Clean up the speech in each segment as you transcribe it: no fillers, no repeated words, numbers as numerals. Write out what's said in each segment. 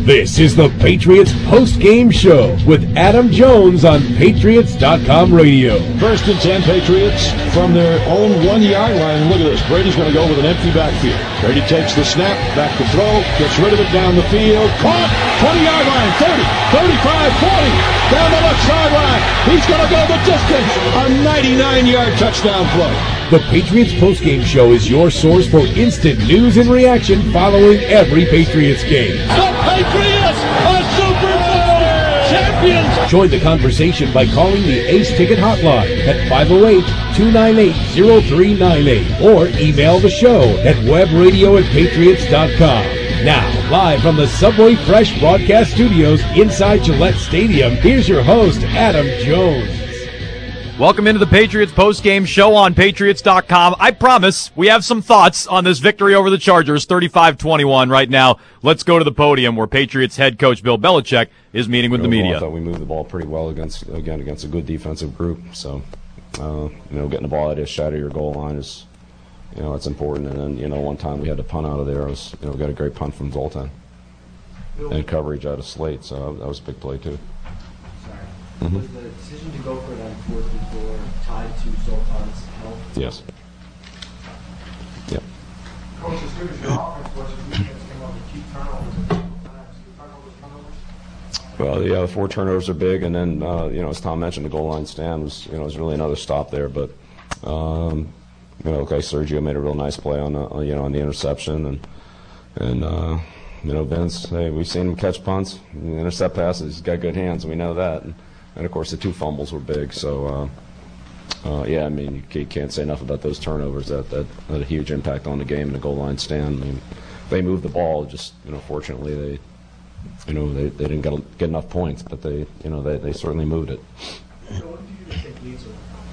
This is the Patriots post-game show with Adam Jones on Patriots.com radio. 1st and 10 Patriots from their own 1-yard line. Look at this. Brady's going to go with an empty backfield. Brady takes the snap, back to throw, gets rid of it down the field. Caught! 20-yard line, 30, 35, 40, down the left sideline. He's going to go the distance. A 99-yard touchdown play. The Patriots post-game show is your source for instant news and reaction following every Patriots game. The Patriots are Super Bowl champions! Join the conversation by calling the Ace Ticket hotline at 508-298-0398 or email the show at webradio@patriots.com. Now, live from the Subway Fresh broadcast studios inside Gillette Stadium, here's your host, Adam Jones. Welcome into the Patriots post-game show on Patriots.com. I promise we have some thoughts on this victory over the Chargers, 35-21 right now. Let's go to the podium where Patriots head coach Bill Belichick is meeting with the media. I thought we moved the ball pretty well against a good defensive group. So, getting the ball out of your goal line is, it's important. And then, one time we had to punt out of there. It was, we got a great punt from Zoltan and coverage out of Slate. So that was a big play too. Mm-hmm. Was the decision to go for it on 4th and 4 tied to Zoltan's health? Yes. Yep. Coach, as good as your offense was, your defense came up with 2 turnovers. Well, yeah, the 4 turnovers are big, and then as Tom mentioned, the goal line stand was was really another stop there. But Sergio made a real nice play on the on the interception, and Vince, hey, we've seen him catch punts, intercept passes. He's got good hands, we know that. And of course, the 2 fumbles were big. So, you can't say enough about those turnovers. That had a huge impact on the game and the goal line stand. I mean, they moved the ball. Just fortunately, they didn't get enough points, but they certainly moved it. So what did you think leads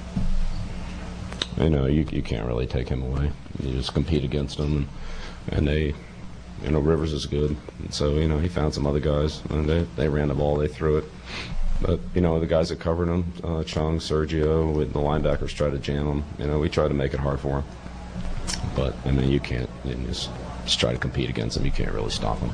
You can't really take him away. You just compete against him, and they. Rivers is good, and so he found some other guys, and they ran the ball, they threw it. But the guys that covered him, Chung, Sergio, with the linebackers try to jam him. We try to make it hard for him. But you can't. You just try to compete against him. You can't really stop him.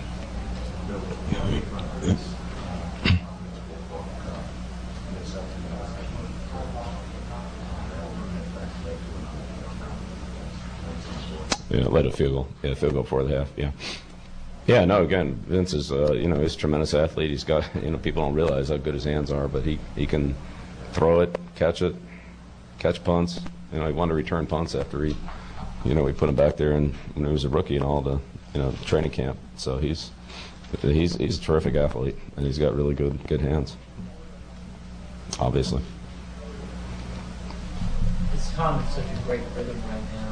Yeah, led a field goal. Yeah, field goal before the half. Yeah. Yeah, no, again, Vince is, he's a tremendous athlete. He's got, people don't realize how good his hands are, but he can throw it, catch punts. He wanted to return punts after we put him back there and when he was a rookie and all the training camp. So he's a terrific athlete, and he's got really good hands, obviously. It's Tom in such a great rhythm right now.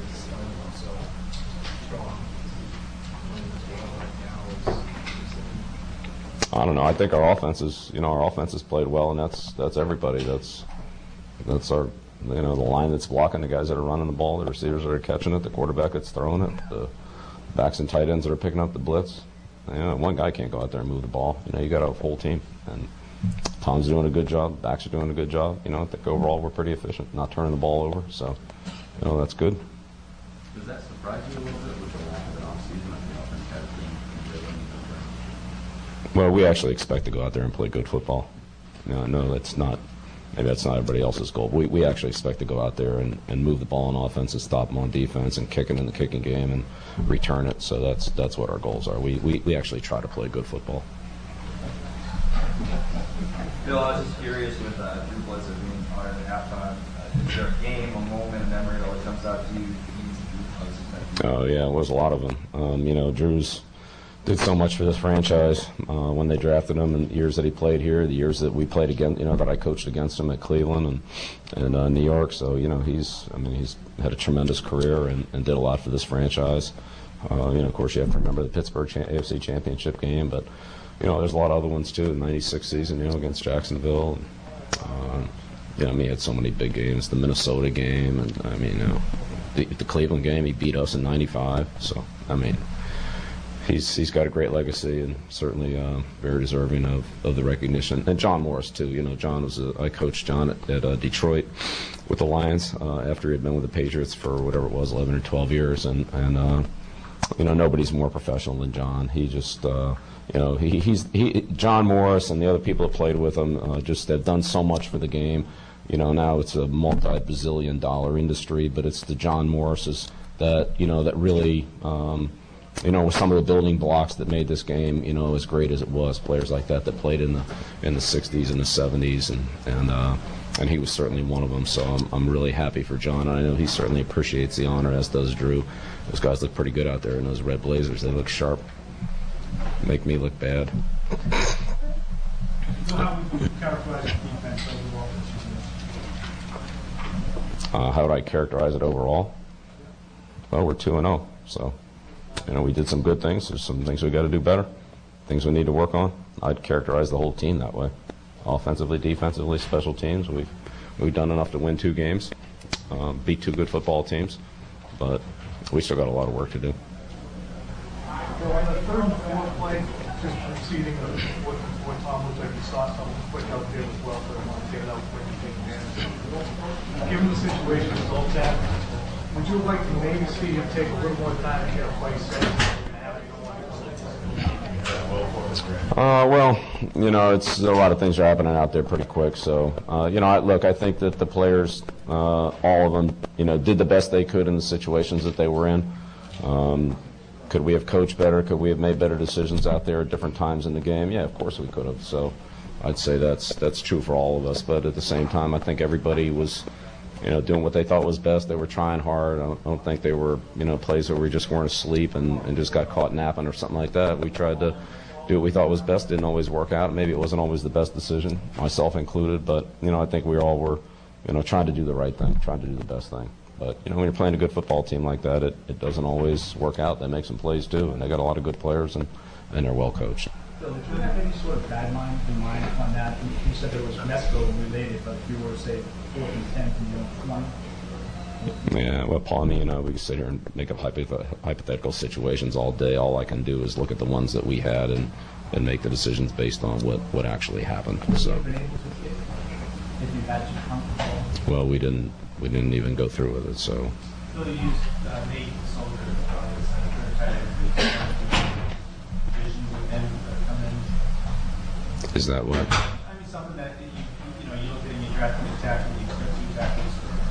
I don't know. I think our offense has played well, and that's everybody. That's our the line that's blocking, the guys that are running the ball, the receivers that are catching it, the quarterback that's throwing it, the backs and tight ends that are picking up the blitz. One guy can't go out there and move the ball. You got a whole team, and Tom's doing a good job. Backs are doing a good job. I think overall we're pretty efficient, not turning the ball over. So, that's good. Does that surprise you a little bit with the lack of an offseason? The offense has been really. Well, we actually expect to go out there and play good football. No, that's not. Maybe that's not everybody else's goal. But we actually expect to go out there and move the ball on offense and stop them on defense and kick it in the kicking game and return it. So that's what our goals are. We actually try to play good football. Bill, I was just curious with Drew Bledsoe being fired at halftime. Is there a game, a moment, a memory that always comes out to you? Oh yeah, it was a lot of them. Drew's did so much for this franchise when they drafted him, and years that he played here, the years that we played against, that I coached against him at Cleveland and New York. So he's had a tremendous career and did a lot for this franchise. Of course, you have to remember the Pittsburgh AFC Championship game, but there's a lot of other ones too. The '96 season, against Jacksonville. He had so many big games. The Minnesota game, and the Cleveland game, he beat us in '95. So he's got a great legacy and certainly very deserving of the recognition. And John Morris too. John I coached John at Detroit with the Lions after he had been with the Patriots for whatever it was, 11 or 12 years, and nobody's more professional than John. He just, John Morris and the other people that played with him just have done so much for the game. Now it's a multi-bazillion dollar industry, but it's the John Morrises that, that really, with some of the building blocks that made this game, as great as it was. Players like that played in the 60s and the 70s, and he was certainly one of them. So I'm really happy for John. And I know he certainly appreciates the honor, as does Drew. Those guys look pretty good out there in those red blazers. They look sharp. Make me look bad. So how would you characterize the defense overall this season? How would I characterize it overall? Well, we're 2-0, so we did some good things. There's some things we got to do better, things we need to work on. I'd characterize the whole team that way. Offensively, defensively, special teams. We've done enough to win 2 games, beat 2 good football teams, but we still got a lot of work to do. So on the third and fourth play, just proceeding what Tom looked like he saw something quick out there as well, so I want to get it out quick and take advantage. Given the situation results at, would you like to maybe see him take a little more time to get a play set? Well, it's a lot of things are happening out there pretty quick. So, I think that the players, all of them, did the best they could in the situations that they were in. Could we have coached better? Could we have made better decisions out there at different times in the game? Yeah, of course we could have. So, I'd say that's true for all of us. But at the same time, I think everybody was, doing what they thought was best. They were trying hard. I don't think they were, plays where we just weren't asleep and just got caught napping or something like that. We tried to do what we thought was best. Didn't always work out. Maybe it wasn't always the best decision, myself included. But, I think we all were, trying to do the right thing, trying to do the best thing. But, when you're playing a good football team like that, it doesn't always work out. They make some plays, too, and they got a lot of good players, and they're well coached. Bill, did you have any sort of guideline in mind on that? You said there was Mesco related, but if you were to say 4th and 10th and you don't 20? Yeah, well, Paul, we can sit here and make up hypothetical situations all day. All I can do is look at the ones that we had and make the decisions based on what actually happened. So, if you had to comfortable. Well, we didn't even go through with it. So. Bill, you used Nate Soldier as vision with him come in. Is that what? I mean, something that you look at and you draft an attack and you expect 2 tackles.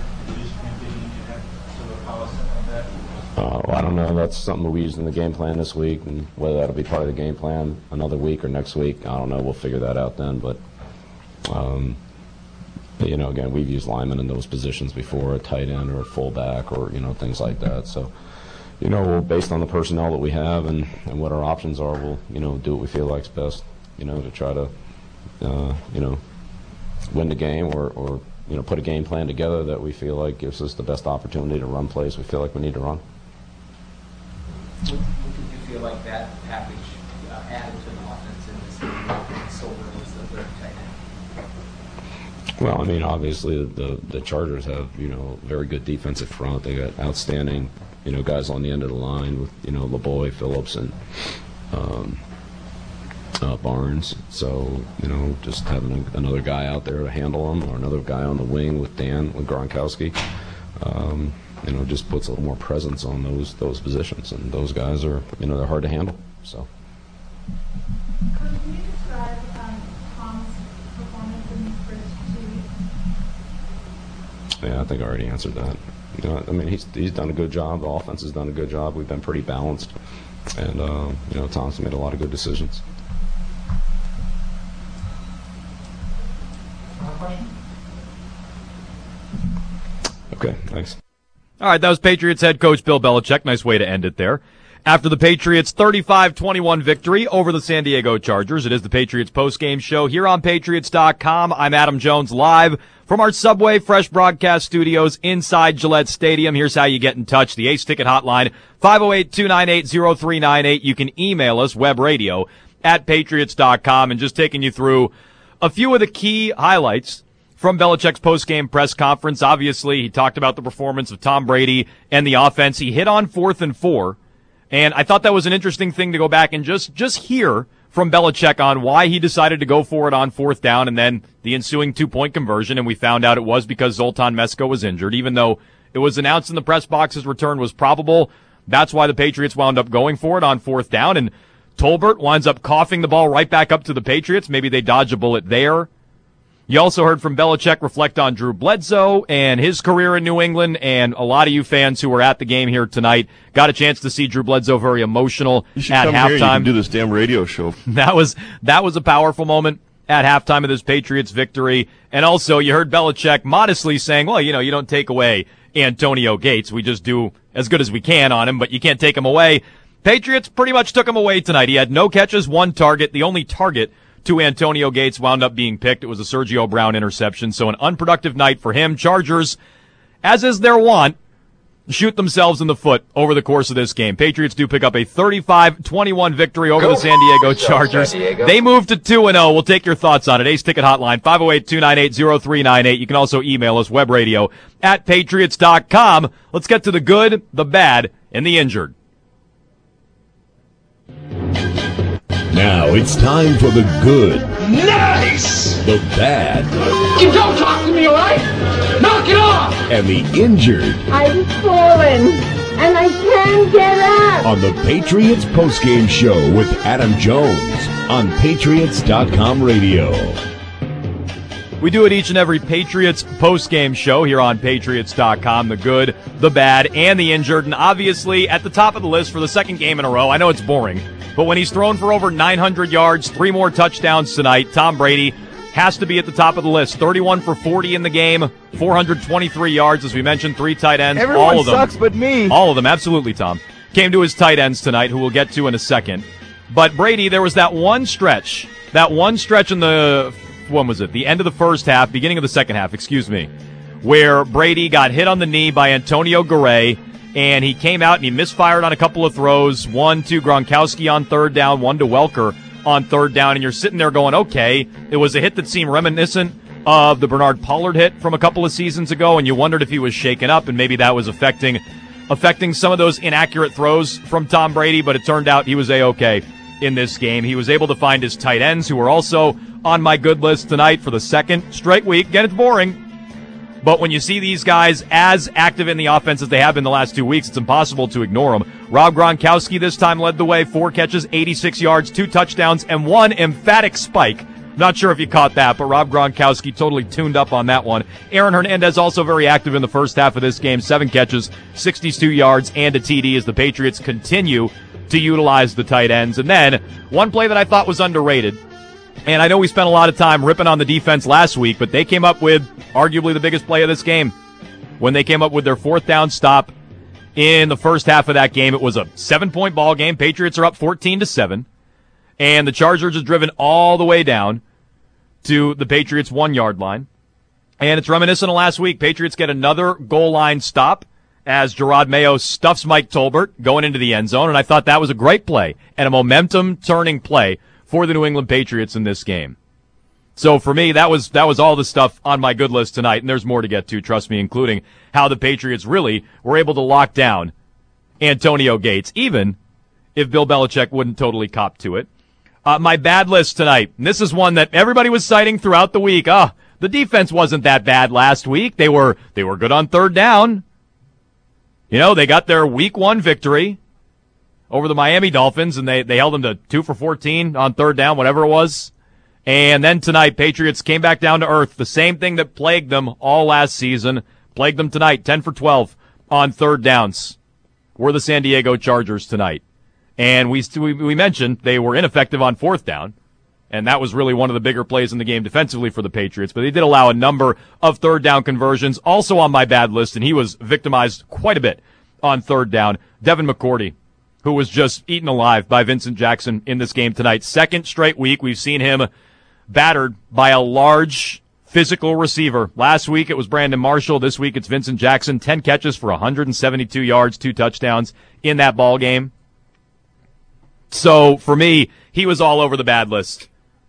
I don't know. That's something we used in the game plan this week, and whether that'll be part of the game plan another week or next week, I don't know. We'll figure that out then. But again, we've used linemen in those positions before, a tight end or a fullback or things like that. So, based on the personnel that we have and what our options are, we'll do what we feel like's best. To try to win the game or put a game plan together that we feel like gives us the best opportunity to run plays we feel like we need to run. What did you feel like that package added to the offense in this game? Soldier was the third tight end. Well, obviously the Chargers have, very good defensive front. They got outstanding, guys on the end of the line with, LeBoy, Phillips, and Barnes. So, just having another guy out there to handle them, or another guy on the wing with Gronkowski, just puts a little more presence on those positions. And those guys are, they're hard to handle. So. Could you describe Tom's performance in his first 2 weeks? Yeah, I think I already answered that. He's done a good job. The offense has done a good job. We've been pretty balanced. And, Tom's made a lot of good decisions. Okay, thanks. All right, that was Patriots head coach Bill Belichick. Nice way to end it there. After the Patriots' 35-21 victory over the San Diego Chargers, it is the Patriots postgame show here on Patriots.com. I'm Adam Jones, live from our Subway Fresh broadcast studios inside Gillette Stadium. Here's how you get in touch. The Ace Ticket Hotline, 508-298-0398. You can email us, webradio@patriots.com. And just taking you through a few of the key highlights from Belichick's postgame press conference. Obviously, he talked about the performance of Tom Brady and the offense. He hit on 4th and 4. And I thought that was an interesting thing to go back and just hear from Belichick on why he decided to go for it on 4th down and then the ensuing 2-point conversion. And we found out it was because Zoltan Mesko was injured, even though it was announced in the press box his return was probable. That's why the Patriots wound up going for it on 4th down, and Tolbert winds up coughing the ball right back up to the Patriots. Maybe they dodge a bullet there. You also heard from Belichick reflect on Drew Bledsoe and his career in New England, and a lot of you fans who were at the game here tonight got a chance to see Drew Bledsoe very emotional You should at come halftime. here. You can do this damn radio show. That was a powerful moment at halftime of this Patriots victory. And also, you heard Belichick modestly saying, well, you don't take away Antonio Gates. We just do as good as we can on him, but you can't take him away. Patriots pretty much took him away tonight. He had no catches, 1 target. The only target to Antonio Gates wound up being picked. It was a Sergio Brown interception. So an unproductive night for him. Chargers, as is their wont, shoot themselves in the foot over the course of this game. Patriots do pick up a 35-21 victory over the San Diego Chargers. They move to 2-0. We'll take your thoughts on it. Ace Ticket Hotline, 508-298-0398. You can also email us, webradio@patriots.com. Let's get to the good, the bad, and the injured. Now it's time for the good, Nice! the bad, You don't talk to me, all right? Knock it off! and the injured I've fallen, and I can't get up. on the Patriots postgame show with Adam Jones on Patriots.com radio. We do it each and every Patriots postgame show here on Patriots.com. The good, the bad, and the injured. And obviously, at the top of the list for the second game in a row, I know it's boring, but when he's thrown for over 900 yards, 3 more touchdowns tonight, Tom Brady has to be at the top of the list. 31 for 40 in the game, 423 yards, as we mentioned, 3 tight ends. Everyone all of them. sucks but me. All of them, absolutely, Tom. Came to his tight ends tonight, who we'll get to in a second. But Brady, there was that one stretch in the, when was it? The end of the first half, beginning of the second half, where Brady got hit on the knee by Antonio Garay, and he came out and he misfired on a couple of throws, 1 to Gronkowski on 3rd down, 1 to Welker on 3rd down, and you're sitting there going, okay, it was a hit that seemed reminiscent of the Bernard Pollard hit from a couple of seasons ago, and you wondered if he was shaken up, and maybe that was affecting some of those inaccurate throws from Tom Brady, but it turned out he was A-okay in this game. He was able to find his tight ends, who were also on my good list tonight for the second straight week. Again, it's boring. But when you see these guys as active in the offense as they have been the last 2 weeks, it's impossible to ignore them. Rob Gronkowski this time led the way, 4 catches, 86 yards, 2 touchdowns, and 1 emphatic spike. Not sure if you caught that, but Rob Gronkowski totally tuned up on that one. Aaron Hernandez also very active in the first half of this game, 7 catches, 62 yards, and a TD as the Patriots continue to utilize the tight ends. And then one play that I thought was underrated, and I know we spent a lot of time ripping on the defense last week, but they came up with arguably the biggest play of this game. When they came up with their 4th down stop in the first half of that game, it was a 7-point ball game. Patriots are up 14-7, and the Chargers are driven all the way down to the Patriots' 1-yard line. And it's reminiscent of last week. Patriots get another goal line stop as Gerard Mayo stuffs Mike Tolbert going into the end zone, and I thought that was a great play and a momentum-turning play for the New England Patriots in this game. So for me, that was all the stuff on my good list tonight, and there's more to get to, trust me, including how the Patriots really were able to lock down Antonio Gates, even if Bill Belichick wouldn't totally cop to it. My bad list tonight, and this is one that everybody was citing throughout the week. The defense wasn't that bad last week. They were good on 3rd down. They got their week 1 victory over the Miami Dolphins, and they held them to 2 for 14 on 3rd down, whatever it was. And then tonight, Patriots came back down to earth. The same thing that plagued them all last season plagued them tonight, 10 for 12 on 3rd downs. Were the San Diego Chargers tonight. And we mentioned they were ineffective on 4th down, and that was really one of the bigger plays in the game defensively for the Patriots. But they did allow a number of 3rd down conversions, also on my bad list, and he was victimized quite a bit on 3rd down. Devin McCourty, who was just eaten alive by Vincent Jackson in this game tonight. 2nd straight week we've seen him battered by a large physical receiver. Last week it was Brandon Marshall. This week it's Vincent Jackson. 10 catches for 172 yards, 2 touchdowns in that ball game. So for me, he was all over the bad list.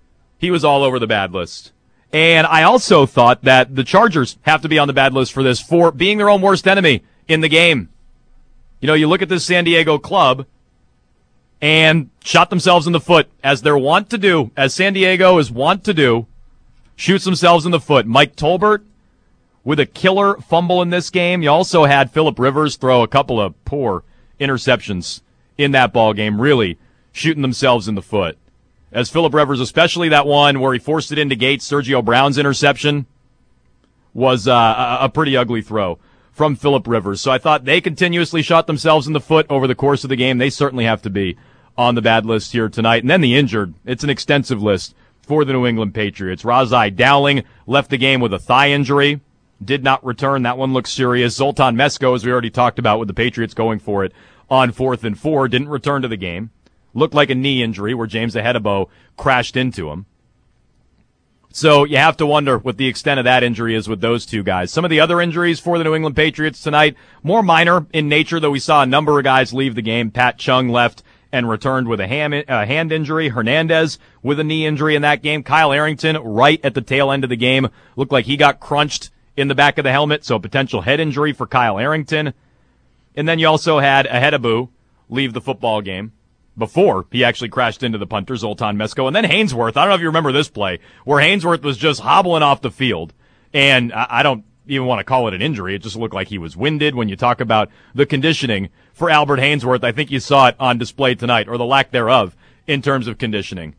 And I also thought that the Chargers have to be on the bad list for this, for being their own worst enemy in the game. You look at this San Diego club and shot themselves in the foot, as they're wont to do, as San Diego is wont to do, shoots themselves in the foot. Mike Tolbert with a killer fumble in this game. You also had Phillip Rivers throw a couple of poor interceptions in that ball game, really shooting themselves in the foot. As Philip Rivers, especially that one where he forced it into Gates, Sergio Brown's interception, was a pretty ugly throw from Philip Rivers. So I thought they continuously shot themselves in the foot over the course of the game. They certainly have to be on the bad list here tonight. And then the injured. It's an extensive list for the New England Patriots. Razai Dowling left the game with a thigh injury. Did not return. That one looks serious. Zoltan Mesko, as we already talked about, with the Patriots going for it on 4th and 4, didn't return to the game. Looked like a knee injury where James Ahedebo crashed into him. So you have to wonder what the extent of that injury is with those two guys. Some of the other injuries for the New England Patriots tonight, more minor in nature, though we saw a number of guys leave the game. Pat Chung left and returned with a hand injury. Hernandez with a knee injury in that game. Kyle Arrington right at the tail end of the game looked like he got crunched in the back of the helmet, so a potential head injury for Kyle Arrington. And then you also had Ahedebo leave the football game before he actually crashed into the punter, Zoltan Mesko. And then Hainsworth, I don't know if you remember this play, where Hainsworth was just hobbling off the field. And I don't even want to call it an injury. It just looked like he was winded. When you talk about the conditioning for Albert Hainsworth, I think you saw it on display tonight, or the lack thereof in terms of conditioning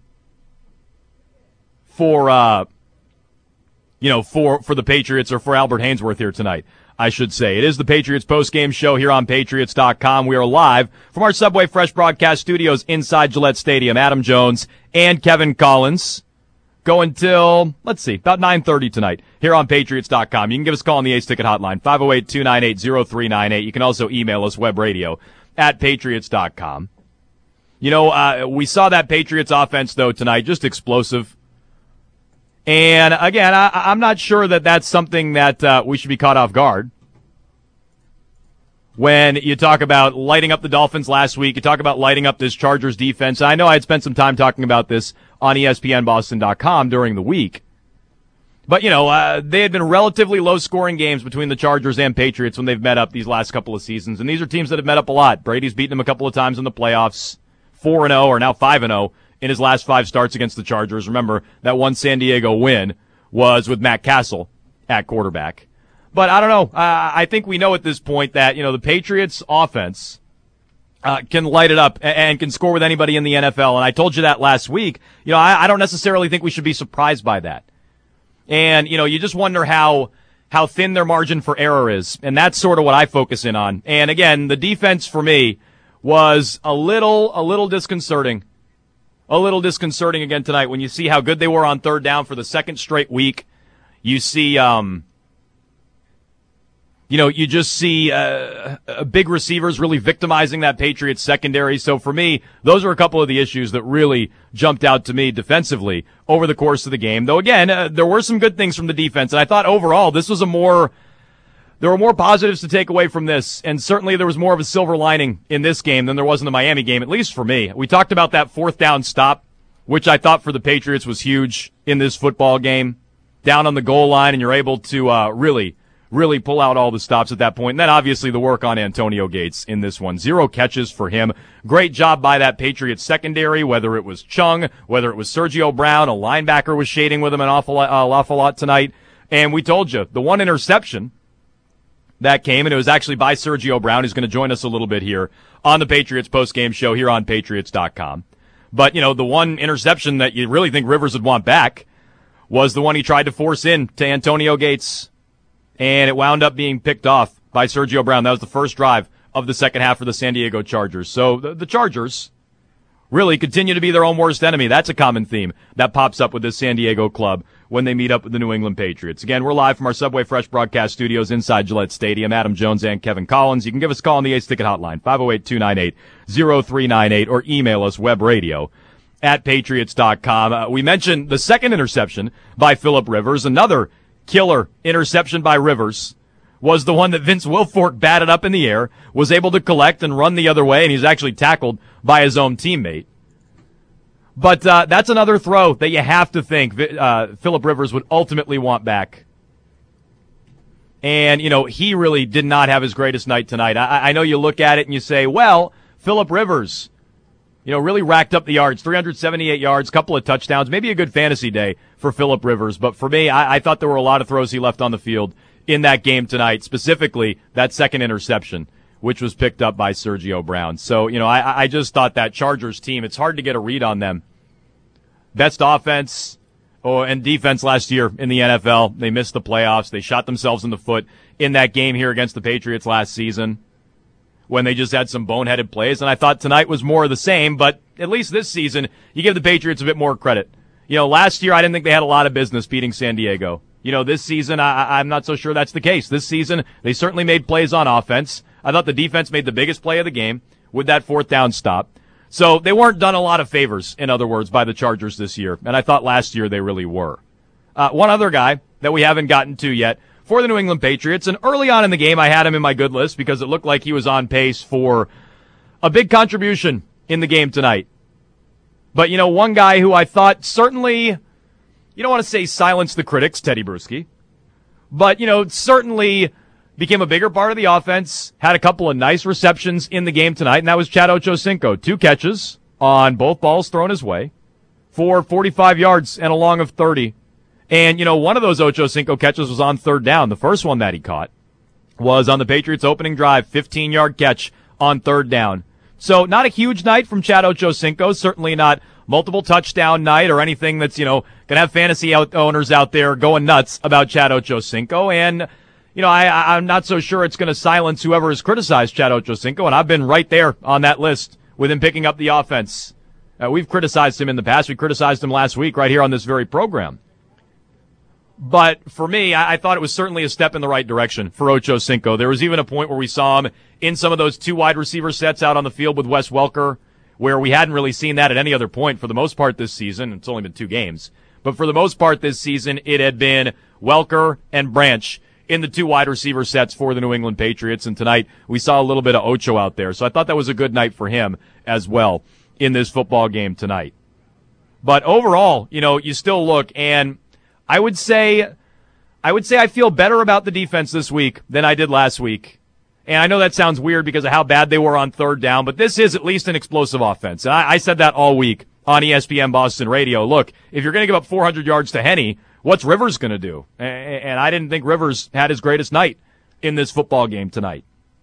for the Patriots, or for Albert Hainsworth here tonight, I should say. It is the Patriots postgame show here on Patriots.com. We are live from our Subway Fresh broadcast studios inside Gillette Stadium. Adam Jones and Kevin Collins go until, about 9:30 tonight here on Patriots.com. You can give us a call on the Ace Ticket hotline, 508-298-0398. You can also email us, webradio@Patriots.com. We saw that Patriots offense, though, tonight, just explosive. And again, I'm not sure that that's something that we should be caught off guard. When you talk about lighting up the Dolphins last week, you talk about lighting up this Chargers defense. I know I had spent some time talking about this on ESPNBoston.com during the week. But, they had been relatively low-scoring games between the Chargers and Patriots when they've met up these last couple of seasons. And these are teams that have met up a lot. Brady's beaten them a couple of times in the playoffs, 4-0, or now 5-0. In his last 5 starts against the Chargers. Remember, that one San Diego win was with Matt Castle at quarterback. But I don't know. I think we know at this point that, the Patriots offense can light it up and can score with anybody in the NFL. And I told you that last week. I don't necessarily think we should be surprised by that. And, you just wonder how thin their margin for error is. And that's sort of what I focus in on. And again, the defense for me was a little disconcerting. A little disconcerting again tonight when you see how good they were on 3rd down for the second straight week. You see, you just see big receivers really victimizing that Patriots secondary. So for me, those are a couple of the issues that really jumped out to me defensively over the course of the game. Though again, there were some good things from the defense, and I thought overall this was there were more positives to take away from this, and certainly there was more of a silver lining in this game than there was in the Miami game, at least for me. We talked about that 4th down stop, which I thought for the Patriots was huge in this football game. Down on the goal line, and you're able to really pull out all the stops at that point. And then obviously the work on Antonio Gates in this one. 0 catches for him. Great job by that Patriots secondary, whether it was Chung, whether it was Sergio Brown. A linebacker was shading with him an awful lot tonight. And we told you, the one interception that came, and it was actually by Sergio Brown, who's going to join us a little bit here on the Patriots postgame show here on Patriots.com. But, the one interception that you really think Rivers would want back was the one he tried to force in to Antonio Gates, and it wound up being picked off by Sergio Brown. That was the first drive of the second half for the San Diego Chargers. So the Chargers really continue to be their own worst enemy. That's a common theme that pops up with this San Diego club when they meet up with the New England Patriots. Again, we're live from our Subway Fresh broadcast studios inside Gillette Stadium. Adam Jones and Kevin Collins. You can give us a call on the Ace Ticket hotline, 508-298-0398, or email us, webradio@Patriots.com. We mentioned the second interception by Philip Rivers. Another killer interception by Rivers was the one that Vince Wilfork batted up in the air, was able to collect and run the other way, and he's actually tackled by his own teammate. But that's another throw that you have to think Philip Rivers would ultimately want back. And, he really did not have his greatest night tonight. I know you look at it and you say, well, Philip Rivers, really racked up the yards, 378 yards, couple of touchdowns, maybe a good fantasy day for Philip Rivers. But for me, I thought there were a lot of throws he left on the field in that game tonight, specifically that second interception, which was picked up by Sergio Brown. So, I just thought that Chargers team, it's hard to get a read on them. Best offense and defense last year in the NFL. They missed the playoffs. They shot themselves in the foot in that game here against the Patriots last season when they just had some boneheaded plays. And I thought tonight was more of the same, but at least this season, you give the Patriots a bit more credit. Last year, I didn't think they had a lot of business beating San Diego. This season, I'm not so sure that's the case. This season, they certainly made plays on offense. I thought the defense made the biggest play of the game with that 4th down stop. So they weren't done a lot of favors, in other words, by the Chargers this year. And I thought last year they really were. One other guy that we haven't gotten to yet for the New England Patriots, and early on in the game I had him in my good list because it looked like he was on pace for a big contribution in the game tonight. But, one guy who I thought certainly, you don't want to say silence the critics, Teddy Bruschi, but, certainly became a bigger part of the offense, had a couple of nice receptions in the game tonight, and that was Chad Ochocinco. 2 catches on both balls thrown his way for 45 yards and a long of 30. And, one of those Ochocinco catches was on 3rd down. The first one that he caught was on the Patriots' opening drive, 15-yard catch on 3rd down. So not a huge night from Chad Ochocinco, certainly not multiple touchdown night or anything that's, going to have fantasy owners out there going nuts about Chad Ochocinco. And, I'm not so sure it's going to silence whoever has criticized Chad Ochocinco, and I've been right there on that list with him picking up the offense. We've criticized him in the past. We criticized him last week right here on this very program. But for me, I thought it was certainly a step in the right direction for Ochocinco. There was even a point where we saw him in some of those 2 wide receiver sets out on the field with Wes Welker, where we hadn't really seen that at any other point for the most part this season. It's only been 2 games. But for the most part this season, it had been Welker and Branch in the 2 wide receiver sets for the New England Patriots. And tonight we saw a little bit of Ocho out there. So I thought that was a good night for him as well in this football game tonight. But overall, you still look, and I would say I feel better about the defense this week than I did last week. And I know that sounds weird because of how bad they were on 3rd down, but this is at least an explosive offense. And I said that all week on ESPN Boston Radio. Look, if you're going to give up 400 yards to Henne, what's Rivers going to do? And I didn't think Rivers had his greatest night in this football game tonight.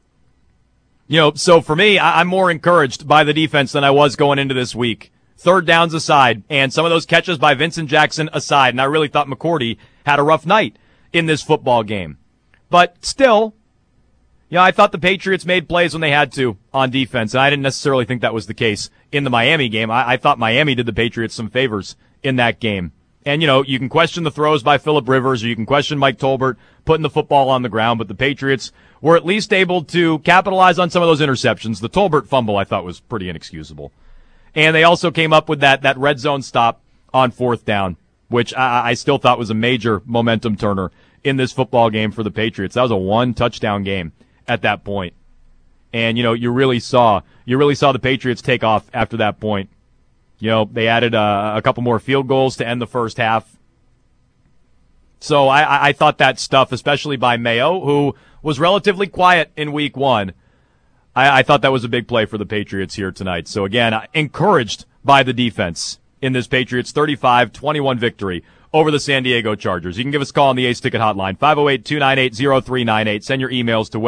So for me, I'm more encouraged by the defense than I was going into this week. 3rd downs aside, and some of those catches by Vincent Jackson aside, and I really thought McCourty had a rough night in this football game. But still, I thought the Patriots made plays when they had to on defense, and I didn't necessarily think that was the case in the Miami game. I thought Miami did the Patriots some favors in that game. And, you can question the throws by Phillip Rivers, or you can question Mike Tolbert putting the football on the ground, but the Patriots were at least able to capitalize on some of those interceptions. The Tolbert fumble I thought was pretty inexcusable. And they also came up with that red zone stop on 4th down, which I still thought was a major momentum turner in this football game for the Patriots. That was a 1-touchdown game at that point. And, you really saw the Patriots take off after that point. They added a couple more field goals to end the first half. So I thought that stuff, especially by Mayo, who was relatively quiet in week 1, I thought that was a big play for the Patriots here tonight. So again, encouraged by the defense in this Patriots 35-21 victory over the San Diego Chargers. You can give us a call on the Ace Ticket Hotline, 508-298-0398. Send your emails to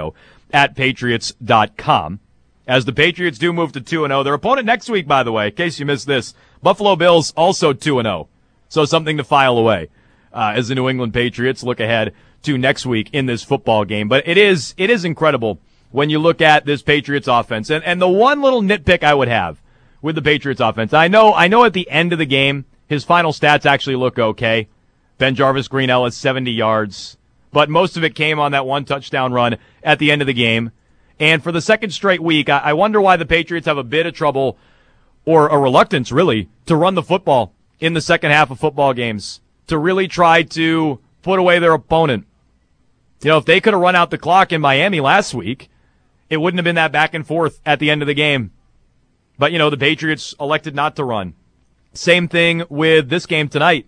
webradio@patriots.com. As the Patriots do move to 2-0. Their opponent next week, by the way, in case you missed this, Buffalo Bills also 2-0. So something to file away as the New England Patriots look ahead to next week in this football game. But it is incredible when you look at this Patriots offense. And the one little nitpick I would have with the Patriots offense, I know at the end of the game, his final stats actually look okay. Ben Jarvis Green Ellis, 70 yards. But most of it came on that 1-touchdown run at the end of the game. And for the second straight week, I wonder why the Patriots have a bit of trouble, or a reluctance, really, to run the football in the second half of football games, to really try to put away their opponent. If they could have run out the clock in Miami last week, it wouldn't have been that back and forth at the end of the game. But, the Patriots elected not to run. Same thing with this game tonight.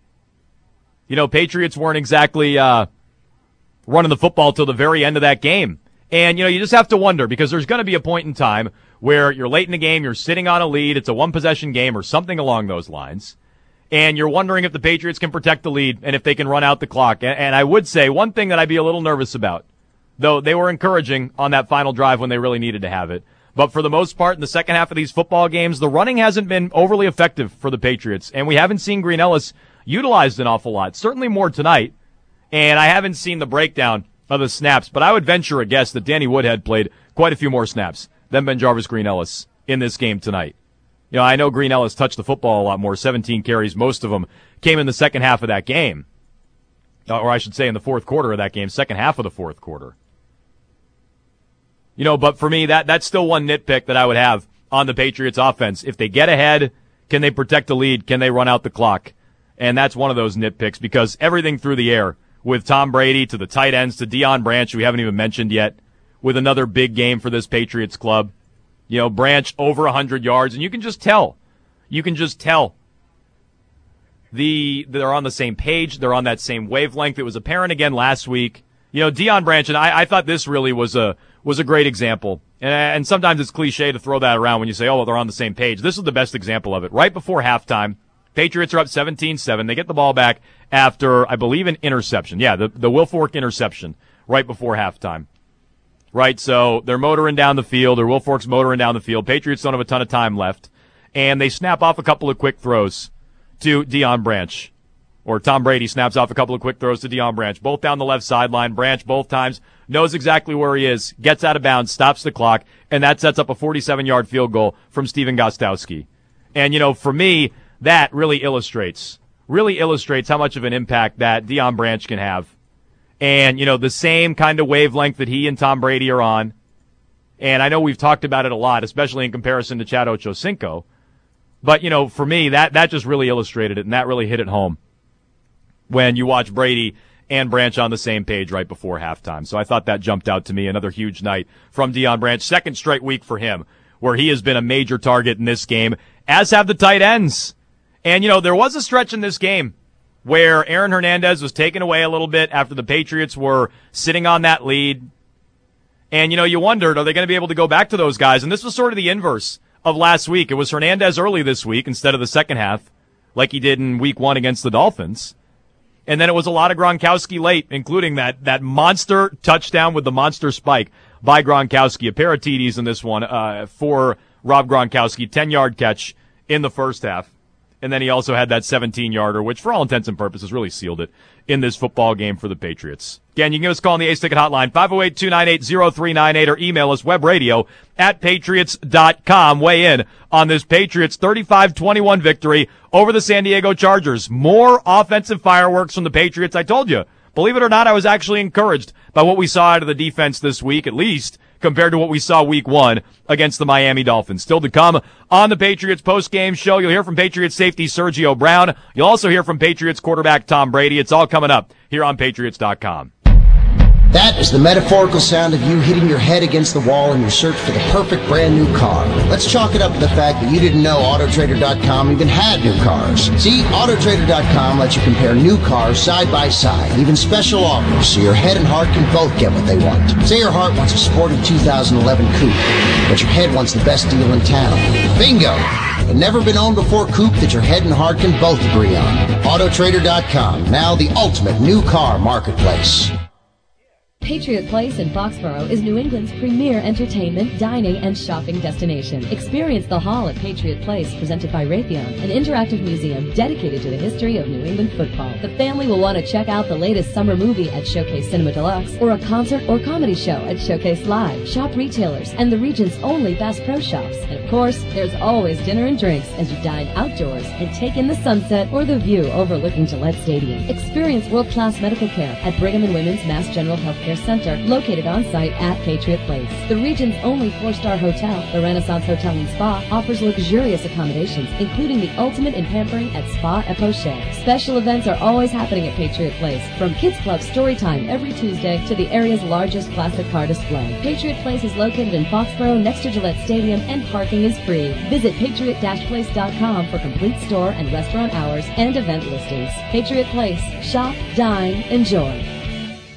Patriots weren't exactly running the football till the very end of that game. And, you just have to wonder, because there's going to be a point in time where you're late in the game, you're sitting on a lead, it's a 1-possession game or something along those lines, and you're wondering if the Patriots can protect the lead and if they can run out the clock. And I would say one thing that I'd be a little nervous about though they were encouraging on that final drive when they really needed to have it. But for the most part, in the second half of these football games, the running hasn't been overly effective for the Patriots, and we haven't seen Green Ellis utilized an awful lot. Certainly more tonight, and I haven't seen the breakdown of the snaps, but I would venture a guess that Danny Woodhead played quite a few more snaps than BenJarvus Green Ellis in this game tonight. You know, I know Green Ellis touched the football a lot more, 17 carries. Most of them came in the second half of that game, or I should say in the fourth quarter of that game, second half of the fourth quarter. You know, but for me, that's still one nitpick that I would have on the Patriots offense. If they get ahead, can they protect the lead? Can they run out the clock? And that's one of those nitpicks, because everything through the air, with Tom Brady to the tight ends to Deion Branch, who we haven't even mentioned yet, with another big game for this Patriots club. You know, Branch over 100 yards, and you can just tell. They're on the same page. They're on that same wavelength. It was apparent again last week. You know, Deion Branch, and I thought this really was a great example. And sometimes it's cliche to throw that around when you say, oh, well, they're on the same page. This is the best example of it. Right before halftime, Patriots are up 17-7. They get the ball back after, I believe, an interception. Yeah, the Wilfork interception right before halftime. Right, so they're motoring down the field, or Wilfork's motoring down the field. Patriots don't have a ton of time left. And they snap off a couple of quick throws to Deion Branch. Or Tom Brady snaps off a couple of quick throws to Deion Branch, both down the left sideline. Branch both times knows exactly where he is, gets out of bounds, stops the clock, and that sets up a 47-yard field goal from Stephen Gostkowski. And, you know, for me, that really illustrates how much of an impact that Deion Branch can have. And, you know, the same kind of wavelength that he and Tom Brady are on. And I know we've talked about it a lot, especially in comparison to Chad Ochocinco. But, you know, for me, that just really illustrated it, and that really hit it home when you watch Brady and Branch on the same page right before halftime. So I thought that jumped out to me. Another huge night from Deion Branch. Second straight week for him where he has been a major target in this game, as have the tight ends. And, you know, there was a stretch in this game where Aaron Hernandez was taken away a little bit after the Patriots were sitting on that lead. And, you know, you wondered, are they going to be able to go back to those guys? And this was sort of the inverse of last week. It was Hernandez early this week instead of the second half, like he did in week 1 against the Dolphins. And then it was a lot of Gronkowski late, including that monster touchdown with the monster spike by Gronkowski. A pair of TDs in this one for Rob Gronkowski, 10-yard catch in the first half. And then he also had that 17-yarder, which for all intents and purposes really sealed it in this football game for the Patriots. Again, you can give us a call on the Ace Ticket Hotline, 508-298-0398, or email us webradio@patriots.com. Weigh in on this Patriots 35-21 victory over the San Diego Chargers. More offensive fireworks from the Patriots. I told you, believe it or not, I was actually encouraged by what we saw out of the defense this week, at least compared to what we saw week 1 against the Miami Dolphins. Still to come on the Patriots post-game show. You'll hear from Patriots safety Sergio Brown. You'll also hear from Patriots quarterback Tom Brady. It's all coming up here on Patriots.com. That is the metaphorical sound of you hitting your head against the wall in your search for the perfect brand new car. Let's chalk it up to the fact that you didn't know Autotrader.com even had new cars. See, Autotrader.com lets you compare new cars side by side, even special offers, so your head and heart can both get what they want. Say your heart wants a sporty 2011 coupe, but your head wants the best deal in town. Bingo! A never been owned before coupe that your head and heart can both agree on. Autotrader.com, now the ultimate new car marketplace. Patriot Place in Foxborough is New England's premier entertainment, dining, and shopping destination. Experience the Hall at Patriot Place, presented by Raytheon, an interactive museum dedicated to the history of New England football. The family will want to check out the latest summer movie at Showcase Cinema Deluxe, or a concert or comedy show at Showcase Live. Shop retailers and the region's only Bass Pro Shops. And of course, there's always dinner and drinks as you dine outdoors and take in the sunset or the view overlooking Gillette Stadium. Experience world-class medical care at Brigham and Women's Mass General Healthcare Center, located on site at Patriot Place. The region's only 4-star hotel, the Renaissance Hotel and Spa, offers luxurious accommodations, including the ultimate in pampering at Spa et Poche. Special events are always happening at Patriot Place, from Kids Club Storytime every Tuesday to the area's largest classic car display. Patriot Place is located in Foxborough next to Gillette Stadium, and parking is free. Visit patriot-place.com for complete store and restaurant hours and event listings. Patriot Place. Shop, dine, enjoy.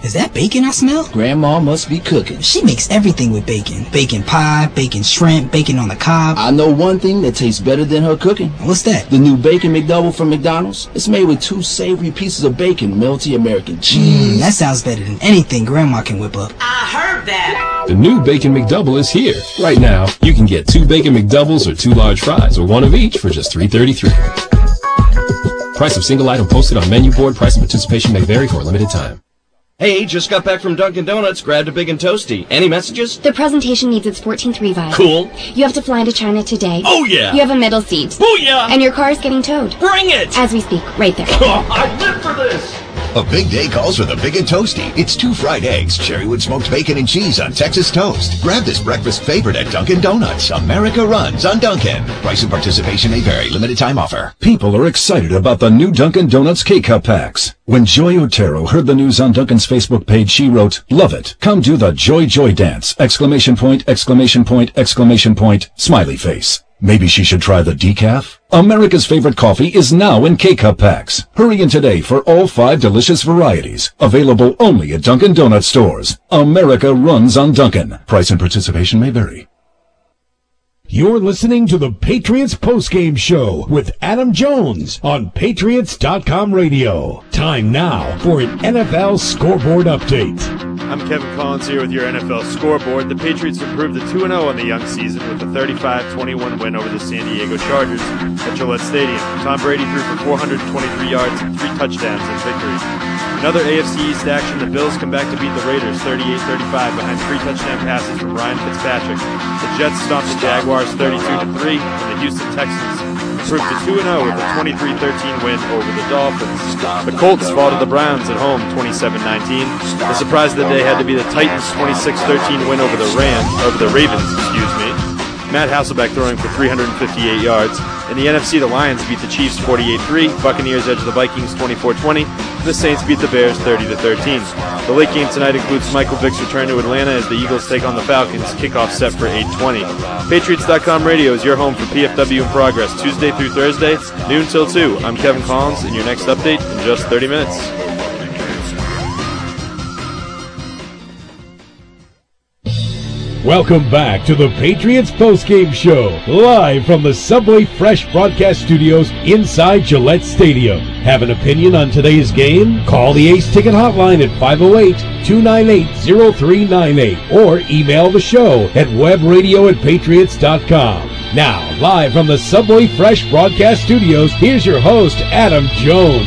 Is that bacon I smell? Grandma must be cooking. She makes everything with bacon. Bacon pie, bacon shrimp, bacon on the cob. I know one thing that tastes better than her cooking. What's that? The new Bacon McDouble from McDonald's. It's made with 2 savory pieces of bacon, melty American cheese. That sounds better than anything Grandma can whip up. I heard that. The new Bacon McDouble is here. Right now, you can get 2 Bacon McDoubles or 2 large fries, or 1 of each for just $3.33. Price of single item posted on menu board. Price and participation may vary for a limited time. Hey, just got back from Dunkin' Donuts, grabbed a Big and Toasty. Any messages? The presentation needs its 14.3 vibe. Cool. You have to fly to China today. Oh, yeah. You have a middle seat. Booyah! And your car is getting towed. Bring it! As we speak, right there. Oh, I live for this! A big day calls for the Big and Toasty. It's 2 fried eggs, cherrywood smoked bacon and cheese on Texas toast. Grab this breakfast favorite at Dunkin' Donuts. America runs on Dunkin'. Price and participation may vary. Limited time offer. People are excited about the new Dunkin' Donuts K-Cup packs. When Joy Otero heard the news on Dunkin's Facebook page, she wrote, "Love it. Come do the Joy Joy dance! ! Smiley face." Maybe she should try the decaf? America's favorite coffee is now in K-Cup packs. Hurry in today for all 5 delicious varieties. Available only at Dunkin' Donuts stores. America runs on Dunkin'. Price and participation may vary. You're listening to the Patriots Postgame Show with Adam Jones on Patriots.com radio. Time now for an NFL scoreboard update. I'm Kevin Collins here with your NFL scoreboard. The Patriots improved to 2-0 on the young season with a 35-21 win over the San Diego Chargers at Gillette Stadium. Tom Brady threw for 423 yards and 3 touchdowns in victory. Another AFC East action, the Bills come back to beat the Raiders 38-35 behind 3 touchdown passes from Ryan Fitzpatrick. The Jets stomped the Jaguars 32-3, and the Houston Texans improved to 2-0 with a 23-13 win over the Dolphins. The Colts fall to the Browns at home 27-19. The surprise of the day had to be the Titans' 26-13 win over the Ravens. Matt Hasselbeck throwing for 358 yards. In the NFC, the Lions beat the Chiefs 48-3. Buccaneers edge the Vikings 24-20. The Saints beat the Bears 30-13. The late game tonight includes Michael Vick's return to Atlanta as the Eagles take on the Falcons. Kickoff set for 8:20. Patriots.com radio is your home for PFW in progress Tuesday through Thursday, noon till 2. I'm Kevin Collins, and your next update in just 30 minutes. Welcome back to the Patriots Postgame Show, live from the Subway Fresh broadcast studios inside Gillette Stadium. Have an opinion on today's game? Call the Ace Ticket Hotline at 508-298-0398 or email the show at webradio@patriots.com. Now, live from the Subway Fresh broadcast studios, here's your host, Adam Jones.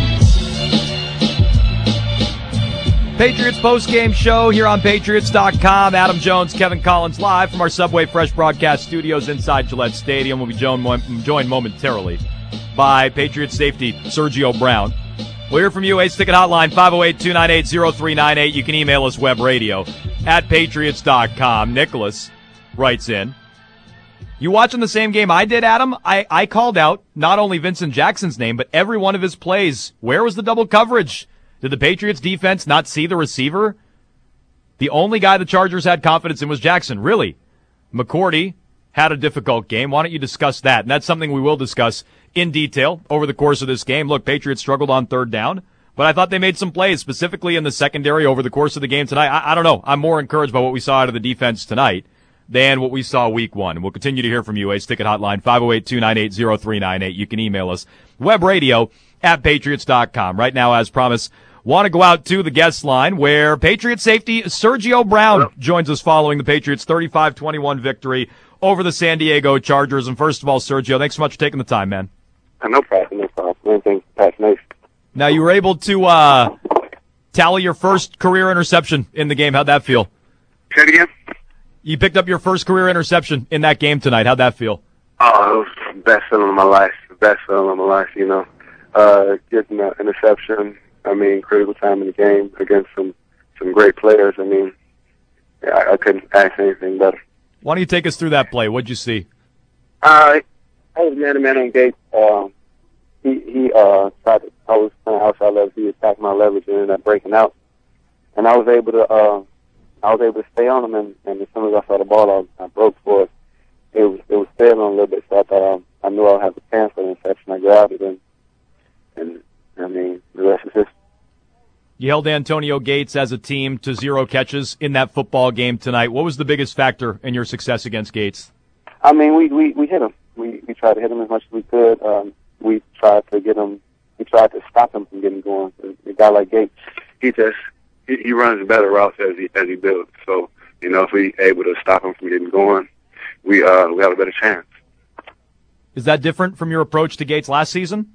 Patriots postgame show here on Patriots.com. Adam Jones, Kevin Collins, live from our Subway Fresh broadcast studios inside Gillette Stadium. We'll be joined momentarily by Patriots safety Sergio Brown. We'll hear from you, Ace Ticket Hotline, 508-298-0398. You can email us, webradio@patriots.com. Nicholas writes in, you watching the same game I did, Adam? I called out not only Vincent Jackson's name, but every one of his plays. Where was the double coverage? Did the Patriots defense not see the receiver? The only guy the Chargers had confidence in was Jackson. Really? McCourty had a difficult game. Why don't you discuss that? And that's something we will discuss in detail over the course of this game. Look, Patriots struggled on 3rd down, but I thought they made some plays, specifically in the secondary over the course of the game tonight. I don't know. I'm more encouraged by what we saw out of the defense tonight than what we saw week 1. And we'll continue to hear from you, Ace Ticket Hotline, 508-298-0398. You can email us, webradio@patriots.com. Right now, as promised, want to go out to the guest line where Patriots safety Sergio Brown joins us following the Patriots' 35-21 victory over the San Diego Chargers. And first of all, Sergio, thanks so much for taking the time, man. No problem. Anything, that's nice. Now, you were able to tally your first career interception in the game. How'd that feel? Say it again? You picked up your first career interception in that game tonight. How'd that feel? Oh, it was the best feeling of my life. You know. Getting an interception. I mean, critical time in the game against some great players. I mean, I couldn't ask anything better. Why don't you take us through that play? What'd you see? I was man-to-man on Gates. He tried to, I was playing outside leverage. He attacked my leverage and ended up breaking out. And I was able to stay on him. And as soon as I saw the ball, I broke for it. It was sailing a little bit, so I thought I knew I would have a chance for the interception. I grabbed it, and I mean, the rest is history. You held Antonio Gates as a team to 0 catches in that football game tonight. What was the biggest factor in your success against Gates? I mean, we hit him. We tried to hit him as much as we could. We tried to get him. We tried to stop him from getting going. A guy like Gates, he runs better routes as he builds. So, you know, if we able to stop him from getting going, we have a better chance. Is that different from your approach to Gates last season?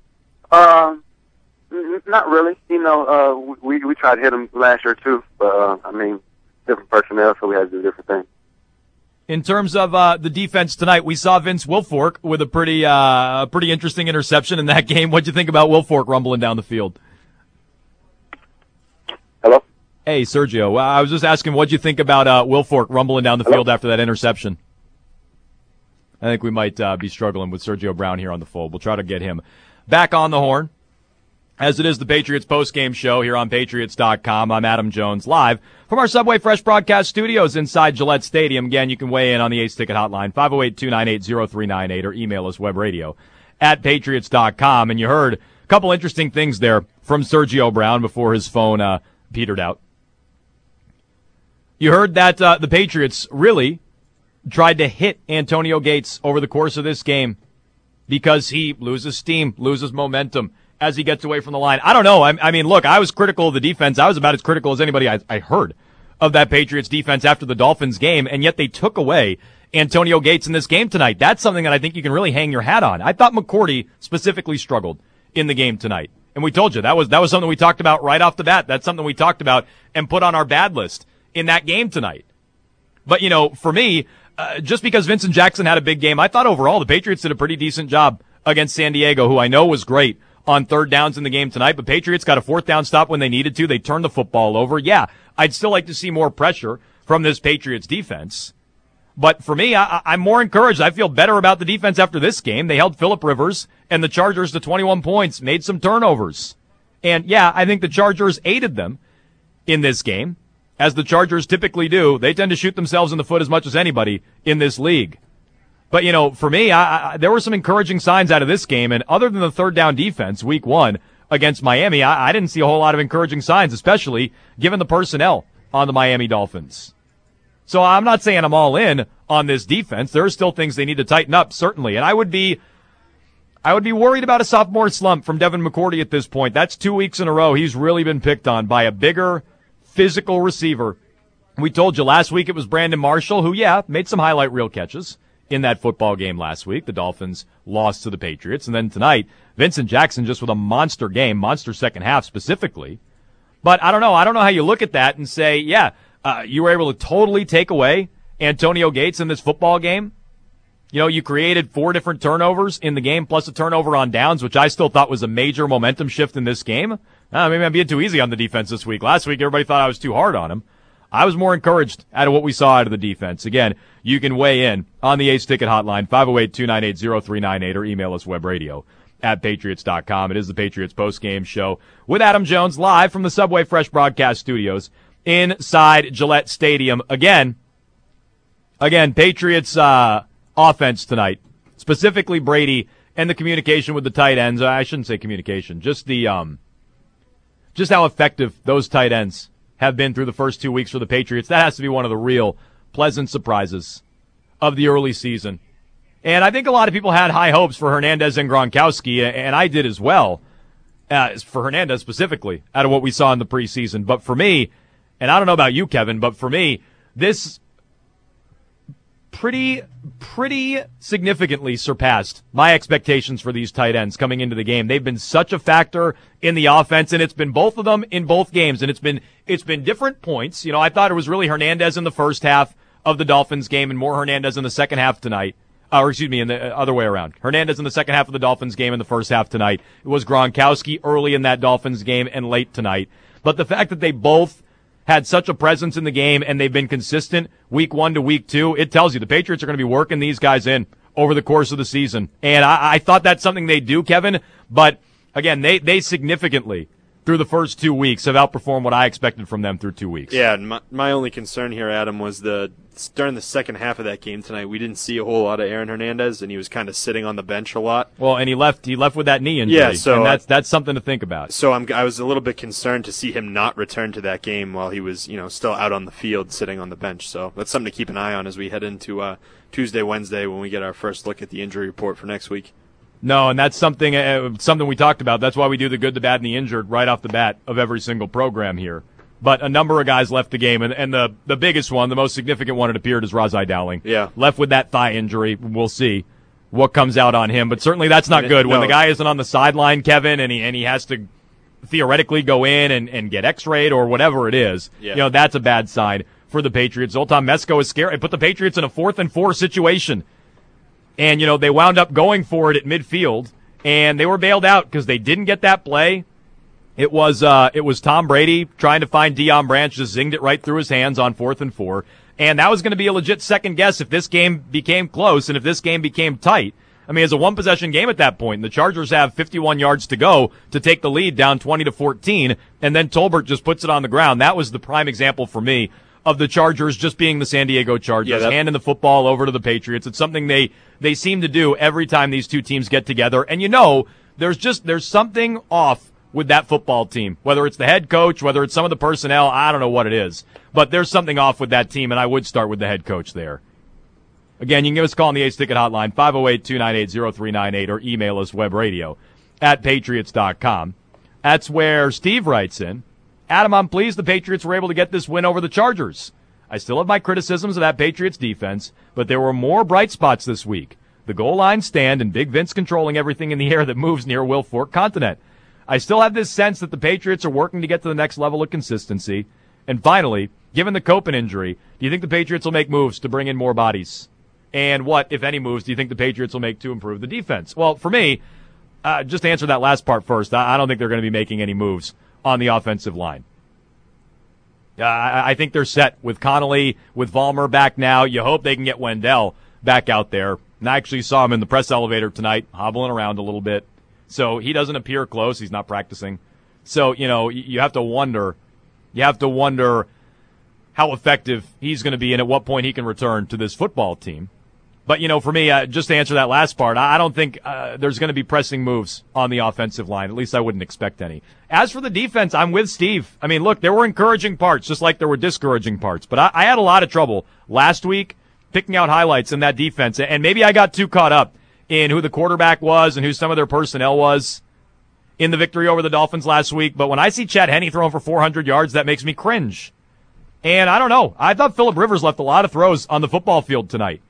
Not really. You know, we tried to hit him last year too, but I mean, different personnel, so we had to do different things. In terms of the defense tonight, we saw Vince Wilfork with a pretty interesting interception in that game. What'd you think about Wilfork rumbling down the field? Hello? Hey, Sergio. I was just asking, what'd you think about Wilfork rumbling down the field after that interception? I think we might be struggling with Sergio Brown here on the fold. We'll try to get him back on the horn. As it is the Patriots postgame show here on Patriots.com, I'm Adam Jones, live from our Subway Fresh broadcast studios inside Gillette Stadium. Again, you can weigh in on the Ace Ticket hotline, 508-298-0398, or email us webradio@Patriots.com. And you heard a couple interesting things there from Sergio Brown before his phone petered out. You heard that the Patriots really tried to hit Antonio Gates over the course of this game because he loses steam, loses momentum as he gets away from the line. I don't know. I mean, look, I was critical of the defense. I was about as critical as anybody I heard of that Patriots defense after the Dolphins game, and yet they took away Antonio Gates in this game tonight. That's something that I think you can really hang your hat on. I thought McCourty specifically struggled in the game tonight. And we told you that was something we talked about right off the bat. That's something we talked about and put on our bad list in that game tonight. But, you know, for me, just because Vincent Jackson had a big game, I thought overall the Patriots did a pretty decent job against San Diego, who I know was great on third downs in the game tonight, but Patriots got a fourth down stop when they needed to. They turned the football over. Yeah, I'd still like to see more pressure from this Patriots defense. But for me, I'm more encouraged. I feel better about the defense after this game. They held Phillip Rivers and the Chargers to 21 points, made some turnovers. And yeah, I think the Chargers aided them in this game, as the Chargers typically do. They tend to shoot themselves in the foot as much as anybody in this league. But, you know, for me, there were some encouraging signs out of this game, and other than the third down defense, week 1 against Miami, I didn't see a whole lot of encouraging signs, especially given the personnel on the Miami Dolphins. So I'm not saying I'm all in on this defense. There are still things they need to tighten up, certainly, and I would be worried about a sophomore slump from Devin McCourty at this point. That's 2 weeks in a row he's really been picked on by a bigger, physical receiver. We told you last week it was Brandon Marshall, who, yeah, made some highlight reel catches in that football game last week. The Dolphins lost to the Patriots. And then tonight, Vincent Jackson just with a monster game, monster second half specifically. But I don't know. I don't know how you look at that and say, yeah, you were able to totally take away Antonio Gates in this football game. You know, you created 4 different turnovers in the game, plus a turnover on downs, which I still thought was a major momentum shift in this game. Maybe I'm being too easy on the defense this week. Last week, everybody thought I was too hard on him. I was more encouraged out of what we saw out of the defense. Again, you can weigh in on the Ace Ticket hotline, 508-298-0398, or email us webradio@Patriots.com. It is the Patriots postgame show with Adam Jones, live from the Subway Fresh broadcast studios inside Gillette Stadium. Again, Patriots offense tonight, specifically Brady and the communication with the tight ends. I shouldn't say communication, just how effective those tight ends have been through the first 2 weeks for the Patriots. That has to be one of the real pleasant surprises of the early season. And I think a lot of people had high hopes for Hernandez and Gronkowski, and I did as well, for Hernandez specifically, out of what we saw in the preseason. But for me, and I don't know about you, Kevin, but for me, this pretty significantly surpassed my expectations for these tight ends coming into the game. They've been such a factor in the offense, and it's been both of them in both games, and it's been different points. You know, I thought it was really Hernandez in the first half of the Dolphins game and more Hernandez in the second half tonight. In the other way around. Hernandez in the second half of the Dolphins game and the first half tonight. It was Gronkowski early in that Dolphins game and late tonight. But the fact that they both had such a presence in the game and they've been consistent week 1 to week 2, it tells you the Patriots are going to be working these guys in over the course of the season. And I thought that's something they do, Kevin. But again, they significantly through the first 2 weeks have outperformed what I expected from them through 2 weeks. Yeah, and my only concern here, Adam, was during the second half of that game tonight, we didn't see a whole lot of Aaron Hernandez, and he was kind of sitting on the bench a lot. Well, and he left with that knee injury. Yeah, so and that's something to think about. So I was a little bit concerned to see him not return to that game while he was, still out on the field sitting on the bench. So that's something to keep an eye on as we head into Tuesday, Wednesday when we get our first look at the injury report for next week. No, and that's something we talked about. That's why we do the good, the bad, and the injured right off the bat of every single program here. But a number of guys left the game, and the biggest one, the most significant one, it appeared, is Razai Dowling. Yeah. Left with that thigh injury. We'll see what comes out on him. But certainly that's not good. When the guy isn't on the sideline, Kevin, and he has to theoretically go in and get x-rayed or whatever it is, that's a bad sign for the Patriots. Zoltan Mesko is scary. It put the Patriots in a 4th and 4 situation. And, they wound up going for it at midfield, and they were bailed out because they didn't get that play. It was Tom Brady trying to find Deion Branch, just zinged it right through his hands on 4th and 4. And that was going to be a legit second guess if this game became close and if this game became tight. I mean, it's a one-possession game at that point. The Chargers have 51 yards to go to take the lead down 20-14, and then Tolbert just puts it on the ground. That was the prime example for me of the Chargers just being the San Diego Chargers, handing the football over to the Patriots. It's something they seem to do every time these two teams get together. And there's something off with that football team, whether it's the head coach, whether it's some of the personnel, I don't know what it is. But there's something off with that team, and I would start with the head coach there. Again, you can give us a call on the Ace Ticket Hotline, 508-298-0398, or email us webradio@patriots.com. That's where Steve writes in, Adam, I'm pleased the Patriots were able to get this win over the Chargers. I still have my criticisms of that Patriots defense, but there were more bright spots this week. The goal line stand and Big Vince controlling everything in the air that moves near Will Fork Continent. I still have this sense that the Patriots are working to get to the next level of consistency. And finally, given the Copen injury, do you think the Patriots will make moves to bring in more bodies? And what, if any, moves do you think the Patriots will make to improve the defense? Well, for me, just to answer that last part first, I don't think they're going to be making any moves on the offensive line. I think they're set with Connolly, with Vollmer back now. You hope they can get Wendell back out there. And I actually saw him in the press elevator tonight, hobbling around a little bit. So he doesn't appear close. He's not practicing. So, you have to wonder how effective he's going to be and at what point he can return to this football team. But, for me, just to answer that last part, I don't think there's going to be pressing moves on the offensive line. At least I wouldn't expect any. As for the defense, I'm with Steve. I mean, look, there were encouraging parts, just like there were discouraging parts. But I had a lot of trouble last week picking out highlights in that defense. And maybe I got too caught up in who the quarterback was and who some of their personnel was in the victory over the Dolphins last week. But when I see Chad Henne throwing for 400 yards, that makes me cringe. And I don't know. I thought Phillip Rivers left a lot of throws on the football field tonight.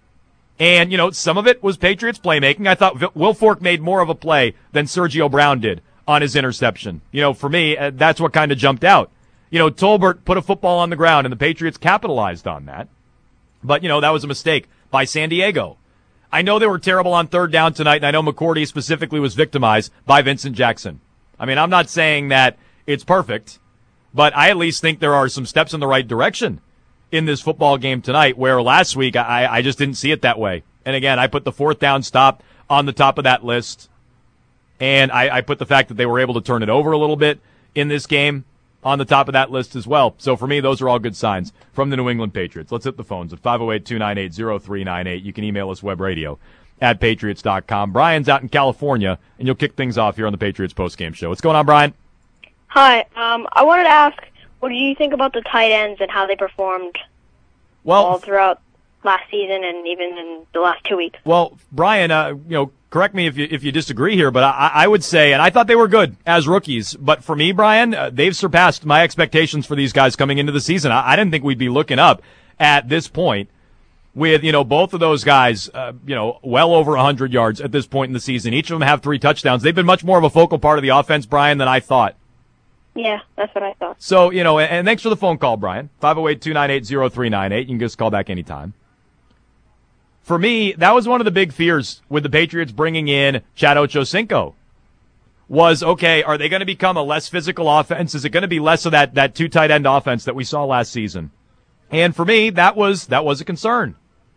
And, some of it was Patriots playmaking. I thought Will Fork made more of a play than Sergio Brown did on his interception. For me, that's what kind of jumped out. Tolbert put a football on the ground, and the Patriots capitalized on that. But, that was a mistake by San Diego. I know they were terrible on third down tonight, and I know McCourty specifically was victimized by Vincent Jackson. I mean, I'm not saying that it's perfect, but I at least think there are some steps in the right direction in this football game tonight, where last week I just didn't see it that way. And again, I put the fourth down stop on the top of that list, and I put the fact that they were able to turn it over a little bit in this game on the top of that list as well. So for me, those are all good signs from the New England Patriots. Let's hit the phones at 508-298-0398. You can email us webradio@patriots.com. Brian's out in California, and you'll kick things off here on the Patriots postgame show. What's going on, Brian? Hi. I wanted to ask, what do you think about the tight ends and how they performed all throughout last season and even in the last 2 weeks? Well, Brian, correct me if you disagree here, but I would say, and I thought they were good as rookies, but for me, Brian, they've surpassed my expectations for these guys coming into the season. I didn't think we'd be looking up at this point with, both of those guys, well over 100 yards at this point in the season. Each of them have 3 touchdowns. They've been much more of a focal part of the offense, Brian, than I thought. Yeah, that's what I thought. So, and thanks for the phone call, Brian. 508-298-0398. You can just call back anytime. For me, that was one of the big fears with the Patriots bringing in Chad Ochocinco. Was, okay, are they going to become a less physical offense? Is it going to be less of that 2 tight end offense that we saw last season? And for me, that was a concern.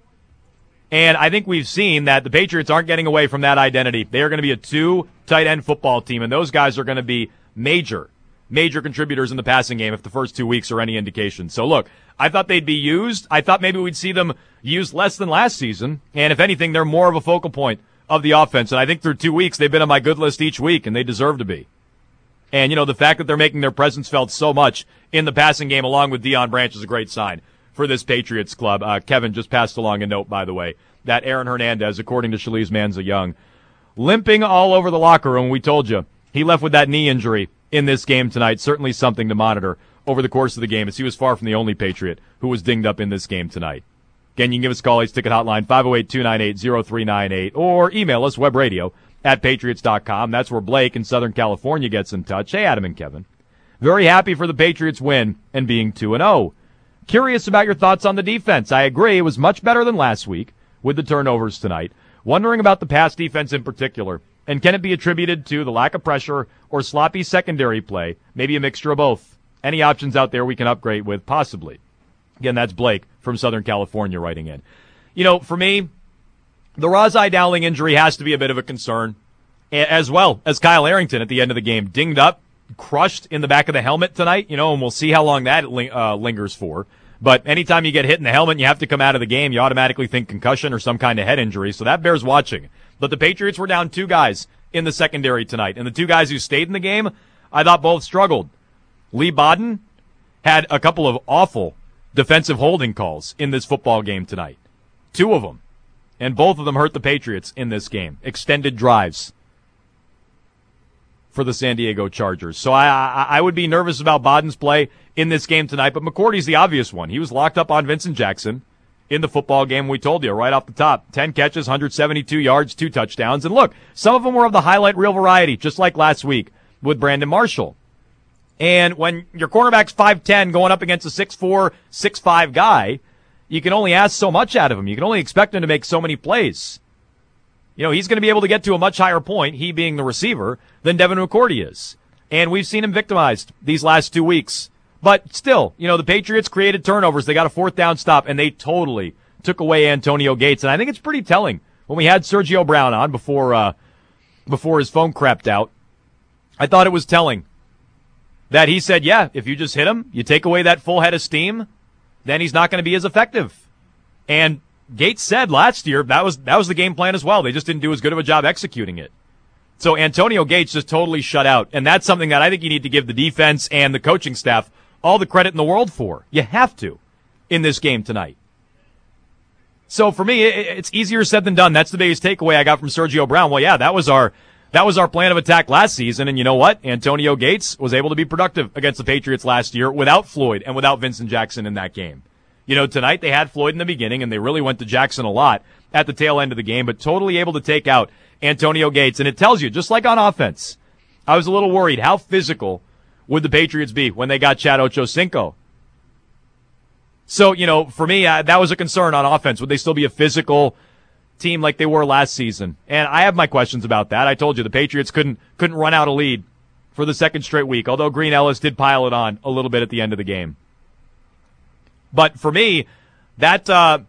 And I think we've seen that the Patriots aren't getting away from that identity. They are going to be a 2 tight end football team, and those guys are going to be major major contributors in the passing game if the first 2 weeks are any indication. So look, I thought they'd be used. I thought maybe we'd see them used less than last season. And if anything, they're more of a focal point of the offense. And I think through 2 weeks, they've been on my good list each week, and they deserve to be. And, the fact that they're making their presence felt so much in the passing game along with Deion Branch is a great sign for this Patriots club. Kevin just passed along a note, by the way, that Aaron Hernandez, according to Shalice Manza-Young, limping all over the locker room. We told you he left with that knee injury in this game tonight. Certainly something to monitor over the course of the game, as he was far from the only Patriot who was dinged up in this game tonight. Again, you can give us a call, Ace Ticket Hotline, 508-298-0398, or email us, webradio@patriots.com. That's where Blake in Southern California gets in touch. Hey, Adam and Kevin. Very happy for the Patriots win and being 2-0. Curious about your thoughts on the defense. I agree, it was much better than last week with the turnovers tonight. Wondering about the pass defense in particular, and can it be attributed to the lack of pressure or sloppy secondary play, maybe a mixture of both? Any options out there we can upgrade with, possibly? Again, that's Blake from Southern California writing in. For me, the Razai Dowling injury has to be a bit of a concern, as well as Kyle Arrington at the end of the game. Dinged up, crushed in the back of the helmet tonight, and we'll see how long that lingers for. But anytime you get hit in the helmet and you have to come out of the game, you automatically think concussion or some kind of head injury, so that bears watching. But the Patriots were down 2 guys in the secondary tonight, and the 2 guys who stayed in the game, I thought both struggled. Lee Bodden had a couple of awful defensive holding calls in this football game tonight. 2 of them. And both of them hurt the Patriots in this game. Extended drives for the San Diego Chargers. So I would be nervous about Bodden's play in this game tonight, but McCourty's the obvious one. He was locked up on Vincent Jackson in the football game. We told you right off the top, 10 catches, 172 yards, 2 touchdowns. And look, some of them were of the highlight reel variety, just like last week with Brandon Marshall. And when your cornerback's 5'10", going up against a 6'4", 6'5" guy, you can only ask so much out of him. You can only expect him to make so many plays. He's going to be able to get to a much higher point, he being the receiver, than Devin McCourty is. And we've seen him victimized these last 2 weeks. But still, the Patriots created turnovers. They got a 4th down stop, and they totally took away Antonio Gates. And I think it's pretty telling. When we had Sergio Brown on before his phone crapped out, I thought it was telling that he said, yeah, if you just hit him, you take away that full head of steam, then he's not going to be as effective. And Gates said last year that was the game plan as well. They just didn't do as good of a job executing it. So Antonio Gates just totally shut out. And that's something that I think you need to give the defense and the coaching staff all the credit in the world for. You have to in this game tonight. So for me, it's easier said than done. That's the biggest takeaway I got from Sergio Brown. Well, yeah, that was our plan of attack last season. And you know what? Antonio Gates was able to be productive against the Patriots last year without Floyd and without Vincent Jackson in that game. Tonight they had Floyd in the beginning, and they really went to Jackson a lot at the tail end of the game, but totally able to take out Antonio Gates. And it tells you, just like on offense, I was a little worried, how physical would the Patriots be when they got Chad Ochocinco? So, for me, that was a concern on offense. Would they still be a physical team like they were last season? And I have my questions about that. I told you the Patriots couldn't run out a lead for the second straight week, although Green Ellis did pile it on a little bit at the end of the game. But for me, that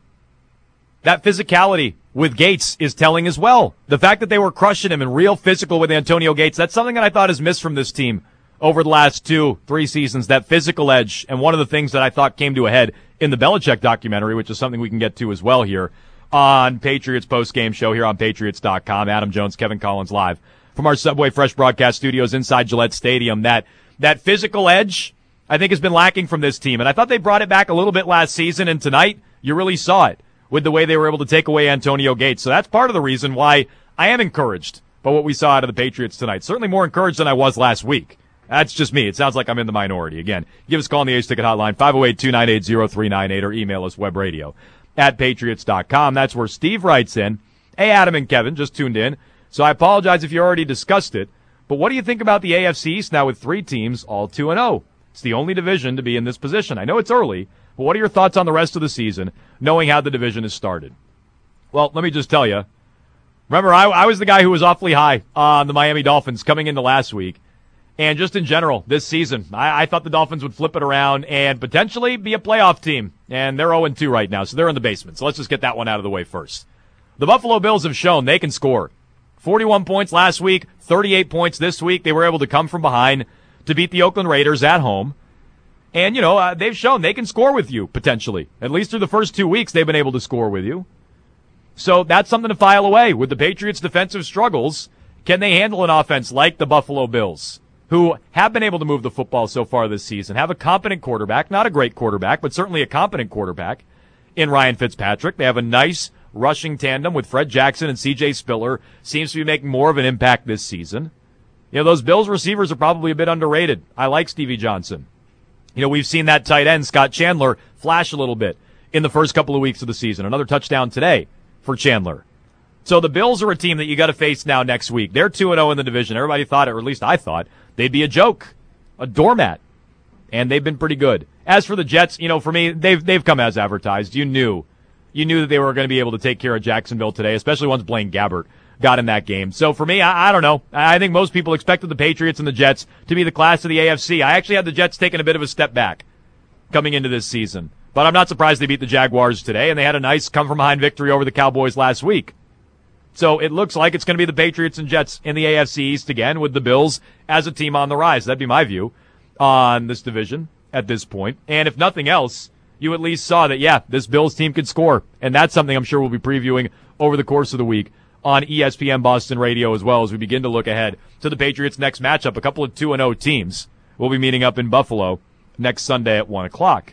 physicality with Gates is telling as well. The fact that they were crushing him and real physical with Antonio Gates, that's something that I thought is missed from this team over the last 2-3 seasons, that physical edge. And one of the things that I thought came to a head in the Belichick documentary, which is something we can get to as well here on Patriots Post-Game Show here on Patriots.com. Adam Jones, Kevin Collins live from our Subway Fresh broadcast studios inside Gillette Stadium. That physical edge, I think, has been lacking from this team. And I thought they brought it back a little bit last season, and tonight you really saw it with the way they were able to take away Antonio Gates. So that's part of the reason why I am encouraged by what we saw out of the Patriots tonight. Certainly more encouraged than I was last week. That's just me. It sounds like I'm in the minority. Again, give us a call on the Ace Ticket Hotline, 508-298-0398, or email us, webradio@patriots.com. That's where Steve writes in, hey, Adam and Kevin, just tuned in, so I apologize if you already discussed it, but what do you think about the AFC East now with 3 teams all 2-0? It's the only division to be in this position. I know it's early, but what are your thoughts on the rest of the season, knowing how the division has started? Well, let me just tell you, remember, I was the guy who was awfully high on the Miami Dolphins coming into last week. And just in general, this season, I thought the Dolphins would flip it around and potentially be a playoff team. And they're 0-2 right now, so they're in the basement. So let's just get that one out of the way first. The Buffalo Bills have shown they can score. 41 points last week, 38 points this week. They were able to come from behind to beat the Oakland Raiders at home. And, they've shown they can score with you, potentially. At least through the first 2 weeks, they've been able to score with you. So that's something to file away. With the Patriots' defensive struggles, can they handle an offense like the Buffalo Bills, who have been able to move the football so far this season, have a competent quarterback, not a great quarterback, but certainly a competent quarterback in Ryan Fitzpatrick. They have a nice rushing tandem with Fred Jackson and C.J. Spiller. Seems to be making more of an impact this season. Those Bills receivers are probably a bit underrated. I like Stevie Johnson. We've seen that tight end, Scott Chandler, flash a little bit in the first couple of weeks of the season. Another touchdown today for Chandler. So the Bills are a team that you got to face now next week. They're 2-0 in the division. Everybody thought, or at least I thought, they'd be a joke, a doormat. And they've been pretty good. As for the Jets, for me, they've come as advertised. You knew that they were going to be able to take care of Jacksonville today, especially once Blaine Gabbert got in that game. So for me, I don't know. I think most people expected the Patriots and the Jets to be the class of the AFC. I actually had the Jets taking a bit of a step back coming into this season. But I'm not surprised they beat the Jaguars today, and they had a nice come-from-behind victory over the Cowboys last week. So it looks like it's going to be the Patriots and Jets in the AFC East again, with the Bills as a team on the rise. That'd be my view on this division at this point. And if nothing else, you at least saw that, this Bills team could score. And that's something I'm sure we'll be previewing over the course of the week on ESPN Boston Radio as well, as we begin to look ahead to the Patriots' next matchup. A couple of 2-0 teams will be meeting up in Buffalo next Sunday at 1 o'clock.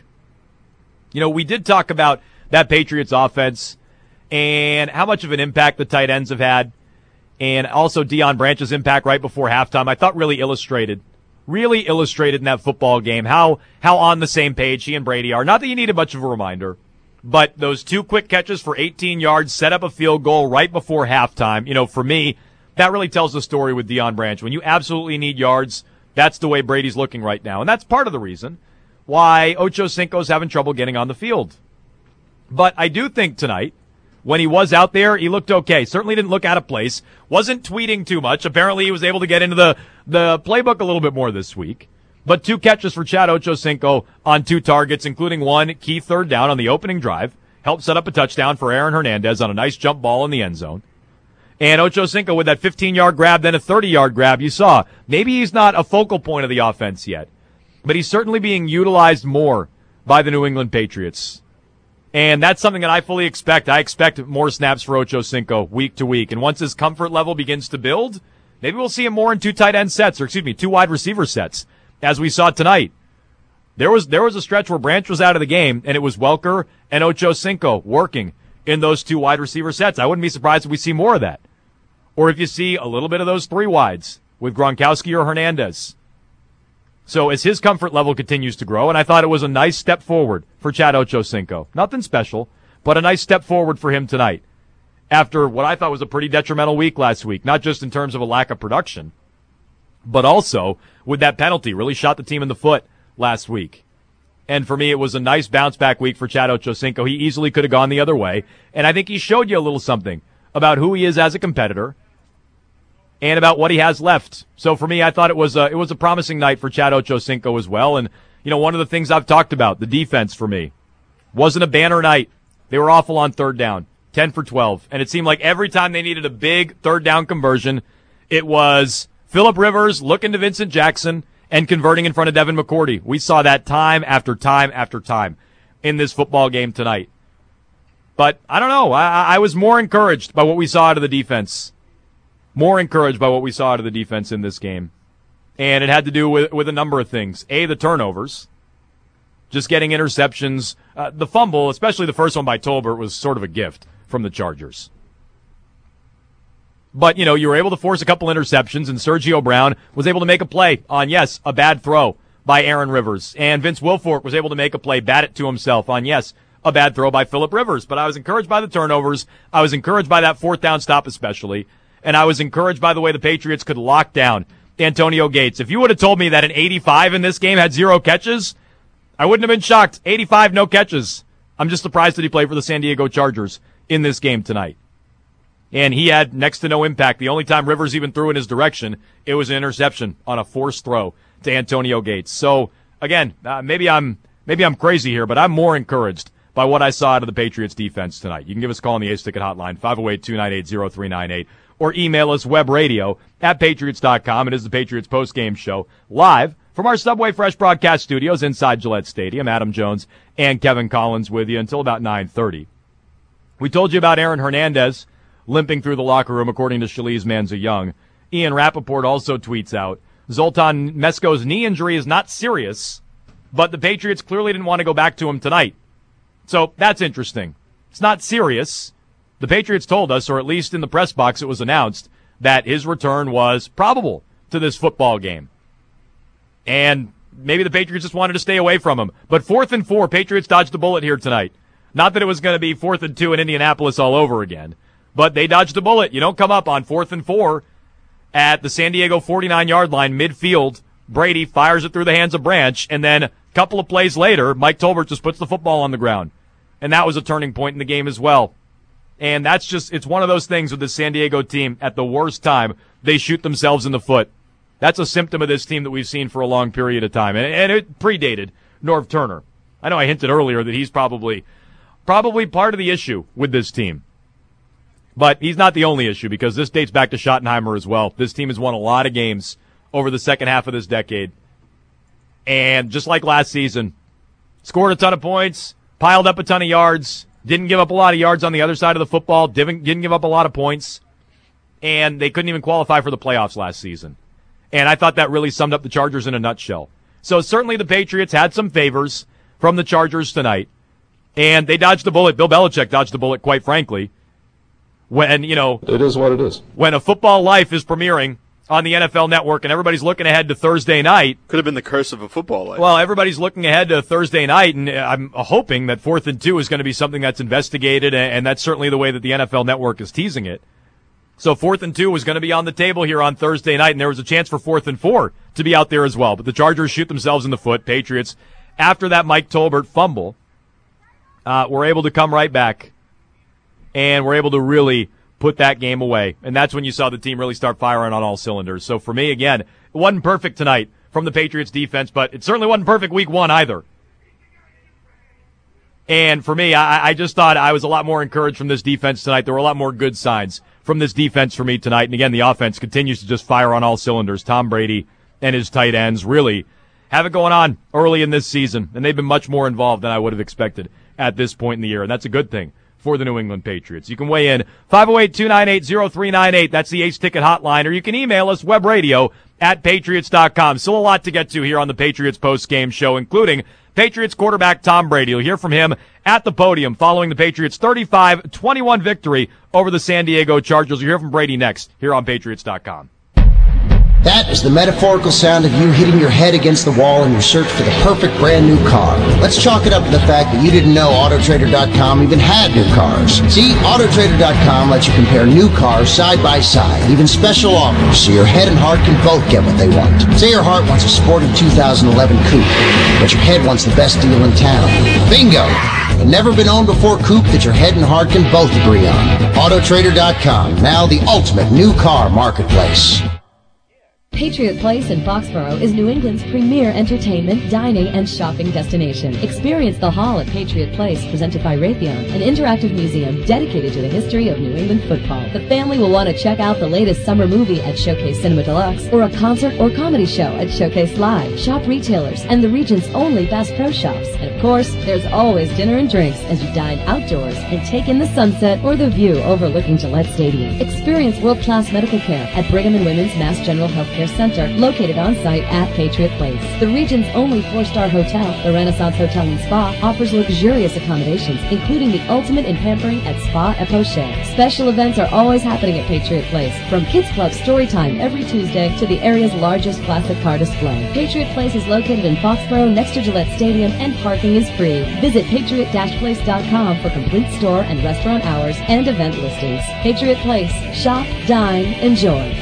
We did talk about that Patriots offense and how much of an impact the tight ends have had, and also Deion Branch's impact right before halftime. I thought really illustrated in that football game how on the same page he and Brady are. Not that you needed much of a reminder, but those 2 quick catches for 18 yards set up a field goal right before halftime. For me, that really tells the story with Deion Branch. When you absolutely need yards, that's the way Brady's looking right now. And that's part of the reason why Ocho Cinco's having trouble getting on the field. But I do think tonight, when he was out there, he looked okay. Certainly didn't look out of place. Wasn't tweeting too much. Apparently he was able to get into the playbook a little bit more this week. But 2 catches for Chad Ochocinco on 2 targets, including 1 key third down on the opening drive. Helped set up a touchdown for Aaron Hernandez on a nice jump ball in the end zone. And Ochocinco with that 15-yard grab, then a 30-yard grab. You saw, maybe he's not a focal point of the offense yet, but he's certainly being utilized more by the New England Patriots. And that's something that I fully expect. I expect more snaps for Ochocinco week to week. And once his comfort level begins to build, maybe we'll see him more in 2 tight end sets, 2 wide receiver sets, as we saw tonight. There was a stretch where Branch was out of the game, and it was Welker and Ochocinco working in those 2 wide receiver sets. I wouldn't be surprised if we see more of that. Or if you see a little bit of those 3 wides with Gronkowski or Hernandez. So as his comfort level continues to grow, and I thought it was a nice step forward for Chad Ochocinco. Nothing special, but a nice step forward for him tonight. After what I thought was a pretty detrimental week last week, not just in terms of a lack of production, but also with that penalty. Really shot the team in the foot last week. And for me, it was a nice bounce-back week for Chad Ochocinco. He easily could have gone the other way, and I think he showed you a little something about who he is as a competitor and about what he has left. So for me, I thought it was a promising night for Chad Ochocinco as well. And, one of the things I've talked about, the defense for me, wasn't a banner night. They were awful on third down, 10 for 12. And it seemed like every time they needed a big third down conversion, it was Phillip Rivers looking to Vincent Jackson and converting in front of Devin McCourty. We saw that time after time after time in this football game tonight. But I don't know. I was more encouraged by what we saw out of the defense. More encouraged by what we saw out of the defense in this game. And it had to do with a number of things. A, the turnovers. Just getting interceptions. The fumble, especially the first one by Tolbert, was sort of a gift from the Chargers. But, you were able to force a couple interceptions, and Sergio Brown was able to make a play on, yes, a bad throw by Aaron Rivers. And Vince Wilfork was able to make a play, bat it to himself on, yes, a bad throw by Phillip Rivers. But I was encouraged by the turnovers. I was encouraged by that 4th down stop especially. And I was encouraged by the way the Patriots could lock down Antonio Gates. If you would have told me that an 85 in this game had 0 catches, I wouldn't have been shocked. 85, no catches. I'm just surprised that he played for the San Diego Chargers in this game tonight. And he had next to no impact. The only time Rivers even threw in his direction, it was an interception on a forced throw to Antonio Gates. So, again, maybe I'm crazy here, but I'm more encouraged by what I saw out of the Patriots defense tonight. You can give us a call on the Ace Ticket hotline, 508-298-0398, or email us webradio@patriots.com. It is the Patriots postgame show live From our Subway Fresh broadcast studios inside Gillette Stadium, Adam Jones and Kevin Collins with you until about 9:30. We told you about Aaron Hernandez limping through the locker room, according to Shaliz Manza-Young. Ian Rappaport also tweets out, Zoltan Mesko's knee injury is not serious, but the Patriots clearly didn't want to go back to him tonight. So that's interesting. It's not serious. The Patriots told us, or at least in the press box it was announced, that his return was probable to this football game. And maybe the Patriots just wanted to stay away from him. But 4th and 4, Patriots dodged a bullet here tonight. Not that it was going to be 4th and 2 in Indianapolis all over again, but they dodged a bullet. You don't come up on 4th and 4 at the San Diego 49-yard line, midfield. Brady fires it through the hands of Branch, and then a couple of plays later, Mike Tolbert just puts the football on the ground. And that was a turning point in the game as well. And that's just, it's one of those things with the San Diego team. At the worst time, they shoot themselves in the foot. That's a symptom of this team that we've seen for a long period of time. And it predated Norv Turner. I know I hinted earlier that he's probably part of the issue with this team. But he's not the only issue, because this dates back to Schottenheimer as well. This team has won a lot of games over the second half of this decade. And just like last season, scored a ton of points, piled up a ton of yards, didn't give up a lot of yards on the other side of the football, didn't give up a lot of points, and they couldn't even qualify for the playoffs last season. And I thought that really summed up the Chargers in a nutshell. So certainly the Patriots had some favors from the Chargers tonight, and they dodged a bullet. Bill Belichick dodged a bullet, quite frankly. When, it is what it is. When A Football Life is premiering on the NFL Network and everybody's looking ahead to Thursday night. Could have been the curse of A Football Life. Well, everybody's looking ahead to Thursday night, and I'm hoping that 4th and 2 is going to be something that's investigated, and that's certainly the way that the NFL Network is teasing it. So 4th and 2 was going to be on the table here on Thursday night, and there was a chance for 4th and 4 to be out there as well. But the Chargers shoot themselves in the foot. Patriots, after that Mike Tolbert fumble, were able to come right back, and were able to really put that game away. And that's when you saw the team really start firing on all cylinders. So for me, again, it wasn't perfect tonight from the Patriots defense, but it certainly wasn't perfect week one either. And for me, I just thought I was a lot more encouraged from this defense tonight. There were a lot more good signs from this defense for me tonight. And again, the offense continues to just fire on all cylinders. Tom Brady and his tight ends really have it going on early in this season, and they've been much more involved than I would have expected at this point in the year, and that's a good thing for the New England Patriots. You can weigh in 508-298-0398. That's the Ace Ticket hotline, or you can email us webradio@patriots.com. Still a lot to get to here on the Patriots post-game show, including Patriots quarterback Tom Brady. You'll hear from him at the podium following the Patriots' 35-21 victory over the San Diego Chargers. You'll hear from Brady next here on Patriots.com. That is the metaphorical sound of you hitting your head against the wall in your search for the perfect brand new car. Let's chalk it up to the fact that you didn't know AutoTrader.com even had new cars. See, AutoTrader.com lets you compare new cars side by side, even special offers, so your head and heart can both get what they want. Say your heart wants a sporty 2011 coupe, but your head wants the best deal in town. Bingo! A never been owned before coupe that your head and heart can both agree on. AutoTrader.com, now the ultimate new car marketplace. Patriot Place in Foxborough is New England's premier entertainment, dining, and shopping destination. Experience the Hall at Patriot Place, presented by Raytheon, an interactive museum dedicated to the history of New England football. The family will want to check out the latest summer movie at Showcase Cinema Deluxe, or a concert or comedy show at Showcase Live. Shop retailers and the region's only Bass Pro Shops. And of course, there's always dinner and drinks as you dine outdoors and take in the sunset or the view overlooking Gillette Stadium. Experience world-class medical care at Brigham and Women's Mass General Healthcare Center, located on site at Patriot Place. The region's only 4-star hotel, the Renaissance Hotel and Spa, offers luxurious accommodations, including the ultimate in pampering at Spa et Pocher. Special events are always happening at Patriot Place, from Kids Club Storytime every Tuesday to the area's largest classic car display. Patriot Place is located in Foxborough next to Gillette Stadium, and parking is free. Visit patriot-place.com for complete store and restaurant hours and event listings. Patriot Place. Shop, dine, enjoy.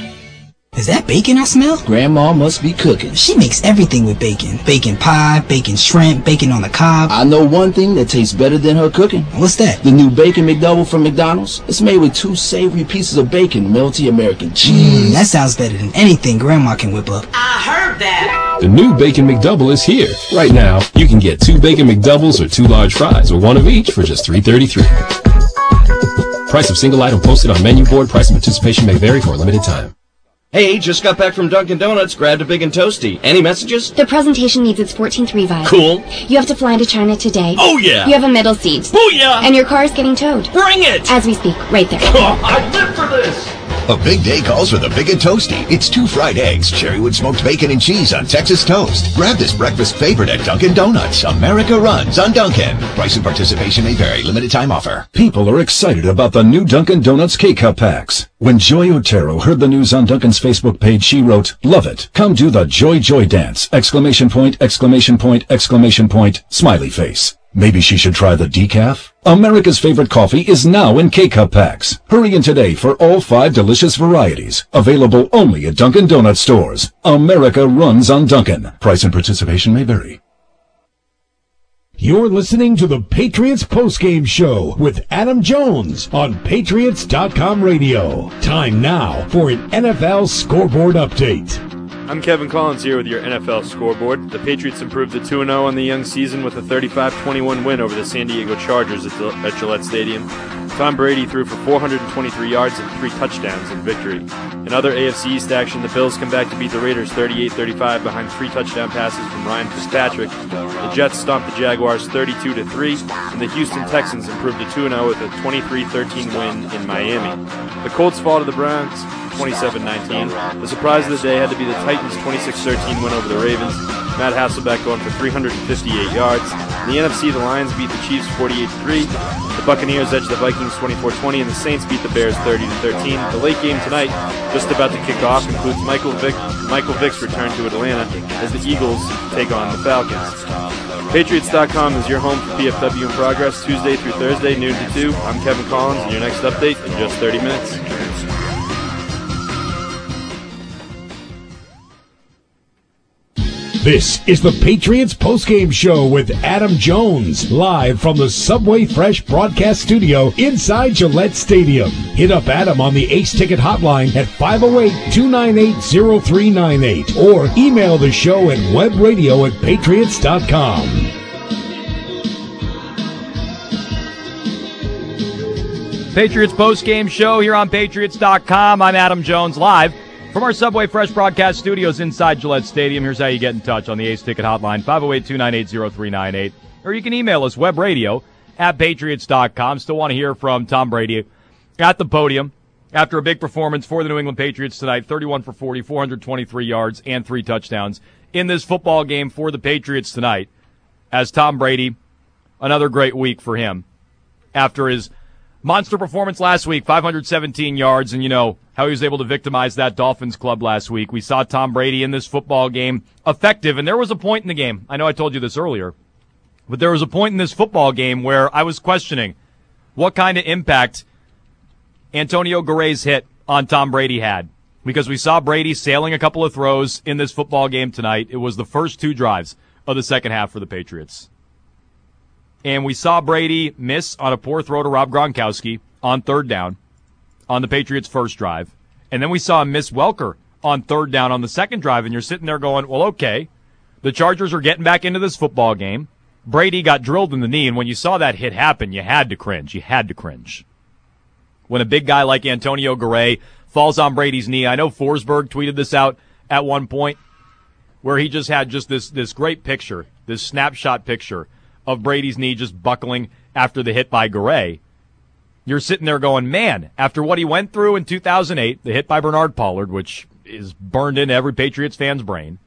Is that bacon I smell? Grandma must be cooking. She makes everything with bacon. Bacon pie, bacon shrimp, bacon on the cob. I know one thing that tastes better than her cooking. What's that? The new Bacon McDouble from McDonald's. It's made with 2 savory pieces of bacon, melty American cheese. That sounds better than anything Grandma can whip up. I heard that. The new Bacon McDouble is here. Right now, you can get 2 Bacon McDoubles or 2 large fries, or 1 of each for just $3.33. Price of single item posted on menu board. Price and participation may vary for a limited time. Hey, just got back from Dunkin' Donuts, grabbed a Big and Toasty. Any messages? The presentation needs its 14th revive. Cool. You have to fly to China today. Oh, yeah. You have a middle seat. Booyah! And your car is getting towed. Bring it! As we speak, right there. Oh, I live for this! A big day calls for the Big and Toasty. It's 2 fried eggs, cherrywood smoked bacon, and cheese on Texas toast. Grab this breakfast favorite at Dunkin' Donuts. America runs on Dunkin'. Price and participation may vary. Limited time offer. People are excited about the new Dunkin' Donuts K-Cup packs. When Joy Otero heard the news on Dunkin's Facebook page, she wrote, "Love it. Come do the Joy Joy dance!" ! Smiley face. Maybe she should try the decaf? America's favorite coffee is now in K-Cup packs. Hurry in today for all 5 delicious varieties. Available only at Dunkin' Donut stores. America runs on Dunkin'. Price and participation may vary. You're listening to the Patriots Postgame Show with Adam Jones on Patriots.com radio. Time now for an NFL scoreboard update. I'm Kevin Collins here with your NFL scoreboard. The Patriots improved to 2-0 on the young season with a 35-21 win over the San Diego Chargers at Gillette Stadium. Tom Brady threw for 423 yards and 3 touchdowns in victory. In other AFC East action, the Bills come back to beat the Raiders 38-35 behind 3 touchdown passes from Ryan Fitzpatrick. The Jets stomped the Jaguars 32-3, and the Houston Texans improved to 2-0 with a 23-13 win in Miami. The Colts fall to the Browns 27-19. The surprise of the day had to be the Titans' 26-13 win over the Ravens. Matt Hasselbeck going for 358 yards. In the NFC, the Lions beat the Chiefs 48-3. The Buccaneers edged the Vikings 24-20, and the Saints beat the Bears 30-13. The late game tonight, just about to kick off, includes Michael Vick's return to Atlanta as the Eagles take on the Falcons. Patriots.com is your home for PFW in progress, Tuesday through Thursday, noon to 2. I'm Kevin Collins, and your next update in just 30 minutes. This is the Patriots Postgame Show with Adam Jones, live from the Subway Fresh broadcast studio inside Gillette Stadium. Hit up Adam on the Ace Ticket hotline at 508-298-0398 or email the show at webradio@patriots.com. Patriots Postgame Show here on Patriots.com. I'm Adam Jones, live from our Subway Fresh broadcast studios inside Gillette Stadium. Here's how you get in touch on the Ace Ticket hotline, 508-298-0398. Or you can email us, webradio@patriots.com. Still want to hear from Tom Brady at the podium after a big performance for the New England Patriots tonight, 31 for 40, 423 yards, and 3 touchdowns in this football game for the Patriots tonight. As Tom Brady, another great week for him after his monster performance last week, 517 yards, and you know how he was able to victimize that Dolphins club last week. We saw Tom Brady in this football game effective, and there was a point in the game, I know I told you this earlier, but there was a point in this football game where I was questioning what kind of impact Antonio Gare's hit on Tom Brady had, because we saw Brady sailing a couple of throws in this football game tonight. It was the first 2 drives of the second half for the Patriots. And we saw Brady miss on a poor throw to Rob Gronkowski on 3rd down on the Patriots' first drive. And then we saw him miss Welker on 3rd down on the second drive. And you're sitting there going, well, okay, the Chargers are getting back into this football game. Brady got drilled in the knee, and when you saw that hit happen, you had to cringe. You had to cringe. When a big guy like Antonio Gare falls on Brady's knee, I know Forsberg tweeted this out at one point, where he just had this great picture, this snapshot picture of Brady's knee just buckling after the hit by Gare. You're sitting there going, man, after what he went through in 2008, the hit by Bernard Pollard, which is burned into every Patriots fan's brain,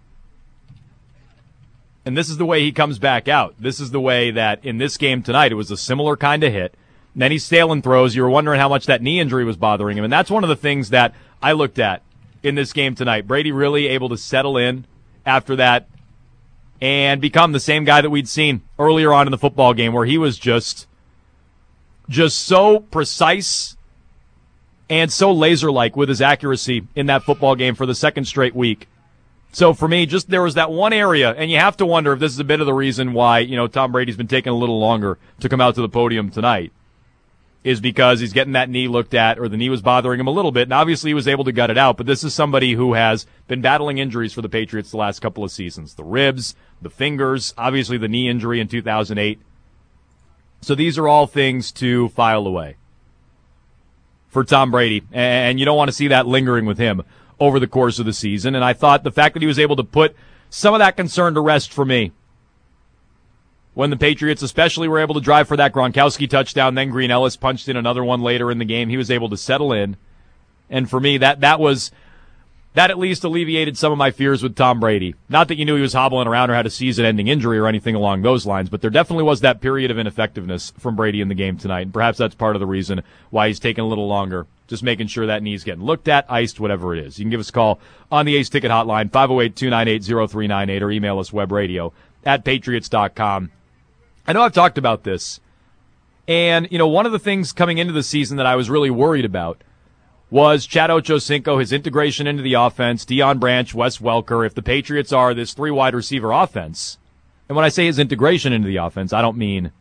and this is the way he comes back out. This is the way that in this game tonight, it was a similar kind of hit. And then he's sailing throws. You were wondering how much that knee injury was bothering him, and that's one of the things that I looked at in this game tonight. Brady really able to settle in after that and become the same guy that we'd seen earlier on in the football game, where he was just so precise and so laser-like with his accuracy in that football game for the second straight week. So for me, just there was that one area, and you have to wonder if this is a bit of the reason why, Tom Brady's been taking a little longer to come out to the podium tonight, is because he's getting that knee looked at, or the knee was bothering him a little bit, and obviously he was able to gut it out, but this is somebody who has been battling injuries for the Patriots the last couple of seasons. The ribs, the fingers, obviously the knee injury in 2008. So these are all things to file away for Tom Brady, and you don't want to see that lingering with him over the course of the season, and I thought the fact that he was able to put some of that concern to rest for me when the Patriots especially were able to drive for that Gronkowski touchdown, then Green Ellis punched in another one later in the game. He was able to settle in. And for me, that at least alleviated some of my fears with Tom Brady. Not that you knew he was hobbling around or had a season-ending injury or anything along those lines, but there definitely was that period of ineffectiveness from Brady in the game tonight. And perhaps that's part of the reason why he's taking a little longer, just making sure that knee's getting looked at, iced, whatever it is. You can give us a call on the Ace Ticket Hotline, 508-298-0398, or email us webradio@patriots.com. I know I've talked about this, and, one of the things coming into the season that I was really worried about was Chad Ochocinco, his integration into the offense, Deion Branch, Wes Welker. If the Patriots are this 3-wide receiver offense, and when I say his integration into the offense, I don't mean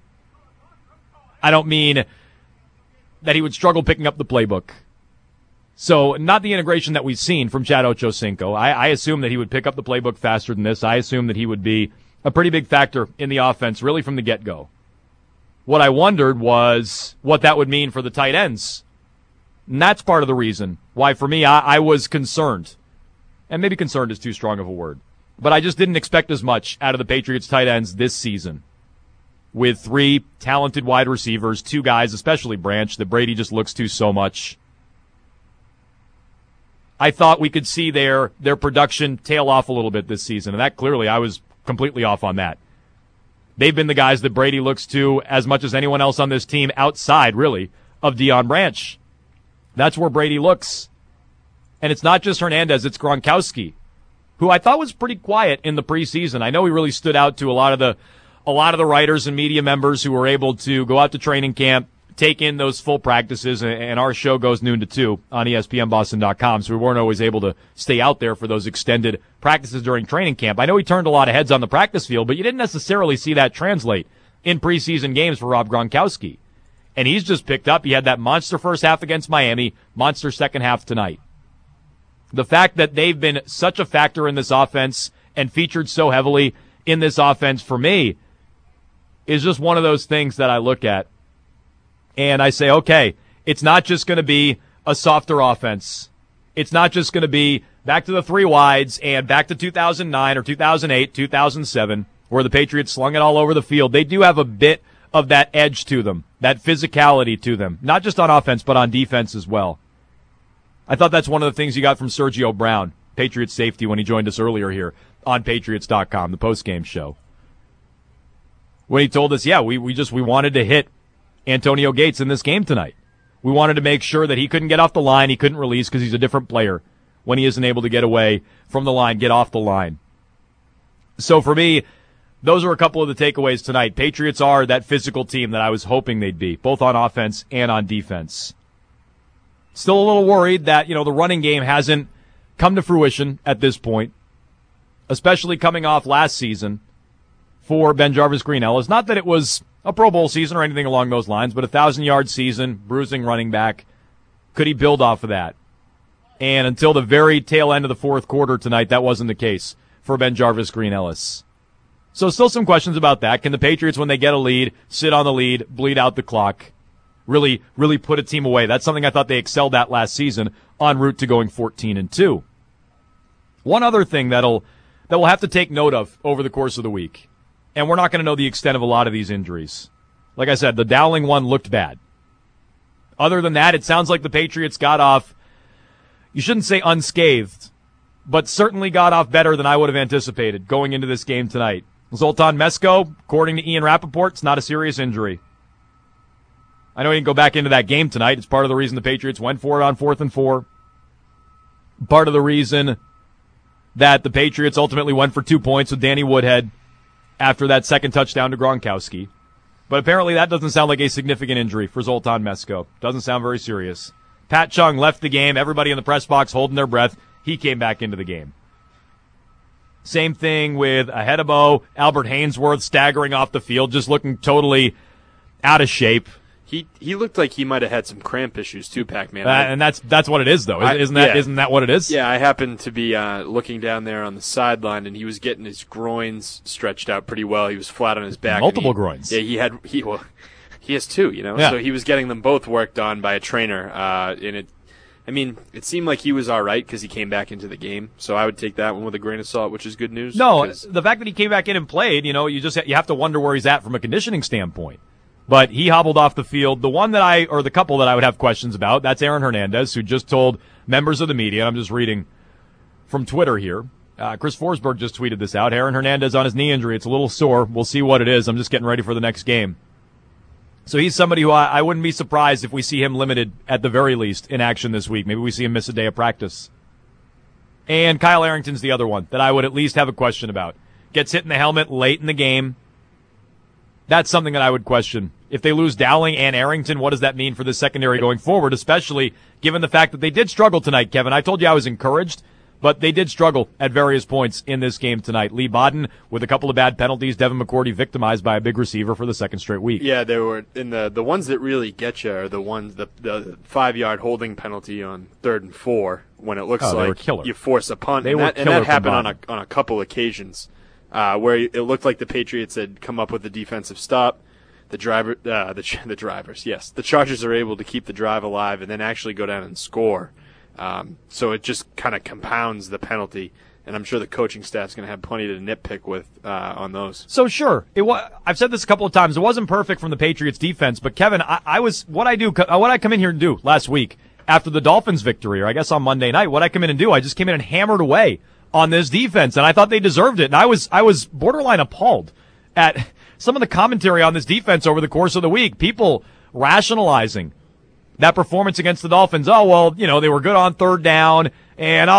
that he would struggle picking up the playbook. So not the integration that we've seen from Chad Ochocinco. I assume that he would pick up the playbook faster than this. I assume that he would be a pretty big factor in the offense, really from the get-go. What I wondered was what that would mean for the tight ends. And that's part of the reason why, for me, I was concerned. And maybe concerned is too strong of a word. But I just didn't expect as much out of the Patriots tight ends this season. With 3 talented wide receivers, 2 guys, especially Branch, that Brady just looks to so much. I thought we could see their production tail off a little bit this season. And that clearly, I was completely off on that. They've been the guys that Brady looks to as much as anyone else on this team outside, really, of Deion Branch. That's where Brady looks. And it's not just Hernandez, it's Gronkowski, who I thought was pretty quiet in the preseason. I know he really stood out to a lot of the writers and media members who were able to go out to training camp, take in those full practices, and our show goes noon to 2 on ESPNBoston.com, so we weren't always able to stay out there for those extended practices during training camp. I know he turned a lot of heads on the practice field, but you didn't necessarily see that translate in preseason games for Rob Gronkowski. And he's just picked up. He had that monster first half against Miami, monster second half tonight. The fact that they've been such a factor in this offense and featured so heavily in this offense, for me, is just one of those things that I look at and I say, okay, it's not just going to be a softer offense. It's not just going to be back to the 3 wides and back to 2009 or 2008, 2007, where the Patriots slung it all over the field. They do have a bit of that edge to them, that physicality to them, not just on offense, but on defense as well. I thought that's one of the things you got from Sergio Brown, Patriots safety, when he joined us earlier here on Patriots.com, the postgame show. When he told us, we wanted to hit Antonio Gates in this game tonight. We wanted to make sure that he couldn't get off the line, he couldn't release because he's a different player when he isn't able to get away from the line, get off the line. So for me, those are a couple of the takeaways tonight. Patriots are that physical team that I was hoping they'd be, both on offense and on defense. Still a little worried that, the running game hasn't come to fruition at this point, especially coming off last season for BenJarvus Green Ellis. Not that it was a Pro Bowl season or anything along those lines, but 1,000-yard season, bruising running back. Could he build off of that? And until the very tail end of the fourth quarter tonight, that wasn't the case for BenJarvus Green Ellis. So still some questions about that. Can the Patriots, when they get a lead, sit on the lead, bleed out the clock, really put a team away? That's something I thought they excelled at last season en route to going 14-2. One other thing that we'll have to take note of over the course of the week, and we're not going to know the extent of a lot of these injuries. Like I said, the Dowling one looked bad. Other than that, it sounds like the Patriots got off, you shouldn't say unscathed, but certainly got off better than I would have anticipated going into this game tonight. Zoltan Mesko, according to Ian Rappaport, it's not a serious injury. I know he didn't go back into that game tonight. It's part of the reason the Patriots went for it on 4th and 4. Part of the reason that the Patriots ultimately went for 2 points with Danny Woodhead after that second touchdown to Gronkowski. But apparently that doesn't sound like a significant injury for Zoltan Mesko. Doesn't sound very serious. Pat Chung left the game. Everybody in the press box holding their breath. He came back into the game. Same thing with Ahedebo, Albert Hainsworth staggering off the field, just looking totally out of shape. He looked like he might have had some cramp issues too, Pac-Man. And that's what it is, though. Isn't that what it is? Yeah, I happened to be looking down there on the sideline, and he was getting his groins stretched out pretty well. He was flat on his back. Multiple groins. Yeah, he has 2, Yeah. So he was getting them both worked on by a trainer, and I mean, it seemed like he was all right because he came back into the game, so I would take that one with a grain of salt, which is good news. No, the fact that he came back in and played, you have to wonder where he's at from a conditioning standpoint. But he hobbled off the field. The couple that I would have questions about, that's Aaron Hernandez, who just told members of the media, and I'm just reading from Twitter here. Chris Forsberg just tweeted this out. Aaron Hernandez on his knee injury. It's a little sore. We'll see what it is. I'm just getting ready for the next game. So he's somebody who I wouldn't be surprised if we see him limited at the very least in action this week. Maybe we see him miss a day of practice. And Kyle Arrington's the other one that I would at least have a question about. Gets hit in the helmet late in the game. That's something that I would question. If they lose Dowling and Arrington, what does that mean for the secondary going forward, especially given the fact that they did struggle tonight, Kevin? I told you I was encouraged, but they did struggle at various points in this game tonight. Lee Bodden with a couple of bad penalties. Devin McCourty victimized by a big receiver for the second straight week. Yeah, they were in the ones that really get you are the ones the 5-yard holding penalty on 3rd and 4 when it looks like you force a punt. And that happened on a couple occasions where it looked like the Patriots had come up with a defensive stop. The drivers, yes, the Chargers are able to keep the drive alive and then actually go down and score. So it just kind of compounds the penalty, and I'm sure the coaching staff's going to have plenty to nitpick with on those. So sure, I've said this a couple of times. It wasn't perfect from the Patriots defense, but Kevin, what I come in here and do last week after the Dolphins victory, or I guess on Monday night, what I come in and do, I just came in and hammered away on this defense, and I thought they deserved it, and I was borderline appalled at some of the commentary on this defense over the course of the week. People rationalizing that performance against the Dolphins. Oh, well, they were good on 3rd down, and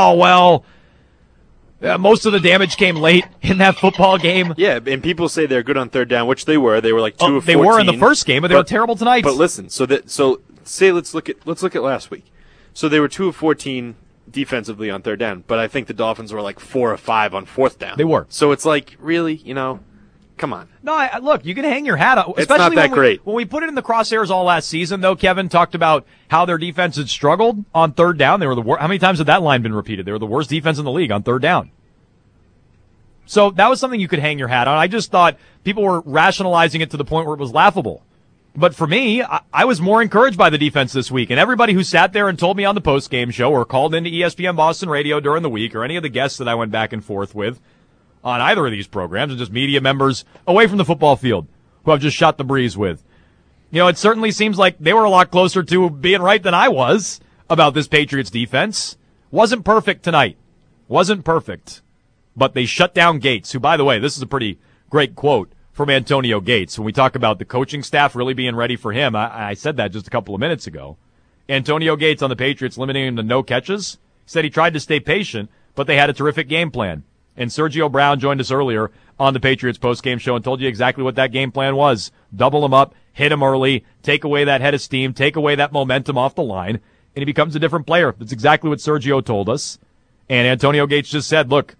most of the damage came late in that football game. Yeah, and people say they're good on 3rd down, which they were. They were like 2 of 14. They were in the first game, but they were terrible tonight. But listen, let's look at last week. So they were 2 of 14 defensively on 3rd down, but I think the Dolphins were like 4 of 5 on 4th down. They were. So it's like, really, come on. No, look, you can hang your hat on. It's not that great. When we put it in the crosshairs all last season, though, Kevin talked about how their defense had struggled on 3rd down. They were the worst. How many times had that line been repeated? They were the worst defense in the league on 3rd down. So that was something you could hang your hat on. I just thought people were rationalizing it to the point where it was laughable. But for me, I was more encouraged by the defense this week. And everybody who sat there and told me on the post-game show or called into ESPN Boston Radio during the week or any of the guests that I went back and forth with on either of these programs, and just media members away from the football field who I've just shot the breeze with. It certainly seems like they were a lot closer to being right than I was about this Patriots defense. Wasn't perfect tonight. Wasn't perfect. But they shut down Gates, who, by the way, this is a pretty great quote from Antonio Gates. When we talk about the coaching staff really being ready for him, I said that just a couple of minutes ago. Antonio Gates on the Patriots limiting him to no catches said he tried to stay patient, but they had a terrific game plan. And Sergio Brown joined us earlier on the Patriots postgame show and told you exactly what that game plan was. Double him up, hit him early, take away that head of steam, take away that momentum off the line, and he becomes a different player. That's exactly what Sergio told us. And Antonio Gates just said, look,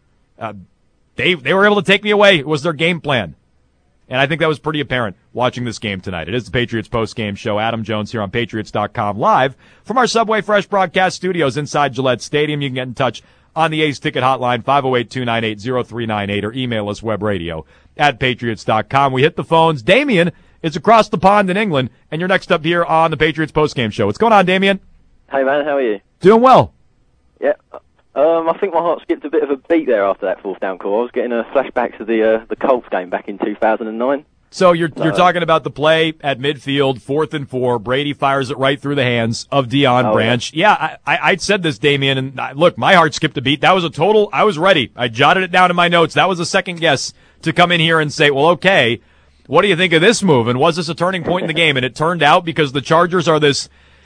they were able to take me away. It was their game plan. And I think that was pretty apparent watching this game tonight. It is the Patriots postgame show. Adam Jones here on Patriots.com live from our Subway Fresh broadcast studios inside Gillette Stadium. You can get in touch on the A's Ticket Hotline, 508-298-0398, or email us webradio@patriots.com. We hit the phones. Damien is across the pond in England, and you're next up here on the Patriots postgame show. What's going on, Damien? Hey, man, how are you? Doing well. Yeah. I think my heart skipped a bit of a beat there after that 4th down call. I was getting a flashback to the Colts game back in 2009. So you're talking about the play at midfield, 4th and 4. Brady fires it right through the hands of Deion Branch. Yeah, I said this, Damien, and look, my heart skipped a beat. That was I was ready. I jotted it down in my notes. That was a second guess to come in here and say, well, okay, what do you think of this move? And was this a turning point in the game? And it turned out, because the Chargers are this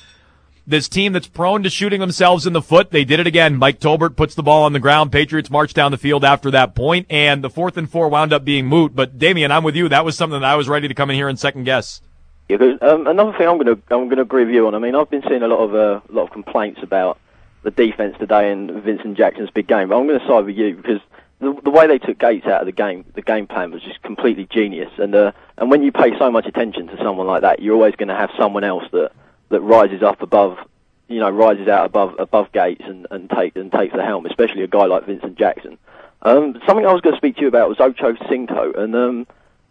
team that's prone to shooting themselves in the foot. They did it again. Mike Tolbert puts the ball on the ground. Patriots march down the field after that point, and the 4th and 4 wound up being moot. But Damien, I'm with you. That was something that I was ready to come in here and second guess. Yeah, another thing I'm gonna agree with you on. I mean, I've been seeing a lot of complaints about the defense today and Vincent Jackson's big game, but I'm going to side with you because the way they took Gates out of the game plan was just completely genius. And when you pay so much attention to someone like that, you're always going to have someone else that rises up above, rises out above Gates and takes the helm, especially a guy like Vincent Jackson. Something I was going to speak to you about was Ocho Cinco, and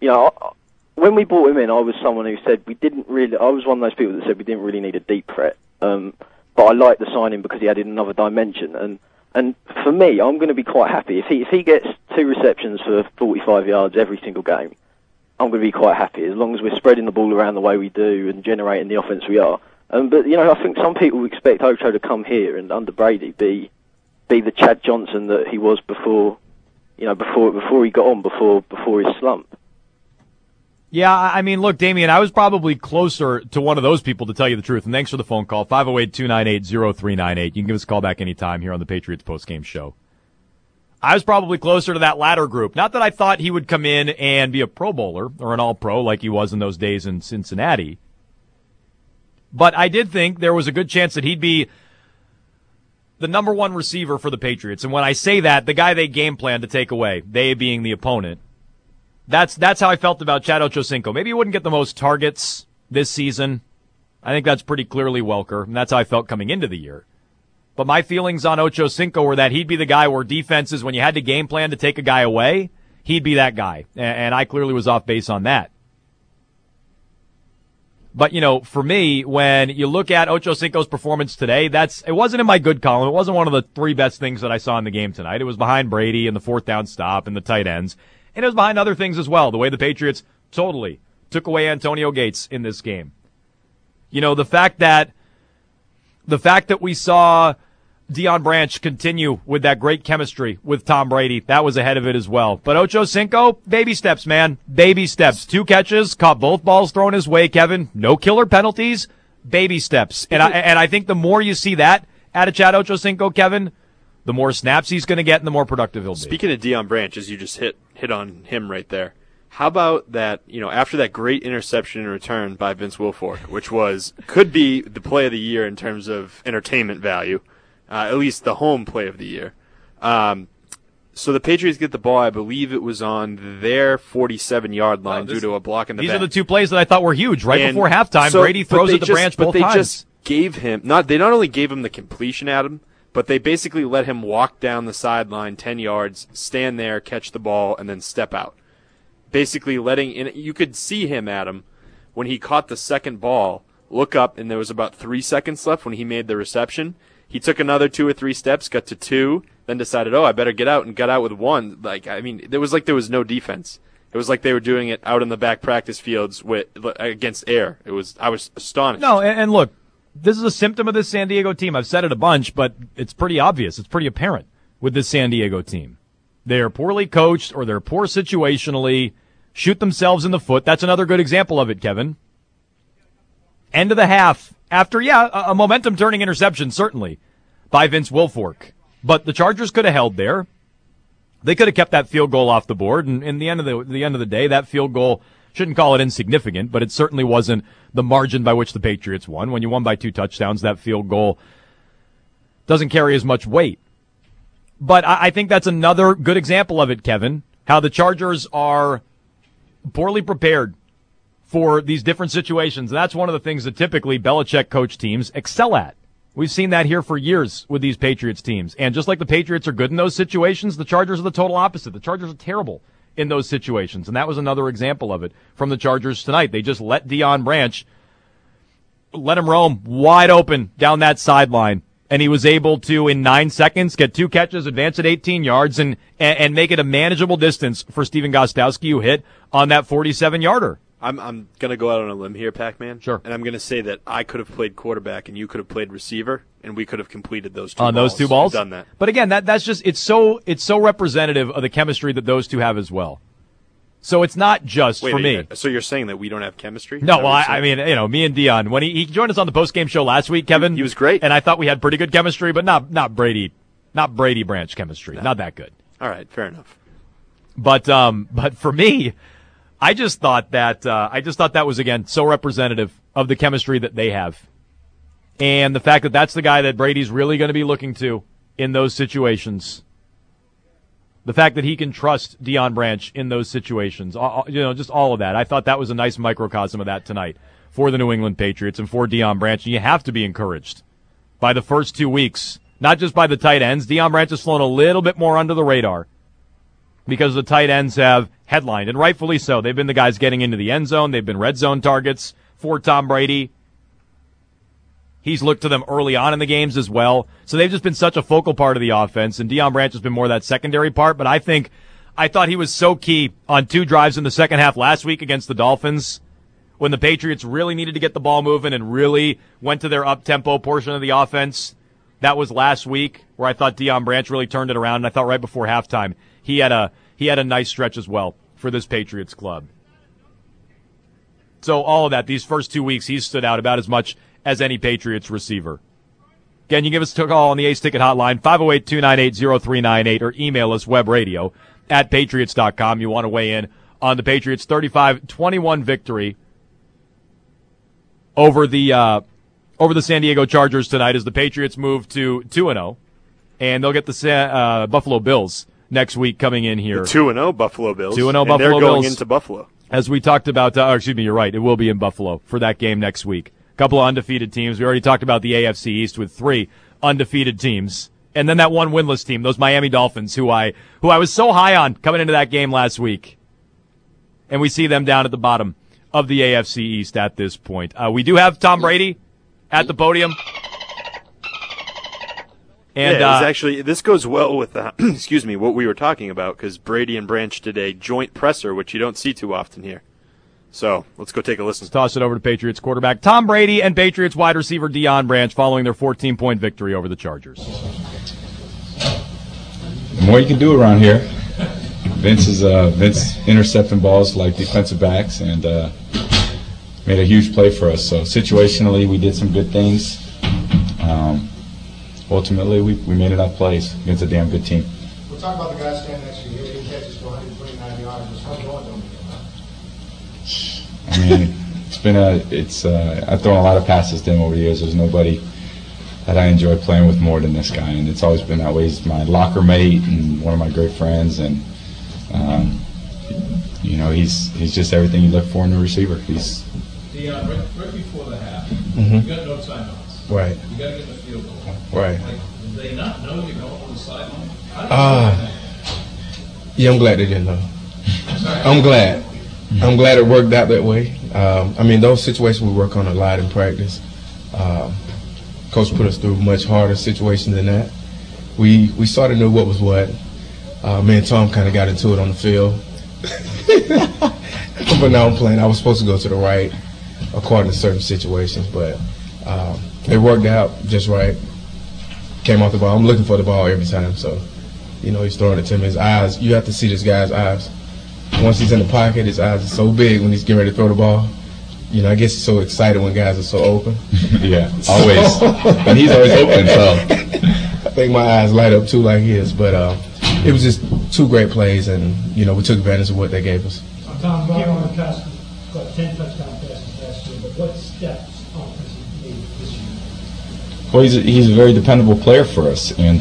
when we brought him in, I was someone who said I was one of those people that said we didn't really need a deep threat. but I like the signing because he added another dimension. And for me, I'm going to be quite happy if he gets 2 receptions for 45 yards every single game. I'm going to be quite happy as long as we're spreading the ball around the way we do and generating the offense we are. But I think some people expect Ocho to come here and under Brady be the Chad Johnson that he was before he got on before his slump. Yeah, I mean, look, Damian, I was probably closer to one of those people, to tell you the truth. And thanks for the phone call, 508-298-0398. You can give us a call back anytime here on the Patriots postgame show. I was probably closer to that latter group. Not that I thought he would come in and be a Pro Bowler or an All-Pro like he was in those days in Cincinnati. But I did think there was a good chance that he'd be the number 1 receiver for the Patriots. And when I say that, the guy they game plan to take away, they being the opponent. That's how I felt about Chad Ochocinco. Maybe he wouldn't get the most targets this season. I think that's pretty clearly Welker, and that's how I felt coming into the year. But my feelings on Ochocinco were that he'd be the guy where defenses, when you had to game plan to take a guy away, he'd be that guy. And I clearly was off base on that. But, for me, when you look at Ochocinco's performance today, it wasn't in my good column. It wasn't one of the 3 best things that I saw in the game tonight. It was behind Brady and the 4th down stop and the tight ends. And it was behind other things as well, the way the Patriots totally took away Antonio Gates in this game. The fact that we saw Deion Branch continue with that great chemistry with Tom Brady, that was ahead of it as well. But Ochocinco, baby steps, man. Baby steps. 2 catches, caught both balls thrown his way, Kevin. No killer penalties, baby steps. And I think the more you see that out of Chad Ochocinco, Kevin, the more snaps he's going to get and the more productive he'll be. Speaking of Deion Branch, as you just hit on him right there, how about that, after that great interception and return by Vince Wilfork, which could be the play of the year in terms of entertainment value, at least the home play of the year. So the Patriots get the ball, I believe it was on their 47-yard line due to a block in the back. These are the 2 plays that I thought were huge. Before halftime, Brady throws it to Branch both times. But they just gave him, they not only gave him the completion at him, but they basically let him walk down the sideline 10 yards, stand there, catch the ball, and then step out. Basically you could see him, Adam, when he caught the second ball, look up, and there was about 3 seconds left when he made the reception. He took another 2 or 3 steps, got to 2, then decided, I better get out, and got out with 1. There was no defense. It was like they were doing it out in the back practice fields against air. I was astonished. No, and look, this is a symptom of this San Diego team. I've said it a bunch, but it's pretty obvious. It's pretty apparent with this San Diego team. They are poorly coached or they're poor situationally, shoot themselves in the foot. That's another good example of it, Kevin. End of the half, after, a momentum-turning interception, certainly, by Vince Wilfork. But the Chargers could have held there. They could have kept that field goal off the board, and in the end of the day, that field goal, shouldn't call it insignificant, but it certainly wasn't the margin by which the Patriots won. When you won by 2 touchdowns, that field goal doesn't carry as much weight. But I think that's another good example of it, Kevin, how the Chargers are poorly prepared for these different situations. And that's one of the things that typically Belichick coach teams excel at. We've seen that here for years with these Patriots teams. And just like the Patriots are good in those situations, the Chargers are the total opposite. The Chargers are terrible in those situations. And that was another example of it from the Chargers tonight. They just let Deion Branch, let him roam wide open down that sideline. And he was able to, in 9 seconds, get 2 catches, advance at 18 yards, and make it a manageable distance for Stephen Gostkowski, who hit on that 47-yarder. I'm going to go out on a limb here, Pac-Man. Sure. And I'm going to say that I could have played quarterback and you could have played receiver, and we could have completed those 2 balls. On those 2 balls? Done that. But again, that's just, it's so representative of the chemistry that those 2 have as well. So it's not just for me. So you're saying that we don't have chemistry? No, well, I mean, me and Deion, when he joined us on the postgame show last week, Kevin. He was great. And I thought we had pretty good chemistry, but not Brady Branch chemistry. No. Not that good. All right, fair enough. But for me, I just thought that was, again, so representative of the chemistry that they have. And the fact that that's the guy that Brady's really going to be looking to in those situations. The fact that he can trust Deion Branch in those situations, just all of that. I thought that was a nice microcosm of that tonight for the New England Patriots and for Deion Branch. And you have to be encouraged by the first 2 weeks, not just by the tight ends. Deion Branch has flown a little bit more under the radar because the tight ends have headlined, and rightfully so. They've been the guys getting into the end zone. They've been red zone targets for Tom Brady. He's looked to them early on in the games as well. So they've just been such a focal part of the offense, and Deion Branch has been more that secondary part. But I thought he was so key on 2 drives in the second half last week against the Dolphins when the Patriots really needed to get the ball moving and really went to their up-tempo portion of the offense. That was last week where I thought Deion Branch really turned it around, and I thought right before halftime he had a nice stretch as well for this Patriots club. So all of that, these first 2 weeks, he's stood out about as much as any Patriots receiver. Again, you give us a call on the Ace Ticket Hotline, 508-298-0398, or email us webradio@patriots.com. You want to weigh in on the Patriots' 35-21 victory over the San Diego Chargers tonight as the Patriots move to 2-0, and they'll get the Buffalo Bills next week coming in here. 2-0 Buffalo Bills. 2-0 Buffalo Bills. They're going into Buffalo. As we talked about, you're right, it will be in Buffalo for that game next week. A couple of undefeated teams. We already talked about the AFC East with 3 undefeated teams. And then that one winless team, those Miami Dolphins, who I was so high on coming into that game last week. And we see them down at the bottom of the AFC East at this point. We do have Tom Brady at the podium. And yeah, actually, this goes well with what we were talking about, because Brady and Branch did a joint presser, which you don't see too often here. So let's go take a listen. Let's toss it over to Patriots quarterback Tom Brady and Patriots wide receiver Deion Branch following their 14-point victory over the Chargers. The more you can do around here. Vince intercepting balls like defensive backs and made a huge play for us. So situationally, we did some good things. Ultimately, we made enough plays against a damn good team. We'll talk about the guys standing next to you. 18 catches for 129 yards. How's it going? I mean, I've thrown a lot of passes to him over the years. There's nobody that I enjoy playing with more than this guy, and it's always been that way. He's my locker mate and one of my great friends, and he's just everything you look for in a receiver. He's right before the half. Mm-hmm. You got no timeouts. Right. You got to get the field goal. Right. Like, did they not know you're going on the sideline? Yeah, I'm glad they didn't know. I'm glad. I'm glad it worked out that way. Those situations we work on a lot in practice. Coach put us through much harder situations than that. We sort of knew what was what. Me and Tom kind of got into it on the field. But now I'm playing. I was supposed to go to the right according to certain situations, but it worked out just right. Came off the ball. I'm looking for the ball every time, so he's throwing it to me. His eyes, you have to see this guy's eyes. Once he's in the pocket, his eyes are so big when he's getting ready to throw the ball. I guess he's so excited when guys are so open. Yeah, always. And he's always open, so. I think my eyes light up too like his, but it was just 2 great plays, and, we took advantage of what they gave us. Tom, you on the cusp, got 10 touchdown passes last year, but what steps offensively made this year? Well, he's a very dependable player for us, and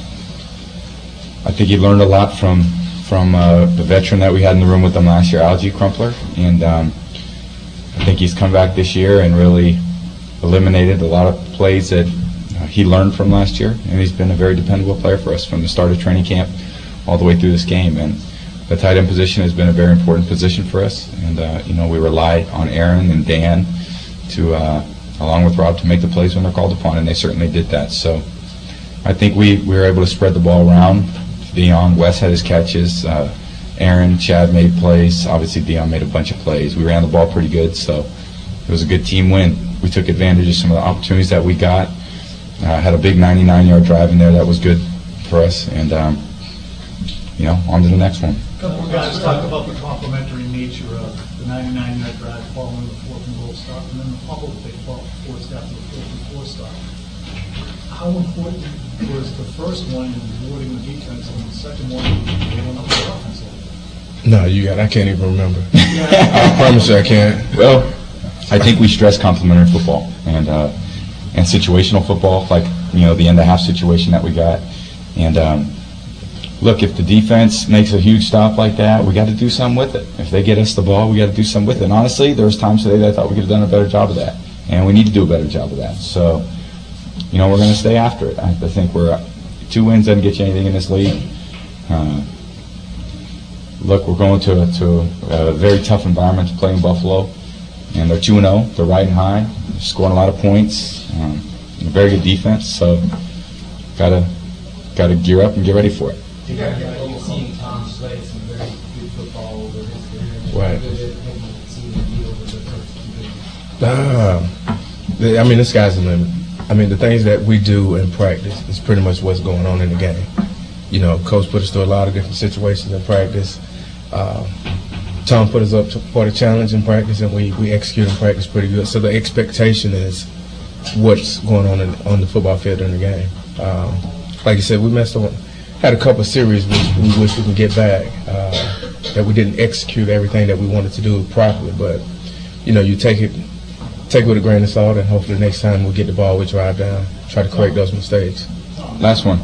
I think he learned a lot from the veteran that we had in the room with him last year, Algie Crumpler, and I think he's come back this year and really eliminated a lot of plays that he learned from last year, and he's been a very dependable player for us from the start of training camp all the way through this game. And the tight end position has been a very important position for us, and we rely on Aaron and Dan to, along with Rob, to make the plays when they're called upon, and they certainly did that. So I think we were able to spread the ball around. Deion, Wes had his catches. Aaron, Chad made plays. Obviously, Deion made a bunch of plays. We ran the ball pretty good, so it was a good team win. We took advantage of some of the opportunities that we got. Had a big 99-yard drive in there that was good for us, and on to the next one. A couple of guys talk about the complementary nature of the 99-yard drive following the 4th and goal stop, and then the fumble that they fought forced after the 4th and 4 stop. How important was the first one in rewarding the defense, and the second one in giving up the offense? No, I can't even remember. I promise you I can't. Well, I think we stress complementary football and situational football, like the end of half situation that we got. And look, if the defense makes a huge stop like that, we got to do something with it. If they get us the ball, we got to do something with it. And honestly, there was times today that I thought we could have done a better job of that, and we need to do a better job of that. So, we're going to stay after it. I think 2 wins doesn't get you anything in this league. Look, we're going to a very tough environment to play in Buffalo, and they're 2-0. They're riding high, they're scoring a lot of points. very good defense. So gotta gear up and get ready for it. You've seen Tom play some very good football over his career. Right. I mean, the sky's the limit. I mean, the things that we do in practice is pretty much what's going on in the game. You know, Coach put us through a lot of different situations in practice. Tom put us up for the challenge in practice, and we execute in practice pretty good. So the expectation is what's going on the football field in the game. Like you said, we messed up. Had a couple of series we wish we can get back, that we didn't execute everything that we wanted to do properly. But, you know, you take it with a grain of salt, and hopefully next time we get the ball, we drive down, try to correct those mistakes. Last one.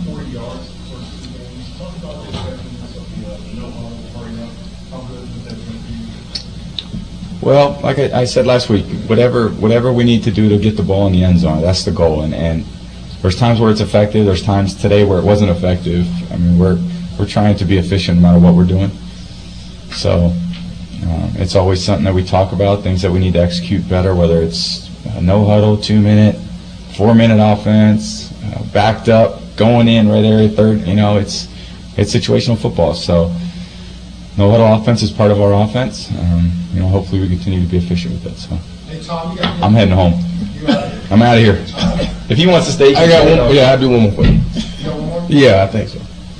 Well, like I said last week, whatever we need to do to get the ball in the end zone, that's the goal. And there's times where it's effective. There's times today where it wasn't effective. I mean, we're trying to be efficient no matter what we're doing. So it's always something that we talk about, things that we need to execute better, whether it's a no huddle, 2-minute, 4-minute offense, backed up, going in right there at third. You know, it's situational football. So no huddle offense is part of our offense. You know, hopefully we continue to be efficient with it. So Hey, Tom, I'm heading home. I'm out of here. If he wants to stay, I got one. Yeah, I'll do one more for you. Yeah, I think so.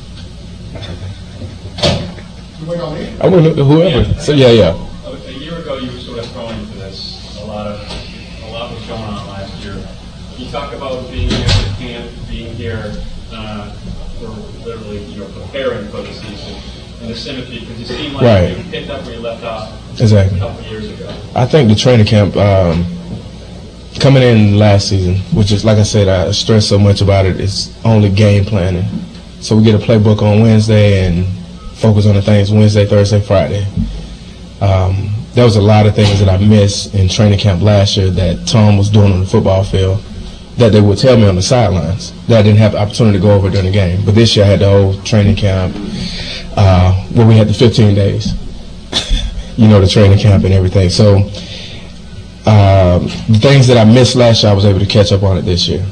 I want to look to whoever. So yeah. A year ago, you were sort of thrown into this. A lot was going on last year. You talk about being here at camp, being here for literally, preparing for the season, and the symmetry, because you seem like you picked up where you left off a couple of years ago. I think the training camp coming in last season, which is, like I said, I stress so much about it, it's only game planning. So we get a playbook on Wednesday and focus on the things Wednesday, Thursday, Friday. There was a lot of things that I missed in training camp last year that Tom was doing on the football field that they would tell me on the sidelines that I didn't have the opportunity to go over during the game. But this year I had the whole training camp where we had the 15 days, the training camp and everything. So the things that I missed last year, I was able to catch up on it this year.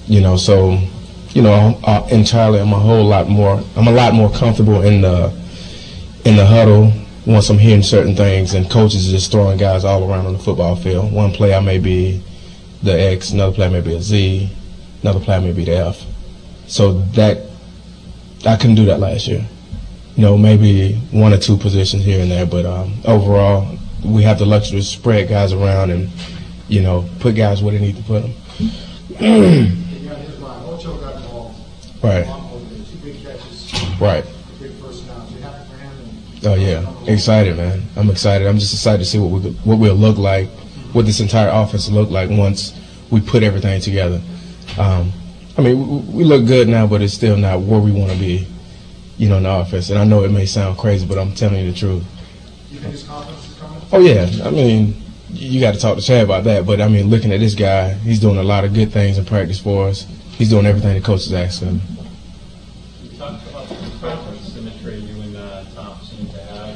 Entirely, I'm a lot more comfortable in the huddle once I'm hearing certain things, and coaches are just throwing guys all around on the football field. One play I may be the X, another play may be a Z, another play may be the F. So that I couldn't do that last year. Maybe one or two positions here and there, but overall we have the luxury to spread guys around and put guys where they need to put them. Right. Right. Oh yeah, excited, man. I'm excited. I'm just excited to see what we'll look like, what this entire offense will look like once we put everything together. We look good now, but it's still not where we want to be, in the offense. And I know it may sound crazy, but I'm telling you the truth. You think his confidence is coming? Oh yeah. You got to talk to Chad about that. But looking at this guy, he's doing a lot of good things in practice for us. He's doing everything the coaches ask him. You talked about the preference symmetry you and Tom seem to have.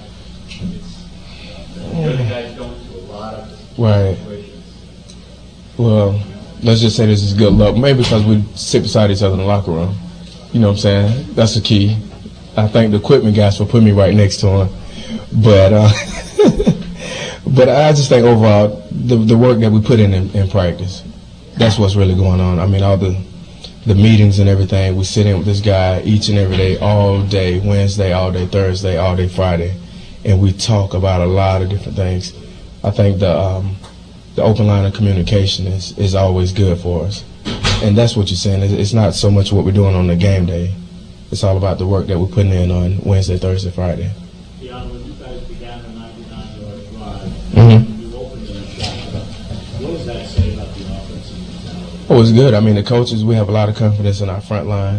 The guys go into a lot of situations. Well, let's just say this is good luck. Maybe because we sit beside each other in the locker room. You know what I'm saying? That's the key. I thank the equipment guys for putting me right next to him. But but I just think overall the work that we put in practice, that's what's really going on. All the meetings and everything, we sit in with this guy each and every day, all day Wednesday, all day Thursday, all day Friday, and we talk about a lot of different things. I think the open line of communication is always good for us, and that's what you're saying. It's not so much what we're doing on the game day. It's all about the work that we're putting in on Wednesday, Thursday, Friday. Beyond when you guys began the 99-yard drive, you opened the shot. What does that say about the offense? Oh, it's good. The coaches, we have a lot of confidence in our front line.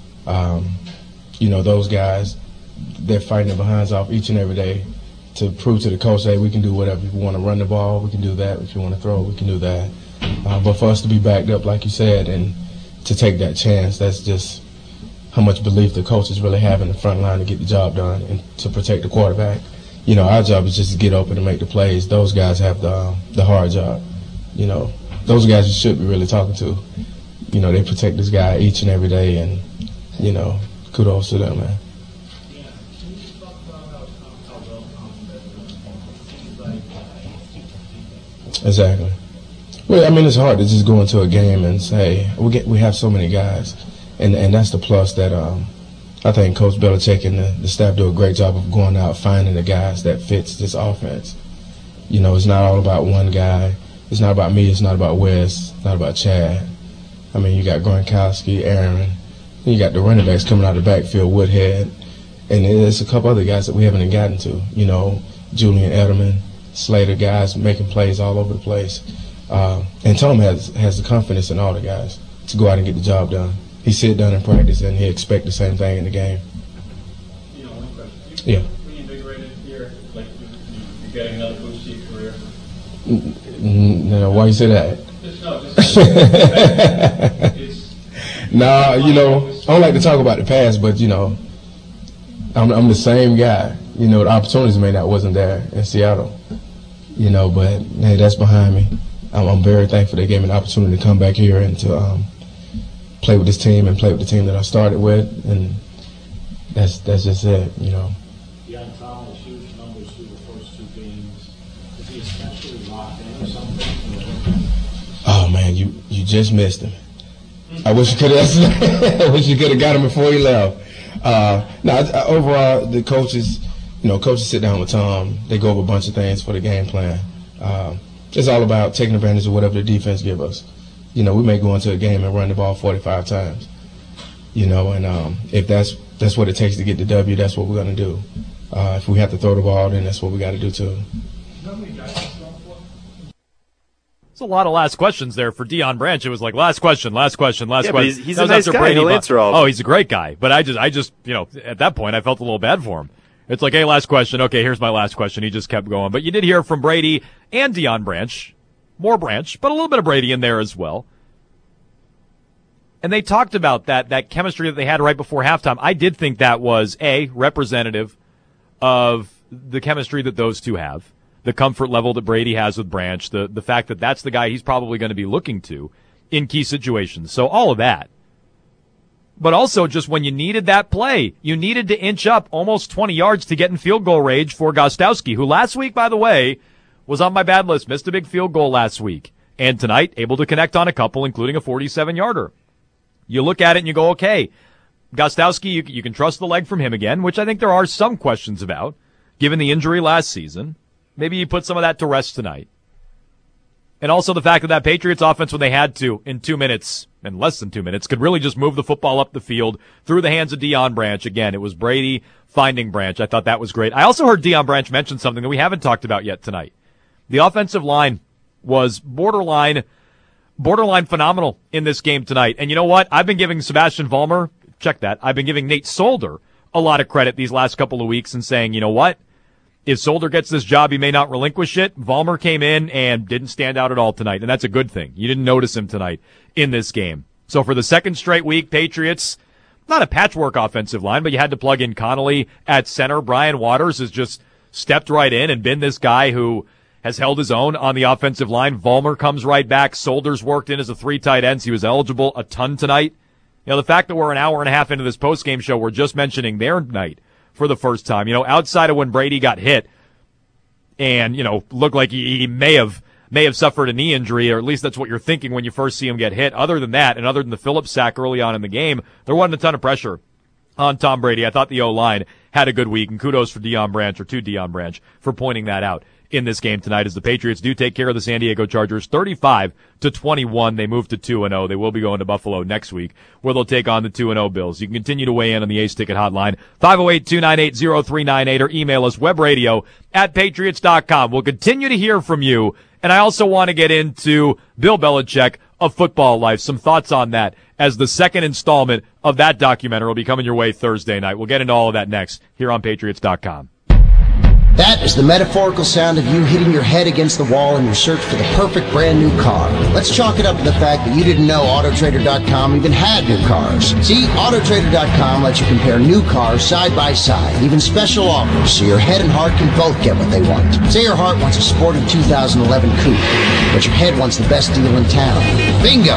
Those guys, they're fighting their behinds off each and every day to prove to the coach, hey, we can do whatever. If you want to run the ball, we can do that. If you want to throw, we can do that. But for us to be backed up, like you said, and to take that chance, that's just how much belief the coaches really have in the front line to get the job done and to protect the quarterback. Our job is just to get open and make the plays. Those guys have the hard job. Those guys you should be really talking to. they protect this guy each and every day, and, kudos to them, man. Exactly. Well, I mean, it's hard to just go into a game and say we have so many guys, and that's the plus that I think Coach Belichick and the staff do a great job of going out finding the guys that fits this offense. It's not all about one guy. It's not about me. It's not about Wes. It's not about Chad. I mean, you got Gronkowski, Aaron. You got the running backs coming out of the backfield, Woodhead, and there's a couple other guys that we haven't even gotten to. Julian Edelman, Slater, guys making plays all over the place. And Tom has the confidence in all the guys to go out and get the job done. He sit down in practice and he expect the same thing in the game. One question. Yeah. Reinvigorated here, like you're getting another boost to your career? No, why you say that? Nah, I don't like to talk about the past, but I'm the same guy. The opportunities wasn't there in Seattle. But hey, that's behind me. I'm very thankful they gave me an opportunity to come back here and to play with this team and play with the team that I started with, and that's just it. Beyond Thomas, huge numbers through the first 2 games. Is he especially locked in or something? Oh man, you just missed him. I wish you could have got him before he left. Overall, the coaches, coaches sit down with Tom. They go over a bunch of things for the game plan. It's all about taking advantage of whatever the defense give us. We may go into a game and run the ball 45 times. And if that's what it takes to get the W, that's what we're going to do. If we have to throw the ball, then that's what we got to do too. It's a lot of last questions there for Deion Branch. It was like last question. He's a nice guy. He'll answer all of them. Oh, he's a great guy. But I just, at that point, I felt a little bad for him. It's like, hey, last question. Okay, here's my last question. He just kept going. But you did hear from Brady and Deion Branch. More Branch, but a little bit of Brady in there as well. And they talked about that chemistry that they had right before halftime. I did think that was, representative of the chemistry that those two have. The comfort level that Brady has with Branch, the fact that that's the guy he's probably going to be looking to in key situations. So all of that. But also just when you needed that play, you needed to inch up almost 20 yards to get in field goal range for Gostowski, who last week, by the way, was on my bad list, missed a big field goal last week. And tonight, able to connect on a couple, including a 47-yarder. You look at it and you go, okay, Gostowski, you can trust the leg from him again, which I think there are some questions about, given the injury last season. Maybe you put some of that to rest tonight. And also the fact that Patriots offense, when they had to, in 2 minutes, in less than 2 minutes, could really just move the football up the field through the hands of Deion Branch. Again, it was Brady finding Branch. I thought that was great. I also heard Deion Branch mention something that we haven't talked about yet tonight. The offensive line was borderline phenomenal in this game tonight. And you know what? I've been giving Sebastian Vollmer, check that, I've been giving Nate Solder a lot of credit these last couple of weeks and saying, you know what? If Solder gets this job, he may not relinquish it. Vollmer came in and didn't stand out at all tonight, and that's a good thing. You didn't notice him tonight in this game. So for the second straight week, Patriots, not a patchwork offensive line, but you had to plug in Connolly at center. Brian Waters has just stepped right in and been this guy who has held his own on the offensive line. Vollmer comes right back. Solder's worked in as a 3 tight ends. He was eligible a ton tonight. The fact that we're an hour and a half into this postgame show, we're just mentioning their night for the first time. Outside of when Brady got hit and, looked like he may have suffered a knee injury, or at least that's what you're thinking when you first see him get hit. Other than that, and other than the Phillips sack early on in the game, there wasn't a ton of pressure on Tom Brady. I thought the O-line had a good week, and kudos for Deion Branch, or to Deion Branch, for pointing that out in this game tonight as the Patriots do take care of the San Diego Chargers 35-21. They move to 2-0. They will be going to Buffalo next week where they'll take on the 2-0 Bills. You can continue to weigh in on the Ace Ticket Hotline, 508-298-0398, or email us webradio@patriots.com. We'll continue to hear from you, and I also want to get into Bill Belichick of Football Life. Some thoughts on that as the second installment of that documentary will be coming your way Thursday night. We'll get into all of that next here on patriots.com. That is the metaphorical sound of you hitting your head against the wall in your search for the perfect brand new car. Let's chalk it up to the fact that you didn't know AutoTrader.com even had new cars. See, AutoTrader.com lets you compare new cars side by side, even special offers, so your head and heart can both get what they want. Say your heart wants a sporty 2011 coupe, but your head wants the best deal in town. Bingo!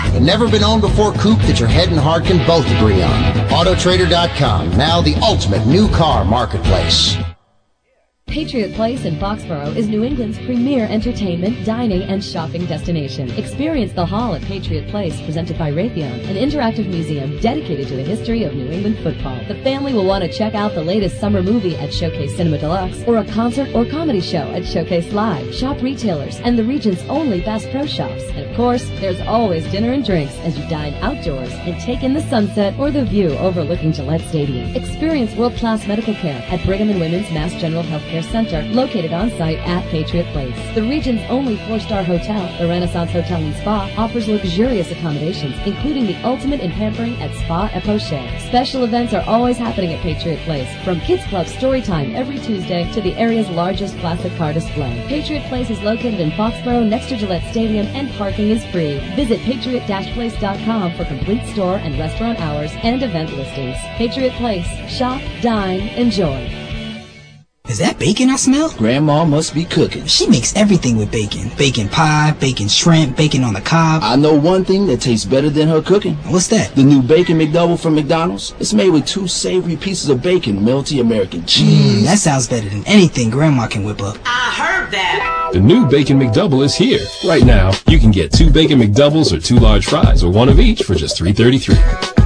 The never-been-owned-before coupe that your head and heart can both agree on. Autotrader.com, now the ultimate new car marketplace. Patriot Place in Foxborough is New England's premier entertainment, dining, and shopping destination. Experience the Hall at Patriot Place, presented by Raytheon, an interactive museum dedicated to the history of New England football. The family will want to check out the latest summer movie at Showcase Cinema Deluxe, or a concert or comedy show at Showcase Live. Shop retailers and the region's only Bass Pro Shops. And of course, there's always dinner and drinks as you dine outdoors and take in the sunset or the view overlooking Gillette Stadium. Experience world-class medical care at Brigham and Women's Mass General Healthcare Center, located on site at Patriot Place. The region's only 4-star hotel, the Renaissance Hotel and Spa, offers luxurious accommodations, including the ultimate in pampering at Spa Epoche. Special events are always happening at Patriot Place, from Kids Club Storytime every Tuesday to the area's largest classic car display. Patriot Place is located in Foxborough next to Gillette Stadium, and parking is free. Visit patriot-place.com for complete store and restaurant hours and event listings. Patriot Place. Shop, dine, enjoy. Is that bacon I smell? Grandma must be cooking. She makes everything with bacon. Bacon pie, bacon shrimp, bacon on the cob. I know one thing that tastes better than her cooking. What's that? The new Bacon McDouble from McDonald's. It's made with 2 savory pieces of bacon, melty American cheese. That sounds better than anything Grandma can whip up. I heard that. The new Bacon McDouble is here. Right now, you can get 2 Bacon McDoubles or 2 large fries, or 1 of each for just $3.33.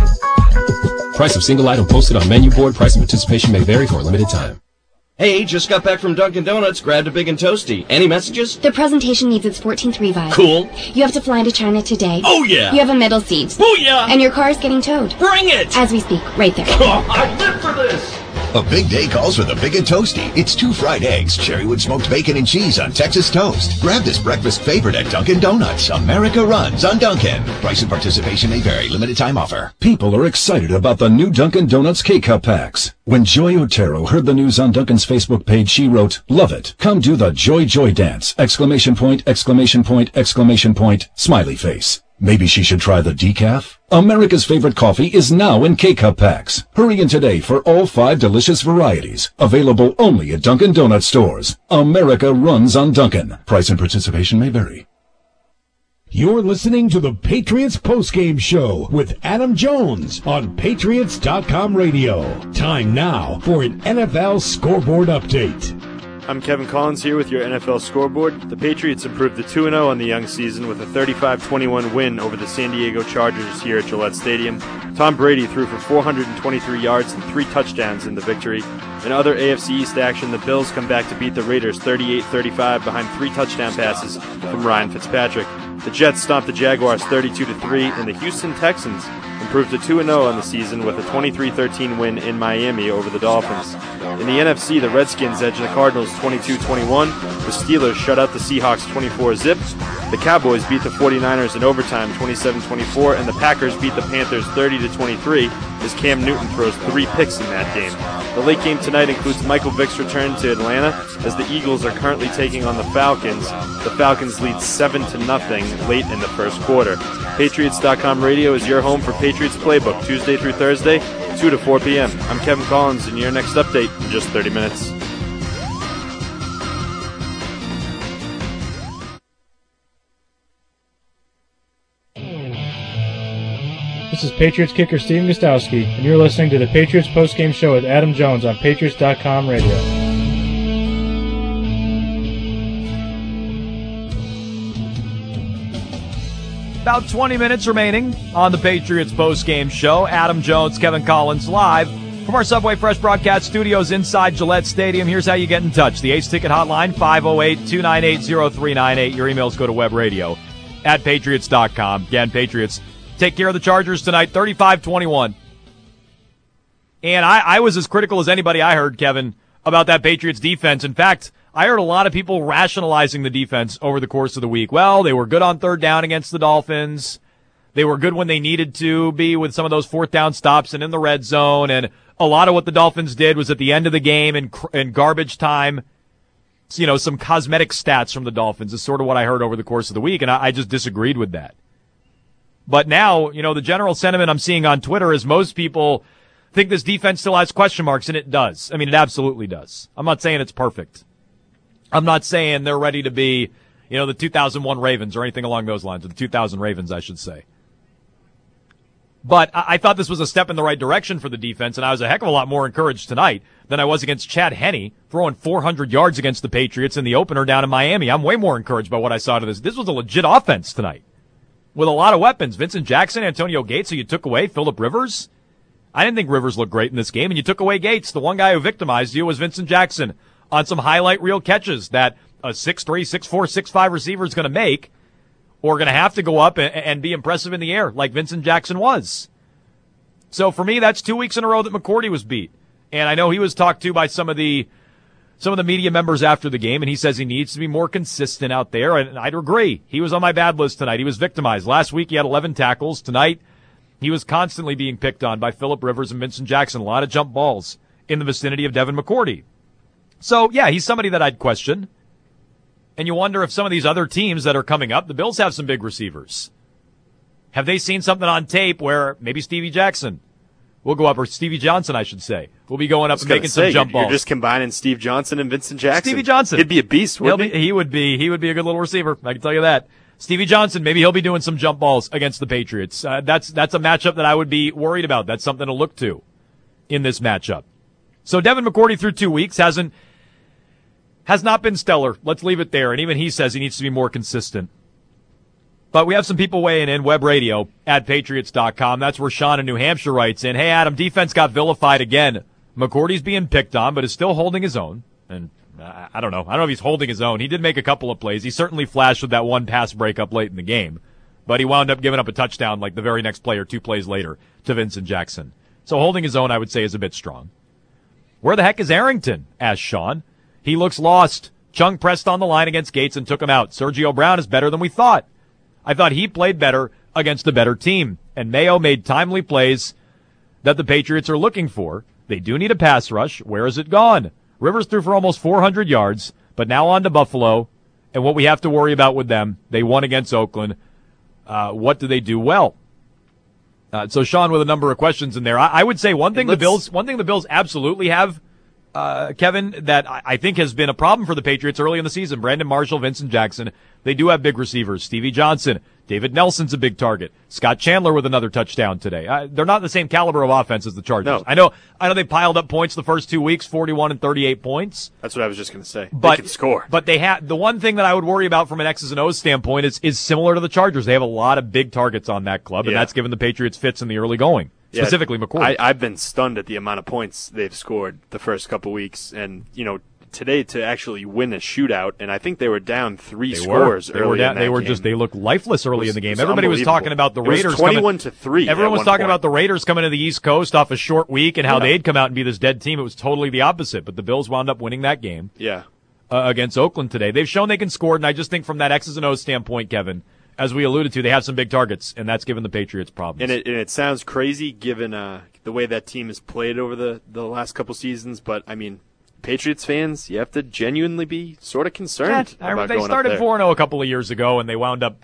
Price of single item posted on menu board. Price and participation may vary for a limited time. Hey, just got back from Dunkin' Donuts, grabbed a Big and Toasty. Any messages? The presentation needs its 14th revive. Cool. You have to fly to China today. Oh, yeah. You have a middle seat. Booyah! And your car is getting towed. Bring it! As we speak, right there. Oh, I live for this! A big day calls for the Big and Toasty. It's 2 fried eggs, cherrywood smoked bacon and cheese on Texas toast. Grab this breakfast favorite at Dunkin' Donuts. America runs on Dunkin'. Price and participation may vary. Limited time offer. People are excited about the new Dunkin' Donuts K-Cup packs. When Joy Otero heard the news on Dunkin's Facebook page, she wrote, "Love it. Come do the Joy Joy dance! ! Smiley face. Maybe she should try the decaf? America's favorite coffee is now in K-Cup packs. Hurry in today for all 5 delicious varieties. Available only at Dunkin' Donut stores. America runs on Dunkin'. Price and participation may vary. You're listening to the Patriots Postgame Show with Adam Jones on Patriots.com radio. Time now for an NFL scoreboard update. I'm Kevin Collins here with your NFL scoreboard. The Patriots improved to 2-0 on the young season with a 35-21 win over the San Diego Chargers here at Gillette Stadium. Tom Brady threw for 423 yards and 3 touchdowns in the victory. In other AFC East action, the Bills come back to beat the Raiders 38-35 behind 3 touchdown passes from Ryan Fitzpatrick. The Jets stomped the Jaguars 32-3, and the Houston Texans improved to 2-0 on the season with a 23-13 win in Miami over the Dolphins. In the NFC, the Redskins edged the Cardinals 22-21. The Steelers shut out the Seahawks 24-zip. The Cowboys beat the 49ers in overtime 27-24, and the Packers beat the Panthers 30-23 as Cam Newton throws 3 picks in that game. The late game tonight includes Michael Vick's return to Atlanta as the Eagles are currently taking on the Falcons. The Falcons lead 7-0 late in the first quarter. Patriots.com radio is your home for Patriots Playbook Tuesday through Thursday, 2 to 4 p.m. I'm Kevin Collins, and your next update in just 30 minutes. This is Patriots kicker Steve Gostowski, and you're listening to the Patriots Postgame Show with Adam Jones on Patriots.com radio. About 20 minutes remaining on the Patriots Postgame Show. Adam Jones, Kevin Collins live from our Subway Fresh broadcast studios inside Gillette Stadium. Here's how you get in touch. The Ace Ticket Hotline, 508-298-0398. Your emails go to webradio@patriots.com. Again, Patriots take care of the Chargers tonight, 35-21. And I was as critical as anybody I heard, Kevin, about that Patriots defense. In fact, I heard a lot of people rationalizing the defense over the course of the week. Well, they were good on 3rd down against the Dolphins. They were good when they needed to be with some of those 4th down stops and in the red zone. And a lot of what the Dolphins did was at the end of the game and garbage time. You know, some cosmetic stats from the Dolphins is sort of what I heard over the course of the week. And I just disagreed with that. But now, you know, the general sentiment I'm seeing on Twitter is most people think this defense still has question marks, and it does. I mean, it absolutely does. I'm not saying it's perfect. I'm not saying they're ready to be, you know, the 2001 Ravens or anything along those lines, or the 2000 Ravens, I should say. But I thought this was a step in the right direction for the defense, and I was a heck of a lot more encouraged tonight than I was against Chad Henne, throwing 400 yards against the Patriots in the opener down in Miami. I'm way more encouraged by what I saw to this. This was a legit offense tonight with a lot of weapons. Vincent Jackson, Antonio Gates, who you took away, Phillip Rivers. I didn't think Rivers looked great in this game, and you took away Gates. The one guy who victimized you was Vincent Jackson on some highlight reel catches that a 6'3", 6'4", 6'5" receiver is going to make, or going to have to go up and be impressive in the air like Vincent Jackson was. So for me, that's 2 weeks in a row that McCourty was beat. And I know he was talked to by some of the media members after the game, and he says he needs to be more consistent out there, and I'd agree. He was on my bad list tonight. He was victimized. Last week he had 11 tackles. Tonight he was constantly being picked on by Phillip Rivers and Vincent Jackson. A lot of jump balls in the vicinity of Devin McCourty. So, yeah, he's somebody that I'd question. And you wonder if some of these other teams that are coming up, the Bills have some big receivers. Have they seen something on tape where maybe Stevie Jackson will go up, or Stevie Johnson, I should say, will be going up and making some jump balls? You're just combining Steve Johnson and Vincent Jackson. Stevie Johnson. He'd be a beast, wouldn't he? He would be a good little receiver. I can tell you that. Stevie Johnson, maybe he'll be doing some jump balls against the Patriots. That's a matchup that I would be worried about. That's something to look to in this matchup. So Devin McCourty through 2 weeks has not been stellar. Let's leave it there. And even he says he needs to be more consistent. But we have some people weighing in, web radio at Patriots.com. That's where Sean in New Hampshire writes in, hey, Adam, defense got vilified again. McCourty's being picked on, but is still holding his own. And I don't know. I don't know if he's holding his own. He did make a couple of plays. He certainly flashed with that one pass breakup late in the game. But he wound up giving up a touchdown like the very next play or 2 plays later to Vincent Jackson. So holding his own, I would say, is a bit strong. Where the heck is Arrington? Asked Sean. He looks lost. Chung pressed on the line against Gates and took him out. Sergio Brown is better than we thought. I thought he played better against a better team. And Mayo made timely plays that the Patriots are looking for. They do need a pass rush. Where is it gone? Rivers threw for almost 400 yards, but now on to Buffalo. And what we have to worry about with them, they won against Oakland. What do they do well? So Sean with a number of questions in there. I would say one thing the Bills absolutely have, Kevin, that I think has been a problem for the Patriots early in the season. Brandon Marshall, Vincent Jackson. They do have big receivers. Stevie Johnson, David Nelson's a big target. Scott Chandler with another touchdown today. They're not the same caliber of offense as the Chargers. No. I know they piled up points the first 2 weeks, 41 and 38 points. That's what I was just going to say. But, they can score. But they have the one thing that I would worry about from an X's and O's standpoint is similar to the Chargers. They have a lot of big targets on that club, and that's given the Patriots fits in the early going. Specifically McCourty. I've been stunned at the amount of points they've scored the first couple weeks, and today to actually win a shootout, and I think they were down 3 scores early in that game. They looked lifeless early in the game. Everybody was talking about the Raiders. 21-3. Everyone was talking about the Raiders coming to the East Coast off a short week and how they'd come out and be this dead team. It was totally the opposite, but the Bills wound up winning that game. Against Oakland today. They've shown they can score, and I just think from that X's and O's standpoint, Kevin, as we alluded to, they have some big targets, and that's given the Patriots problems. And it sounds crazy given the way that team has played over the last couple seasons, but I mean, Patriots fans, you have to genuinely be sort of concerned about they going started up there. 4-0 a couple of years ago, and they wound up,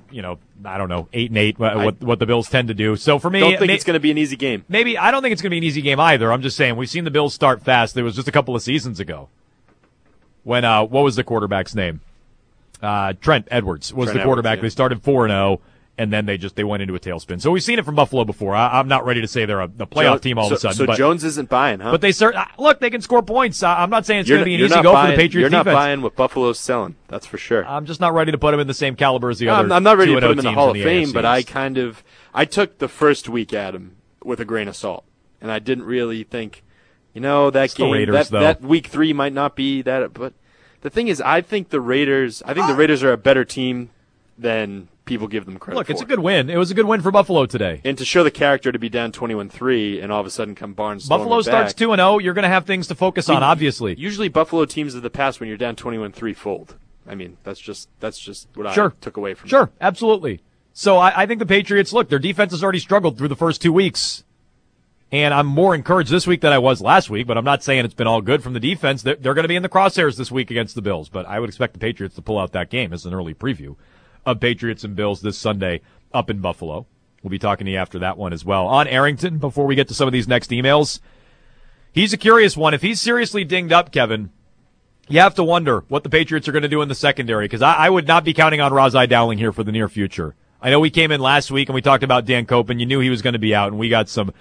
8-8, what the Bills tend to do. So for me, I don't think it's going to be an easy game. I don't think it's going to be an easy game either. I'm just saying, we've seen the Bills start fast. There was just a couple of seasons ago when, what was the quarterback's name? Trent Edwards was the quarterback. They started 4-0. And then they went into a tailspin. So we've seen it from Buffalo before. I'm not ready to say they're a playoff team all of a sudden. So Jones isn't buying, huh? But they can score points. I'm not saying it's going to be an easy go for the Patriots You're not defense. buying what Buffalo's selling. That's for sure. I'm just not ready to put them in the same caliber as the other. I'm not ready to put them in the Hall of Fame, but I took the first week, Adam, with a grain of salt, and I didn't really think, that game, Raiders, that week 3 might not be that. But the thing is, I think the Raiders are a better team than people give them credit for. Look, it's a good win. It was a good win for Buffalo today. And to show the character to be down 21-3 and all of a sudden come Barnes. Buffalo starts 2-0. You're going to have things to focus on, obviously. Usually Buffalo teams of the past, when you're down 21-3, fold. I mean, that's just what I took away from it. Sure, absolutely. So I think the Patriots, look, their defense has already struggled through the first 2 weeks. And I'm more encouraged this week than I was last week, but I'm not saying it's been all good from the defense. They're going to be in the crosshairs this week against the Bills, but I would expect the Patriots to pull out that game as an early preview of Patriots and Bills this Sunday up in Buffalo. We'll be talking to you after that one as well. On Arrington, before we get to some of these next emails, he's a curious one. If he's seriously dinged up, Kevin, you have to wonder what the Patriots are going to do in the secondary, because I would not be counting on Razai Dowling here for the near future. I know we came in last week and we talked about Dan Koppen. You knew he was going to be out, and we got some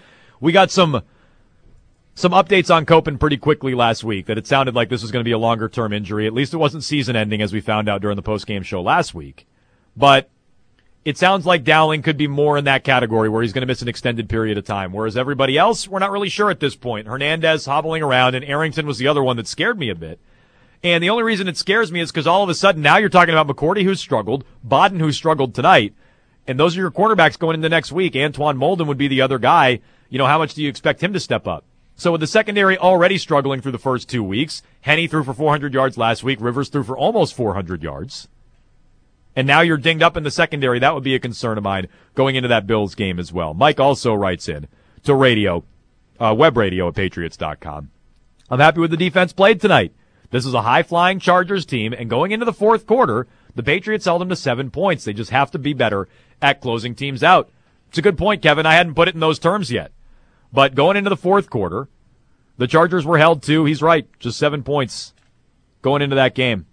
updates on Koppen pretty quickly last week that it sounded like this was going to be a longer-term injury. At least it wasn't season-ending, as we found out during the post-game show last week. But it sounds like Dowling could be more in that category where he's going to miss an extended period of time, whereas everybody else, we're not really sure at this point. Hernandez hobbling around, and Arrington was the other one that scared me a bit. And the only reason it scares me is because all of a sudden now you're talking about McCourty, who's struggled, Bodden, who struggled tonight, and those are your cornerbacks going into next week. Antoine Molden would be the other guy. You know, how much do you expect him to step up? So with the secondary already struggling through the first 2 weeks, Henne threw for 400 yards last week, Rivers threw for almost 400 yards. And now you're dinged up in the secondary. That would be a concern of mine going into that Bills game as well. Mike also writes in to web radio at Patriots.com. I'm happy with the defense played tonight. This is a high-flying Chargers team, and going into the fourth quarter, the Patriots held them to 7 points. They just have to be better at closing teams out. It's a good point, Kevin. I hadn't put it in those terms yet. But going into the fourth quarter, the Chargers were held to, he's right, just 7 points going into that game.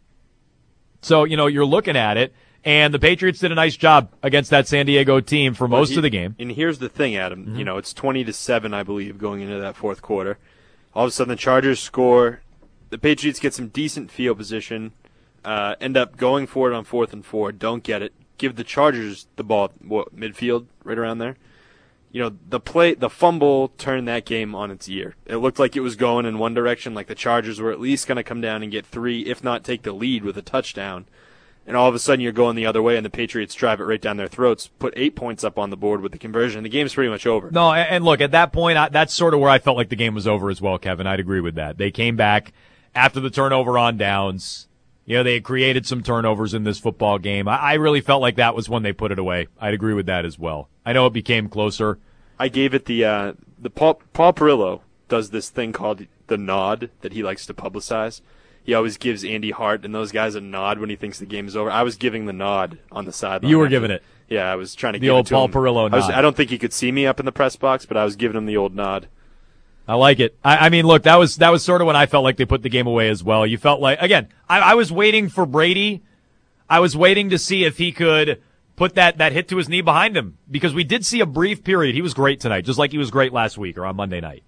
So, you know, you're looking at it, and the Patriots did a nice job against that San Diego team for most of the game. And here's the thing, Adam. Mm-hmm. You know, it's 20-7, I believe, going into that fourth quarter. All of a sudden, the Chargers score. The Patriots get some decent field position, end up going for it on 4th and 4, don't get it. Give the Chargers the ball, midfield, right around there. You know, the fumble turned that game on its ear. It looked like it was going in one direction, like the Chargers were at least going to come down and get 3, if not take the lead with a touchdown. And all of a sudden you're going the other way, and the Patriots drive it right down their throats, put 8 points up on the board with the conversion. The game's pretty much over. No, and look, at that point, that's sort of where I felt like the game was over as well, Kevin. I'd agree with that. They came back after the turnover on downs. You know, they had created some turnovers in this football game. I really felt like that was when they put it away. I'd agree with that as well. I know it became closer. I gave it the Paul Perillo does this thing called the nod that he likes to publicize. He always gives Andy Hart and those guys a nod when he thinks the game is over. I was giving the nod on the sideline. You were giving it. Yeah, I was trying to the give old it to Paul him. Perillo nod. I don't think he could see me up in the press box, but I was giving him the old nod. I like it. I mean, look, that was sort of when I felt like they put the game away as well. You felt like, again, I was waiting for Brady. I was waiting to see if he could put that hit to his knee behind him, because we did see a brief period. He was great tonight, just like he was great last week or on Monday night.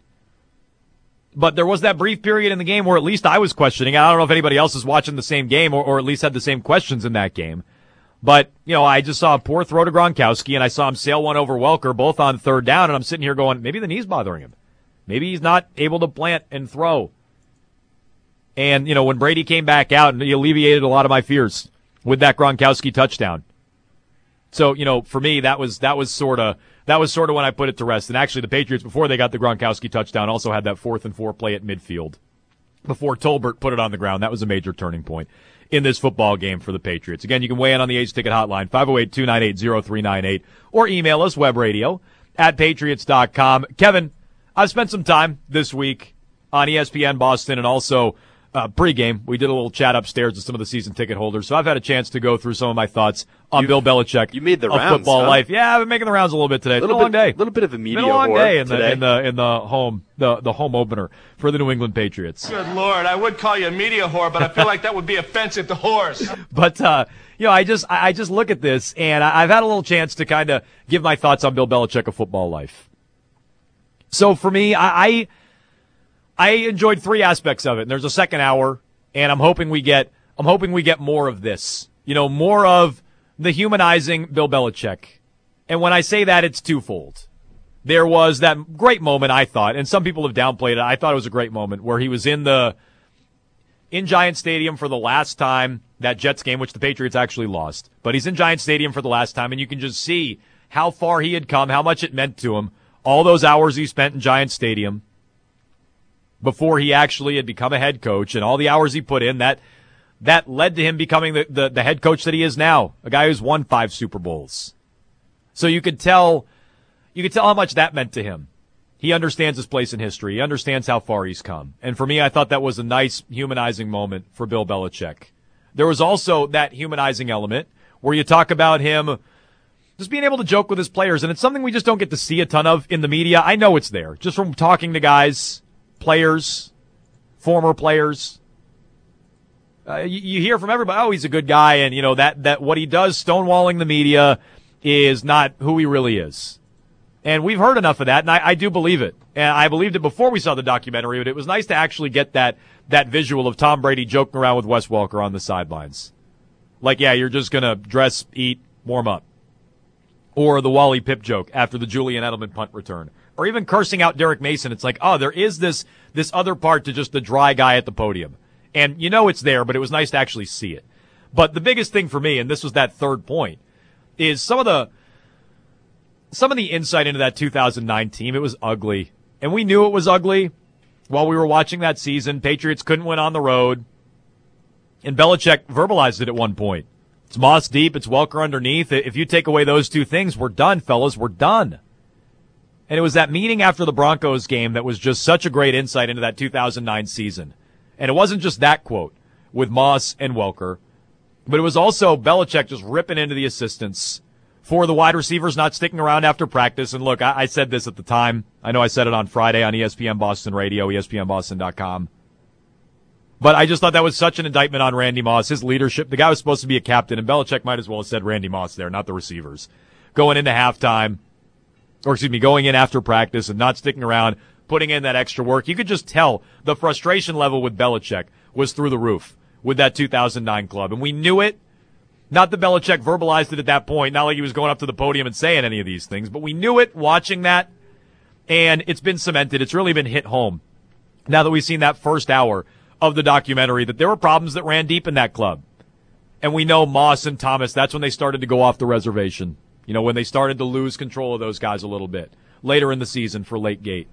But there was that brief period in the game where at least I was questioning. I don't know if anybody else is watching the same game or at least had the same questions in that game. But, you know, I just saw a poor throw to Gronkowski, and I saw him sail one over Welker, both on third down, and I'm sitting here going, maybe the knee's bothering him. Maybe he's not able to plant and throw. And, you know, when Brady came back out, he alleviated a lot of my fears with that Gronkowski touchdown. So, you know, for me, that was sort of when I put it to rest. And actually, the Patriots, before they got the Gronkowski touchdown, also had that 4th and 4 play at midfield before Tolbert put it on the ground. That was a major turning point in this football game for the Patriots. Again, you can weigh in on the Ace Ticket hotline, 508-298-0398, or email us, webradio@patriots.com. Kevin, I've spent some time this week on ESPN Boston and also pregame. We did a little chat upstairs with some of the season ticket holders, so I've had a chance to go through some of my thoughts on Bill Belichick. You made the of rounds, football huh? life. Yeah, I've been making the rounds a little bit today. It's been a long day. A little bit of a media been a long day in today. the home opener for the New England Patriots. Good Lord, I would call you a media whore, but I feel like that would be offensive to horse. But you know, I just look at this, and I've had a little chance to kind of give my thoughts on Bill Belichick of football life. So for me, I enjoyed 3 aspects of it. And there's a second hour, and I'm hoping we get more of this. You know, more of the humanizing Bill Belichick. And when I say that, it's twofold. There was that great moment, I thought, and some people have downplayed it. I thought it was a great moment where he was in Giant Stadium for the last time, that Jets game, which the Patriots actually lost. But he's in Giant Stadium for the last time, and you can just see how far he had come, how much it meant to him. All those hours he spent in Giant Stadium before he actually had become a head coach, and all the hours he put in, that led to him becoming the head coach that he is now, a guy who's won 5 Super Bowls. So you could tell how much that meant to him. He understands his place in history. He understands how far he's come. And for me, I thought that was a nice humanizing moment for Bill Belichick. There was also that humanizing element where you talk about him just being able to joke with his players, and it's something we just don't get to see a ton of in the media. I know it's there, just from talking to guys, players, former players. You hear from everybody, oh, he's a good guy, and that what he does, stonewalling the media, is not who he really is. And we've heard enough of that, and I do believe it. And I believed it before we saw the documentary, but it was nice to actually get that visual of Tom Brady joking around with Wes Welker on the sidelines. Like, yeah, you're just going to dress, eat, warm up. Or the Wally Pipp joke after the Julian Edelman punt return. Or even cursing out Derek Mason. It's like, oh, there is this other part to just the dry guy at the podium. And it's there, but it was nice to actually see it. But the biggest thing for me, and this was that third point, is some of the insight into that 2009 team. It was ugly. And we knew it was ugly while we were watching that season. Patriots couldn't win on the road. And Belichick verbalized it at one point. It's Moss deep, it's Welker underneath. If you take away those two things, we're done, fellas, we're done. And it was that meeting after the Broncos game that was just such a great insight into that 2009 season. And it wasn't just that quote with Moss and Welker, but it was also Belichick just ripping into the assistants for the wide receivers not sticking around after practice. And look, I said this at the time. I know I said it on Friday on ESPN Boston Radio, ESPNBoston.com. But I just thought that was such an indictment on Randy Moss, his leadership. The guy was supposed to be a captain, and Belichick might as well have said Randy Moss there, not the receivers. Going into halftime, going in after practice and not sticking around, putting in that extra work. You could just tell the frustration level with Belichick was through the roof with that 2009 club. And we knew it. Not that Belichick verbalized it at that point, not like he was going up to the podium and saying any of these things, but we knew it watching that, and it's been cemented. It's really been hit home now that we've seen that first hour of the documentary, that there were problems that ran deep in that club. And we know Moss and Thomas, that's when they started to go off the reservation. When they started to lose control of those guys a little bit later in the season for late gate.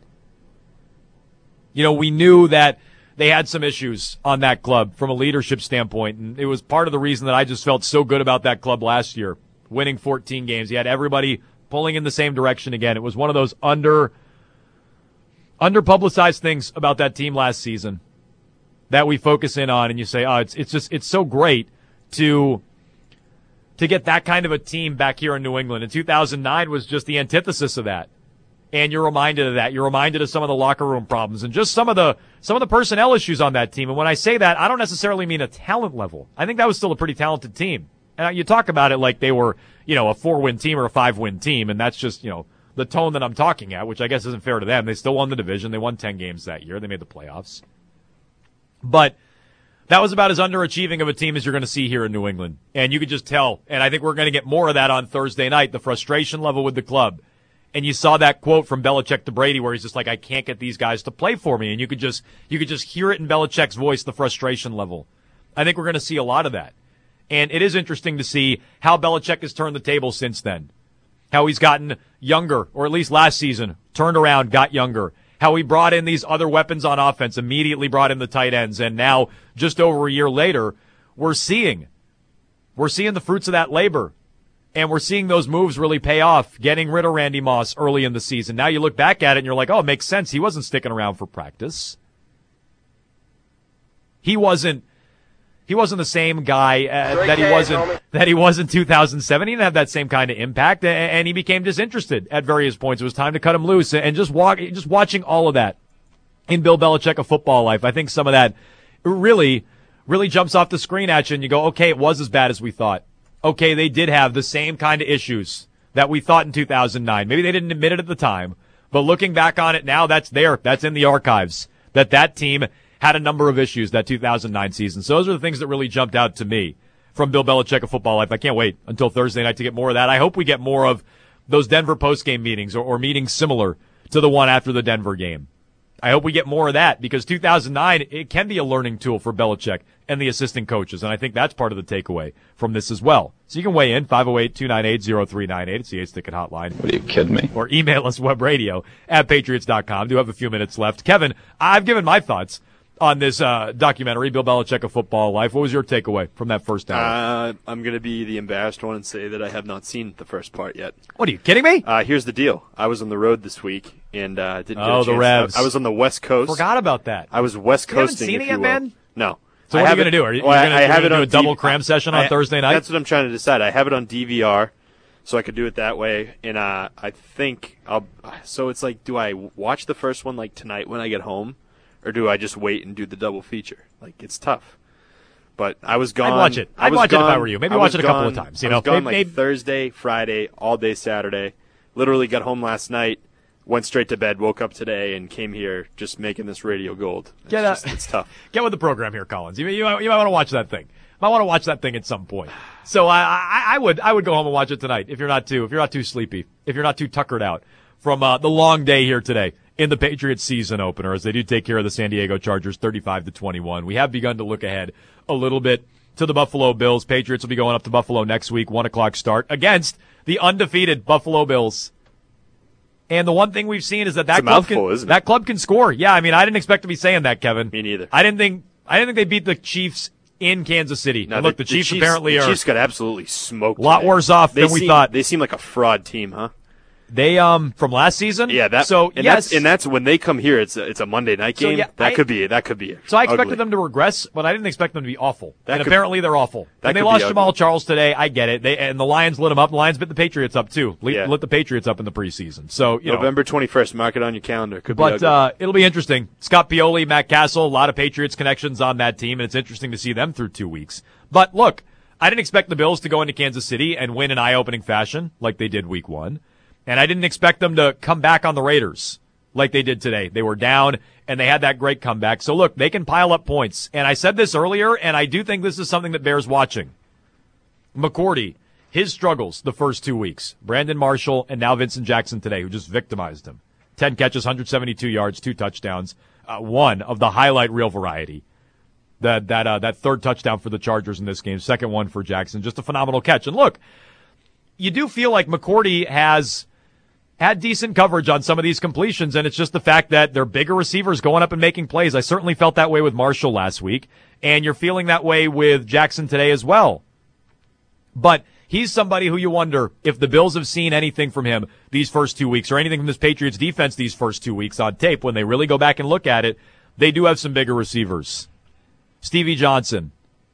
We knew that they had some issues on that club from a leadership standpoint, and it was part of the reason that I just felt so good about that club last year, winning 14 games. You had everybody pulling in the same direction again. It was one of those under-publicized things about that team last season that we focus in on, and you say, oh, it's so great to get that kind of a team back here in New England. And 2009 was just the antithesis of that. And you're reminded of that. You're reminded of some of the locker room problems and just some of the personnel issues on that team. And when I say that, I don't necessarily mean a talent level. I think that was still a pretty talented team. And you talk about it like they were, a 4-win team or a 5-win team, and that's just, the tone that I'm talking at, which I guess isn't fair to them. They still won the division. They won 10 games that year. They made the playoffs. But that was about as underachieving of a team as you're going to see here in New England. And you could just tell, and I think we're going to get more of that on Thursday night, the frustration level with the club. And you saw that quote from Belichick to Brady where he's just like, I can't get these guys to play for me. And you could just hear it in Belichick's voice, the frustration level. I think we're going to see a lot of that. And it is interesting to see how Belichick has turned the table since then. How he's gotten younger, or at least last season, turned around, got younger. How he brought in these other weapons on offense, immediately brought in the tight ends, and now, just over a year later, we're seeing the fruits of that labor. And we're seeing those moves really pay off, getting rid of Randy Moss early in the season. Now you look back at it and you're like, oh, it makes sense. He wasn't sticking around for practice. He wasn't the same guy that he was in 2007. He didn't have that same kind of impact, and he became disinterested at various points. It was time to cut him loose, and just watching all of that in Bill Belichick, A Football Life. I think some of that really, really jumps off the screen at you, and you go, okay, it was as bad as we thought. Okay, they did have the same kind of issues that we thought in 2009. Maybe they didn't admit it at the time, but looking back on it now, that's there. That's in the archives. That team had a number of issues that 2009 season. So those are the things that really jumped out to me from Bill Belichick, A Football Life. I can't wait until Thursday night to get more of that. I hope we get more of those Denver postgame meetings or meetings similar to the one after the Denver game. I hope we get more of that because 2009, it can be a learning tool for Belichick and the assistant coaches, and I think that's part of the takeaway from this as well. So you can weigh in, 508-298-0398. It's the Ace Ticket Hotline. What, are you kidding me? Or email us, webradio@patriots.com. Do have a few minutes left. Kevin, I've given my thoughts on this documentary, Bill Belichick, A Football Life. What was your takeaway from that first hour? I'm going to be the embarrassed one and say that I have not seen the first part yet. What, are you kidding me? Here's the deal. I was on the road this week and didn't get a chance. The Revs. I was on the West Coast. Forgot about that. I was West coasting, you haven't seen it yet, man? No. So what are you going to do? Are you going to do a double cram session on Thursday night? That's what I'm trying to decide. I have it on DVR, so I could do it that way. And I think so it's like, do I watch the first one like tonight when I get home? Or do I just wait and do the double feature? Like, it's tough. but I was gone. I'd watch it. I'd watch it if I were you. Maybe watch it a couple of times. I was gone like Thursday, Friday, all day Saturday. Literally got home last night, went straight to bed, woke up today, and came here just making this radio gold. It's tough. Get with the program here, Collins. You might want to watch that thing. Might want to watch that thing at some point. So I would go home and watch it tonight if you're not too sleepy, if you're not too tuckered out from the long day here today in the Patriots season opener as they do take care of the San Diego Chargers 35-21. We have begun to look ahead a little bit to the Buffalo Bills. Patriots will be going up to Buffalo next week, 1:00 start against the undefeated Buffalo Bills. And the one thing we've seen is that club can score. Yeah, I mean, I didn't expect to be saying that, Kevin. Me neither. I didn't think they beat the Chiefs in Kansas City. No, look, the Chiefs apparently are. The Chiefs got absolutely smoked. A lot worse off than we thought. They seem like a fraud team, huh? They from last season. Yeah, that's when they come here. It's a Monday night game. So, yeah, that could be. So I expected them to regress, but I didn't expect them to be awful. And apparently they're awful. And they lost Jamal Charles today. I get it. And the Lions lit them up. The Lions bit the Patriots up too. Lit the Patriots up in the preseason. So November 21st. Mark it on your calendar. Could be ugly. It'll be interesting. Scott Pioli, Matt Castle, a lot of Patriots connections on that team, and it's interesting to see them through 2 weeks. But look, I didn't expect the Bills to go into Kansas City and win in eye-opening fashion like they did week 1. And I didn't expect them to come back on the Raiders like they did today. They were down, and they had that great comeback. So, look, they can pile up points. And I said this earlier, and I do think this is something that bears watching. McCourty, his struggles the first 2 weeks. Brandon Marshall and now Vincent Jackson today, who just victimized him. 10 catches, 172 yards, 2 touchdowns, one of the highlight reel variety. That third touchdown for the Chargers in this game, second one for Jackson. Just a phenomenal catch. And, look, you do feel like McCourty has had decent coverage on some of these completions, and it's just the fact that they're bigger receivers going up and making plays. I certainly felt that way with Marshall last week, and you're feeling that way with Jackson today as well. But he's somebody who you wonder if the Bills have seen anything from him these first 2 weeks or anything from this Patriots defense these first 2 weeks on tape. When they really go back and look at it, they do have some bigger receivers. Stevie Johnson,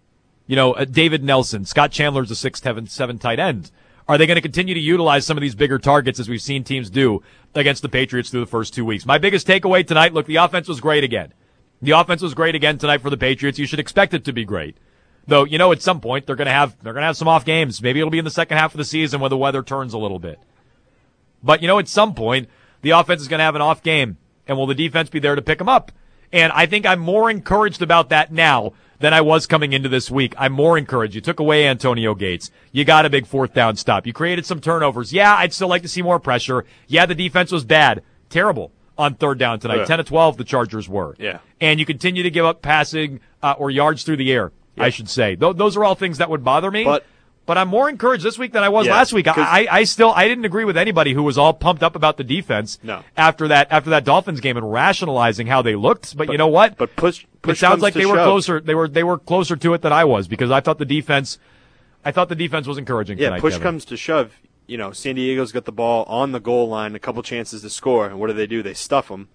David Nelson, Scott Chandler's a 6'7" tight end. Are they going to continue to utilize some of these bigger targets as we've seen teams do against the Patriots through the first 2 weeks? My biggest takeaway tonight, look, the offense was great again. The offense was great again tonight for the Patriots. You should expect it to be great. Though, at some point they're going to have some off games. Maybe it'll be in the second half of the season when the weather turns a little bit. But, at some point the offense is going to have an off game, and will the defense be there to pick them up? And I think I'm more encouraged about that now than I was coming into this week. I'm more encouraged. You took away Antonio Gates. You got a big fourth down stop. You created some turnovers. Yeah, I'd still like to see more pressure. Yeah, the defense was bad. Terrible on third down tonight. Yeah. 10 of 12 the Chargers were. Yeah. And you continue to give up passing or yards through the air, I should say. Those are all things that would bother me. But I'm more encouraged this week than I was last week. I didn't agree with anybody who was all pumped up about the defense after that Dolphins game and rationalizing how they looked. But you know what? But push it sounds like they were closer. They were closer to it than I was, because I thought the defense was encourage tonight. Push Kevin. comes to shove. San Diego's got the ball on the goal line, a couple chances to score, and what do? They stuff them.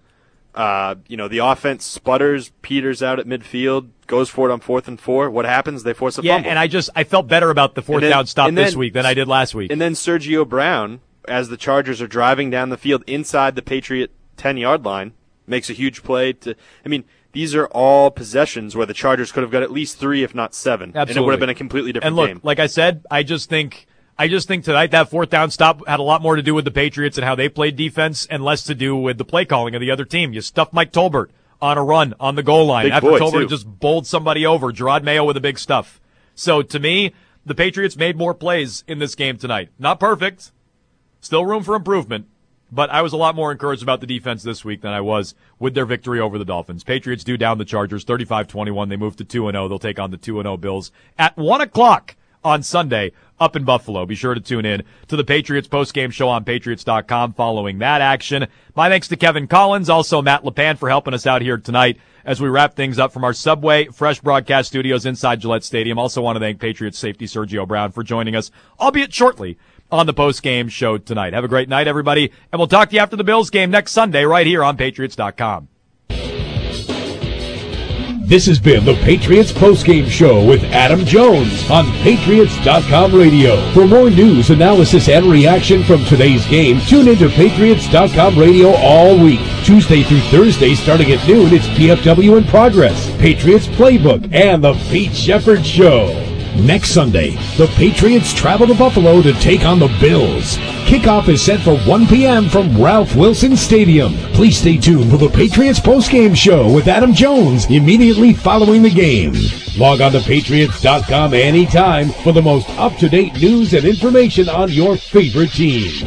The offense sputters, peters out at midfield, goes for it on 4th and 4. What happens? They force a fumble. Yeah, and I felt better about the fourth down stop this week than I did last week. And then Sergio Brown, as the Chargers are driving down the field inside the Patriot 10-yard line, makes a huge play. These are all possessions where the Chargers could have got at least 3, if not 7. Absolutely. And it would have been a completely different game. And look, like I said, I just think tonight that fourth down stop had a lot more to do with the Patriots and how they played defense and less to do with the play calling of the other team. You stuffed Mike Tolbert on a run on the goal line after Tolbert just bowled somebody over. Gerard Mayo with a big stuff. So to me, the Patriots made more plays in this game tonight. Not perfect. Still room for improvement. But I was a lot more encouraged about the defense this week than I was with their victory over the Dolphins. Patriots do down the Chargers 35-21. They move to 2-0. They'll take on the 2-0 Bills at 1:00 on Sunday up in Buffalo. Be sure to tune in to the Patriots postgame show on Patriots.com following that action. My thanks to Kevin Collins, also Matt LePan for helping us out here tonight as we wrap things up from our Subway Fresh broadcast studios inside Gillette Stadium. Also want to thank Patriots safety Sergio Brown for joining us, albeit shortly, on the postgame show tonight. Have a great night, everybody, and we'll talk to you after the Bills game next Sunday right here on Patriots.com. This has been the Patriots postgame show with Adam Jones on Patriots.com radio. For more news, analysis, and reaction from today's game, tune into Patriots.com radio all week. Tuesday through Thursday starting at noon, it's PFW in Progress. Patriots Playbook, and the Pete Shepard Show. Next Sunday, the Patriots travel to Buffalo to take on the Bills. Kickoff is set for 1 p.m. from Ralph Wilson Stadium. Please stay tuned for the Patriots postgame show with Adam Jones immediately following the game. Log on to Patriots.com anytime for the most up-to-date news and information on your favorite team.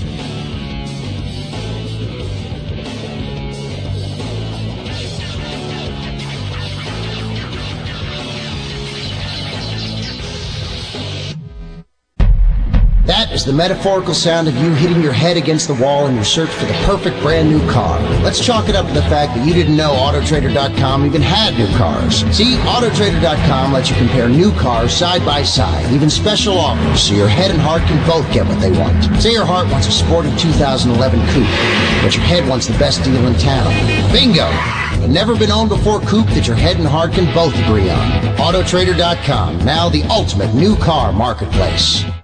That is the metaphorical sound of you hitting your head against the wall in your search for the perfect brand new car. Let's chalk it up to the fact that you didn't know AutoTrader.com even had new cars. See, AutoTrader.com lets you compare new cars side by side, even special offers, so your head and heart can both get what they want. Say your heart wants a sporty 2011 coupe, but your head wants the best deal in town. Bingo! A never been owned before coupe that your head and heart can both agree on. AutoTrader.com, now the ultimate new car marketplace.